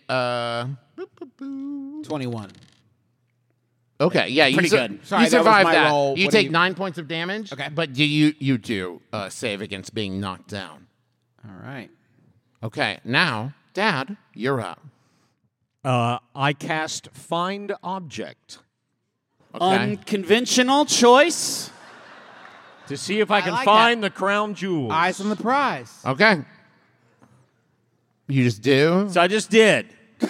[SPEAKER 2] 21.
[SPEAKER 5] Okay, yeah,
[SPEAKER 2] Pretty good. Sorry,
[SPEAKER 5] you
[SPEAKER 2] that was
[SPEAKER 5] survived
[SPEAKER 2] my
[SPEAKER 5] that.
[SPEAKER 2] roll.
[SPEAKER 5] You
[SPEAKER 2] What do
[SPEAKER 5] take
[SPEAKER 2] you-
[SPEAKER 5] 9 points of damage.
[SPEAKER 2] Okay.
[SPEAKER 5] But you do save against being knocked down.
[SPEAKER 2] All right.
[SPEAKER 5] Okay, now, Dad, you're up.
[SPEAKER 4] I cast Find Object
[SPEAKER 5] Okay.
[SPEAKER 3] Unconventional choice.
[SPEAKER 4] to see if I can
[SPEAKER 2] like
[SPEAKER 4] find the crown jewels.
[SPEAKER 2] Eyes on the prize.
[SPEAKER 5] Okay. You just do?
[SPEAKER 4] So I just did.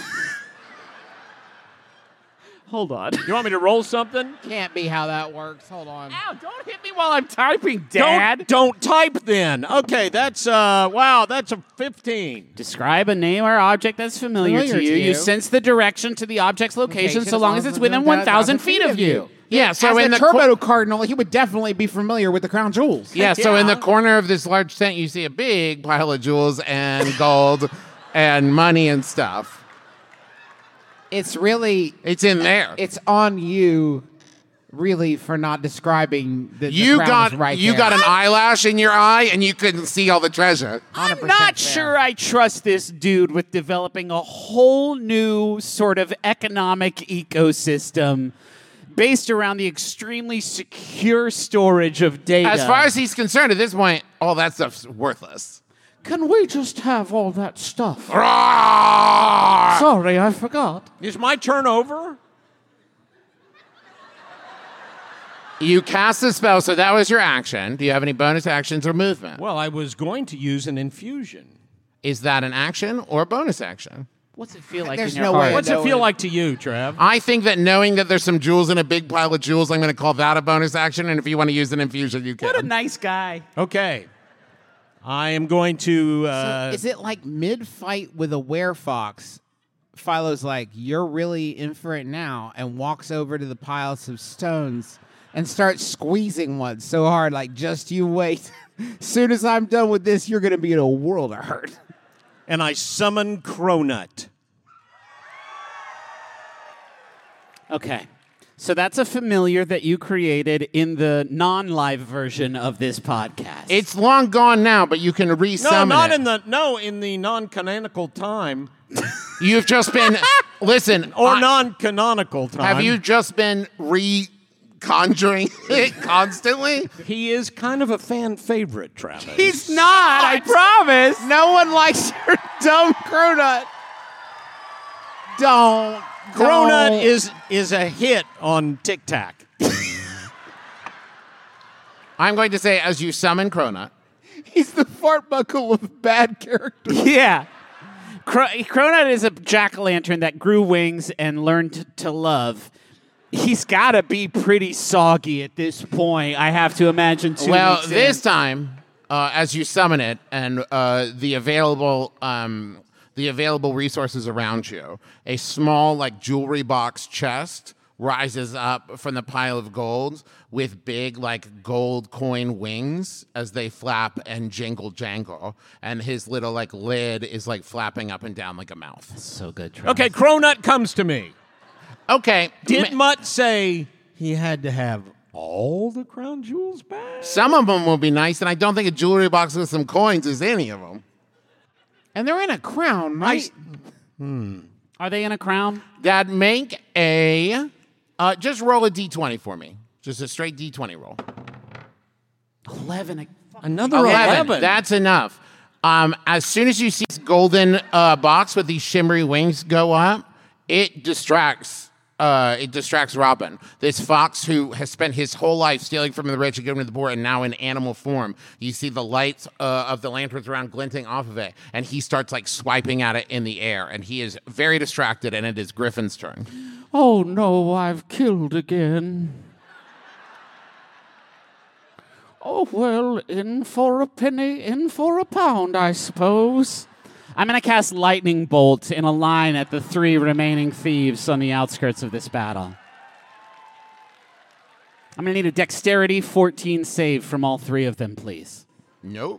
[SPEAKER 3] Hold on.
[SPEAKER 4] You want me to roll something?
[SPEAKER 2] Can't be how that works. Hold on.
[SPEAKER 3] Ow, don't hit me while I'm typing, Dad.
[SPEAKER 4] Don't type then. Okay, that's wow, that's a 15.
[SPEAKER 3] Describe a name or object that's familiar to you. You sense the direction to the object's location so long as it's within 1,000 feet of you.
[SPEAKER 5] Yeah, so
[SPEAKER 2] As
[SPEAKER 5] in
[SPEAKER 2] the
[SPEAKER 5] the
[SPEAKER 2] Turbo Cardinal, he would definitely be familiar with the crown jewels.
[SPEAKER 5] Yeah, so in the corner of this large tent, you see a big pile of jewels and gold and money and stuff.
[SPEAKER 2] It's really...
[SPEAKER 5] It's in there.
[SPEAKER 2] It's on you, really, for not describing the
[SPEAKER 5] You
[SPEAKER 2] crown
[SPEAKER 5] got
[SPEAKER 2] was right
[SPEAKER 5] you
[SPEAKER 2] there.
[SPEAKER 5] got an eyelash in your eye and you couldn't see all the treasure.
[SPEAKER 3] I'm not sure I trust this dude with developing a whole new sort of economic ecosystem based around the extremely secure storage of data.
[SPEAKER 5] As far as he's concerned, at this point, all that stuff's worthless.
[SPEAKER 3] Can we just have all that stuff?
[SPEAKER 5] Roar!
[SPEAKER 3] Sorry, I forgot.
[SPEAKER 4] Is my turn over?
[SPEAKER 5] You cast the spell, so that was your action. Do you have any bonus actions or movement?
[SPEAKER 4] Well, I was going to use an infusion.
[SPEAKER 5] Is that an action or a bonus action?
[SPEAKER 3] What's it feel like
[SPEAKER 2] There's
[SPEAKER 3] in your
[SPEAKER 2] no way
[SPEAKER 3] heart?
[SPEAKER 4] What's it feel like to you, Trev?
[SPEAKER 5] I think that knowing that there's some jewels in a big pile of jewels, I'm going to call that a bonus action. And if you want to use an infusion, you can.
[SPEAKER 3] What a nice guy.
[SPEAKER 4] Okay. I am going to.
[SPEAKER 2] So is it like mid-fight with a werefox? Philo's like, you're really in for it now, and walks over to the piles of stones and starts squeezing one so hard, like, just you wait. Soon as I'm done with this, you're going to be in a world of hurt.
[SPEAKER 4] and I summon Cronut.
[SPEAKER 3] Okay. So that's a familiar that you created in the non-live version of this podcast.
[SPEAKER 5] It's long gone now, but you can resummon
[SPEAKER 4] in the non-canonical time.
[SPEAKER 5] You've just been listen
[SPEAKER 4] or non-canonical time.
[SPEAKER 5] Have you just been conjuring it constantly?
[SPEAKER 4] He is kind of a fan favorite, Travis.
[SPEAKER 3] He's not, I promise.
[SPEAKER 2] No one likes your dumb Cronut. Don't.
[SPEAKER 4] Cronut is a hit on Tic Tac.
[SPEAKER 5] I'm going to say, as you summon Cronut.
[SPEAKER 2] He's the fart buckle of bad characters.
[SPEAKER 3] Yeah. Cronut is a jack-o'-lantern that grew wings and learned to love. He's got to be pretty soggy at this point, I have to imagine.
[SPEAKER 5] Well, this time, as you summon it, and the available resources around you, a small, like, jewelry box chest rises up from the pile of gold with big, like, gold coin wings as they flap and jangle. And his little, like, lid is, like, flapping up and down like a mouth.
[SPEAKER 3] That's so good, Travis.
[SPEAKER 4] Okay, Cronut comes to me.
[SPEAKER 5] Okay.
[SPEAKER 4] Did Mutt say he had to have all the crown jewels back?
[SPEAKER 5] Some of them will be nice, and I don't think a jewelry box with some coins is any of them.
[SPEAKER 2] And they're in a crown, right?
[SPEAKER 3] Are they in a crown?
[SPEAKER 5] That make a... just roll a D20 for me. Just a straight D20 roll.
[SPEAKER 3] 11.
[SPEAKER 4] Another 11.
[SPEAKER 5] That's enough. As soon as you see this golden box with these shimmery wings go up, it distracts Robin. This fox who has spent his whole life stealing from the rich and giving to the poor, and now in animal form, you see the lights of the lanterns around glinting off of it, and he starts like swiping at it in the air, and he is very distracted, and it is Griffin's turn.
[SPEAKER 3] Oh no, I've killed again. Oh, well, in for a penny, in for a pound, I suppose. I'm going to cast Lightning Bolt in a line at the 3 remaining thieves on the outskirts of this battle. I'm going to need a Dexterity 14 save from all 3 of them, please.
[SPEAKER 5] Nope.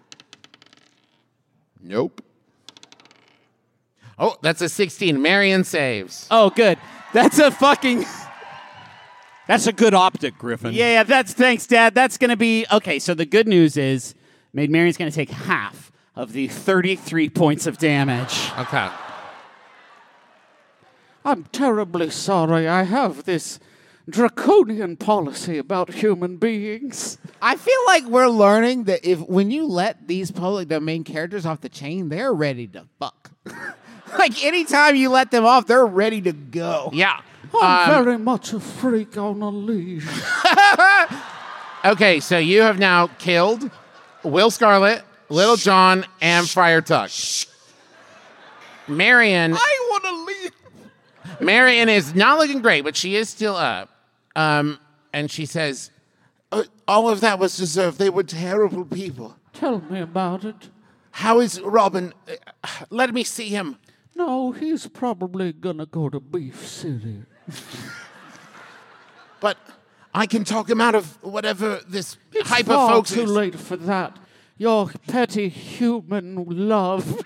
[SPEAKER 5] Oh, that's a 16. Marion saves.
[SPEAKER 3] Oh, good. That's a fucking...
[SPEAKER 4] That's a good optic, Griffin.
[SPEAKER 3] Yeah, thanks, Dad. That's going to be... Okay, so the good news is Maid Marian's going to take half of the 33 points of damage.
[SPEAKER 5] Okay.
[SPEAKER 3] I'm terribly sorry. I have this draconian policy about human beings.
[SPEAKER 2] I feel like we're learning that when you let these public domain characters off the chain, they're ready to fuck. Like, anytime you let them off, they're ready to go.
[SPEAKER 5] Yeah.
[SPEAKER 3] I'm very much a freak on a leash.
[SPEAKER 5] Okay, so you have now killed Will Scarlet, Little John, and Friar Tuck. Marion...
[SPEAKER 2] I want to leave.
[SPEAKER 5] Marion is not looking great, but she is still up. And she says,
[SPEAKER 15] all of that was deserved. They were terrible people.
[SPEAKER 3] Tell me about it.
[SPEAKER 15] How is Robin? Let me see him.
[SPEAKER 3] No, he's probably gonna go to Beef City.
[SPEAKER 15] But I can talk him out of whatever this
[SPEAKER 3] It's
[SPEAKER 15] hyper
[SPEAKER 3] far
[SPEAKER 15] folks
[SPEAKER 3] too
[SPEAKER 15] is.
[SPEAKER 3] late for that. Your petty human love.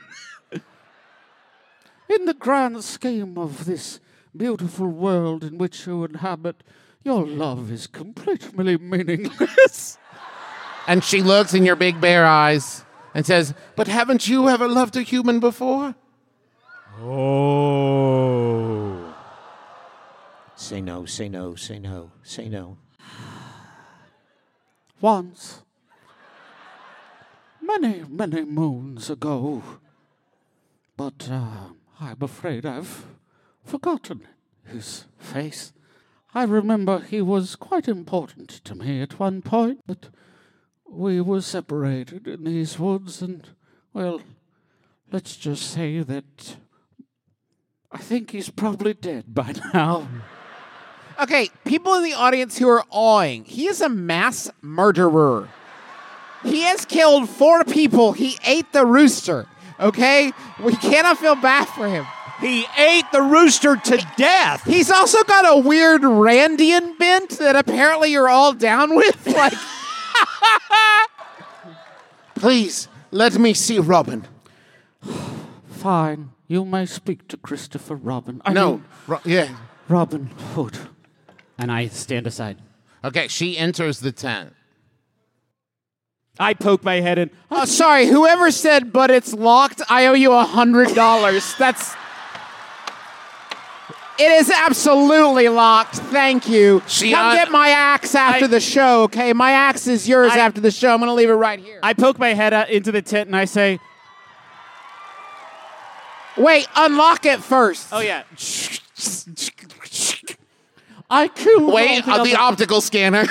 [SPEAKER 3] In the grand scheme of this beautiful world in which you inhabit, your love is completely meaningless.
[SPEAKER 5] and she looks in your big bear eyes and says,
[SPEAKER 15] But haven't you ever loved a human before?
[SPEAKER 6] Oh. Say no, say no, say no, say no.
[SPEAKER 3] Once, many, many moons ago, but I'm afraid I've forgotten his face. I remember he was quite important to me at one point, but we were separated in these woods, and, well, let's just say that I think he's probably dead by now.
[SPEAKER 2] Okay, people in the audience who are awing, he is a mass murderer. He has killed 4 people. He ate the rooster, okay? We cannot feel bad for him.
[SPEAKER 4] He ate the rooster to death.
[SPEAKER 2] He's also got a weird Randian bent that apparently you're all down with. Like,
[SPEAKER 15] Please, let me see Robin.
[SPEAKER 3] Fine, you may speak to Christopher Robin.
[SPEAKER 15] Robin
[SPEAKER 3] Hood. And I stand aside.
[SPEAKER 5] okay, she enters the tent.
[SPEAKER 3] I poke my head in.
[SPEAKER 2] oh, sorry, whoever said, but it's locked, I owe you $100. That's... It is absolutely locked. Thank you. Come get my axe after the show, okay? My axe is yours after the show. I'm going to leave it right here.
[SPEAKER 3] I poke my head into the tent and I say,
[SPEAKER 2] Wait, unlock it first.
[SPEAKER 3] oh yeah. I killed
[SPEAKER 5] Wait,
[SPEAKER 3] all
[SPEAKER 5] the
[SPEAKER 3] other-
[SPEAKER 5] optical scanner.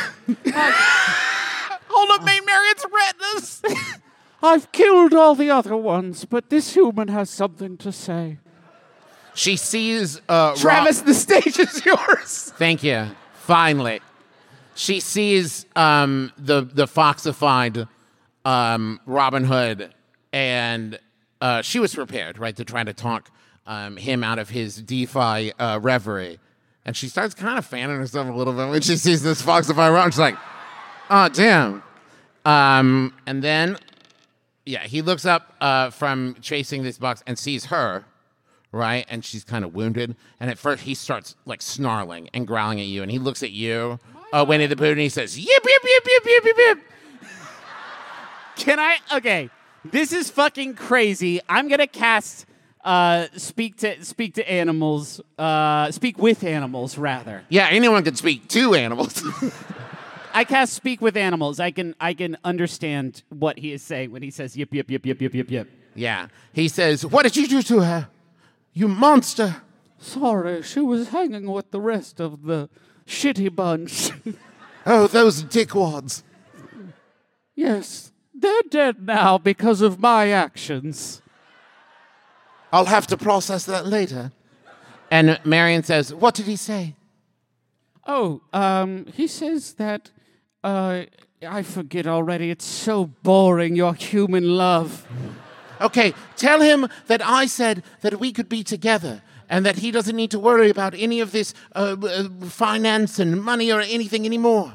[SPEAKER 2] Hold up, Maid Marian's retinas.
[SPEAKER 3] I've killed all the other ones, but this human has something to say.
[SPEAKER 5] She sees
[SPEAKER 2] Travis, the stage is yours.
[SPEAKER 5] Thank you. Finally. She sees the foxified Robin Hood, and she was prepared, right, to try to talk him out of his DeFi reverie. And she starts kind of fanning herself a little bit when she sees this foxified Robin. She's like, oh, damn. And then, yeah, he looks up from chasing this box and sees her, right? And she's kind of wounded. And at first, he starts, like, snarling and growling at you. And he looks at you, Winnie the Pooh, and he says, yip, yip, yip, yip, yip, yip, yip.
[SPEAKER 3] Can I? Okay. This is fucking crazy. I'm going to cast speak to animals. Speak with animals, rather.
[SPEAKER 5] Yeah, anyone can speak to animals.
[SPEAKER 3] I cast speak with animals. I can understand what he is saying when he says yip yip yip yip yip yip yip.
[SPEAKER 5] Yeah. He says, "What did you do to her? You monster."
[SPEAKER 3] Sorry, she was hanging with the rest of the shitty bunch.
[SPEAKER 15] Oh, those dickwads.
[SPEAKER 3] Yes, they're dead now because of my actions.
[SPEAKER 15] I'll have to process that later.
[SPEAKER 5] And Marion says, "What did he say?"
[SPEAKER 3] Oh, he says that, I forget already. It's so boring, your human love.
[SPEAKER 5] Okay, tell him that I said that we could be together and that he doesn't need to worry about any of this finance and money or anything anymore.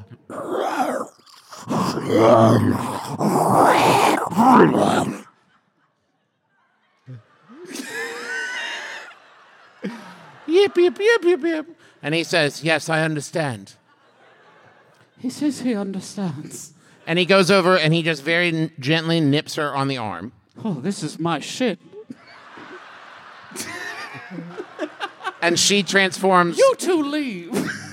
[SPEAKER 5] Yip, yip, yip, yip, yip. And he says, "Yes, I understand."
[SPEAKER 3] He says he understands.
[SPEAKER 5] And he goes over and he just very gently nips her on the arm.
[SPEAKER 3] Oh, this is my shit.
[SPEAKER 5] And she transforms.
[SPEAKER 3] You two leave.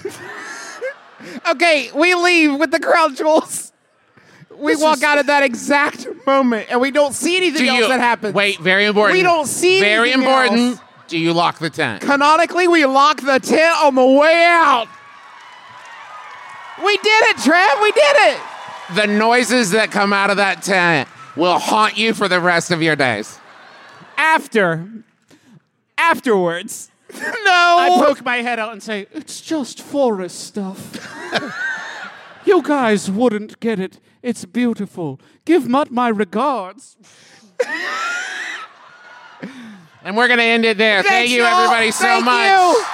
[SPEAKER 2] Okay, we leave with the crown jewels. We walk out at that exact moment, and we don't see anything else that happens.
[SPEAKER 5] Wait, very important.
[SPEAKER 2] We don't see
[SPEAKER 5] very
[SPEAKER 2] anything
[SPEAKER 5] important.
[SPEAKER 2] else.
[SPEAKER 5] Do you lock the tent?
[SPEAKER 2] Canonically, we lock the tent on the way out. We did it, Trev. We did it.
[SPEAKER 5] The noises that come out of that tent will haunt you for the rest of your days.
[SPEAKER 3] Afterwards.
[SPEAKER 2] No.
[SPEAKER 3] I poke my head out and say, "It's just forest stuff. You guys wouldn't get it. It's beautiful. Give Mutt my regards."
[SPEAKER 5] And we're going to end it there. Thank you,
[SPEAKER 2] y'all.
[SPEAKER 5] everybody, so
[SPEAKER 2] Thank
[SPEAKER 5] much.
[SPEAKER 2] you.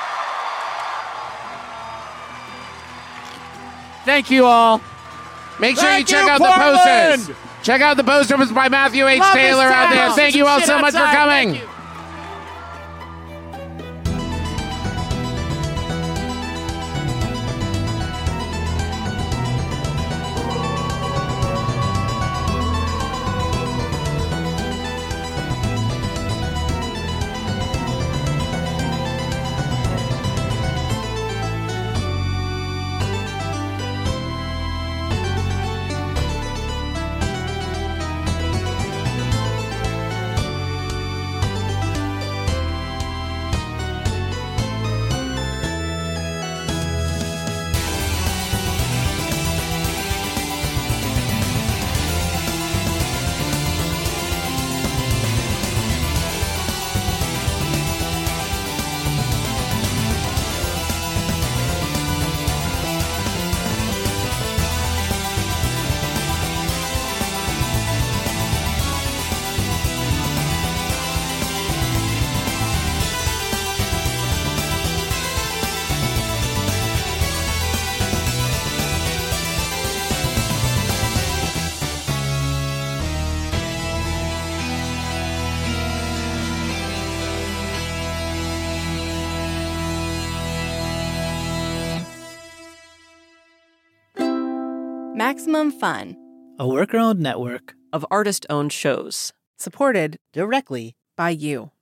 [SPEAKER 3] Thank you all.
[SPEAKER 5] Make sure
[SPEAKER 3] Thank
[SPEAKER 5] you check
[SPEAKER 3] you,
[SPEAKER 5] out
[SPEAKER 3] Portland.
[SPEAKER 5] the posters. Check out the posters by Matthew H.
[SPEAKER 3] Love this
[SPEAKER 5] Taylor out there.
[SPEAKER 3] town.
[SPEAKER 5] Thank you all
[SPEAKER 3] Shit
[SPEAKER 5] so much for
[SPEAKER 3] outside.
[SPEAKER 5] coming.
[SPEAKER 3] Thank you.
[SPEAKER 16] Maximum Fun,
[SPEAKER 17] a worker-owned network
[SPEAKER 11] of artist-owned shows.
[SPEAKER 16] supported
[SPEAKER 17] directly
[SPEAKER 11] by you.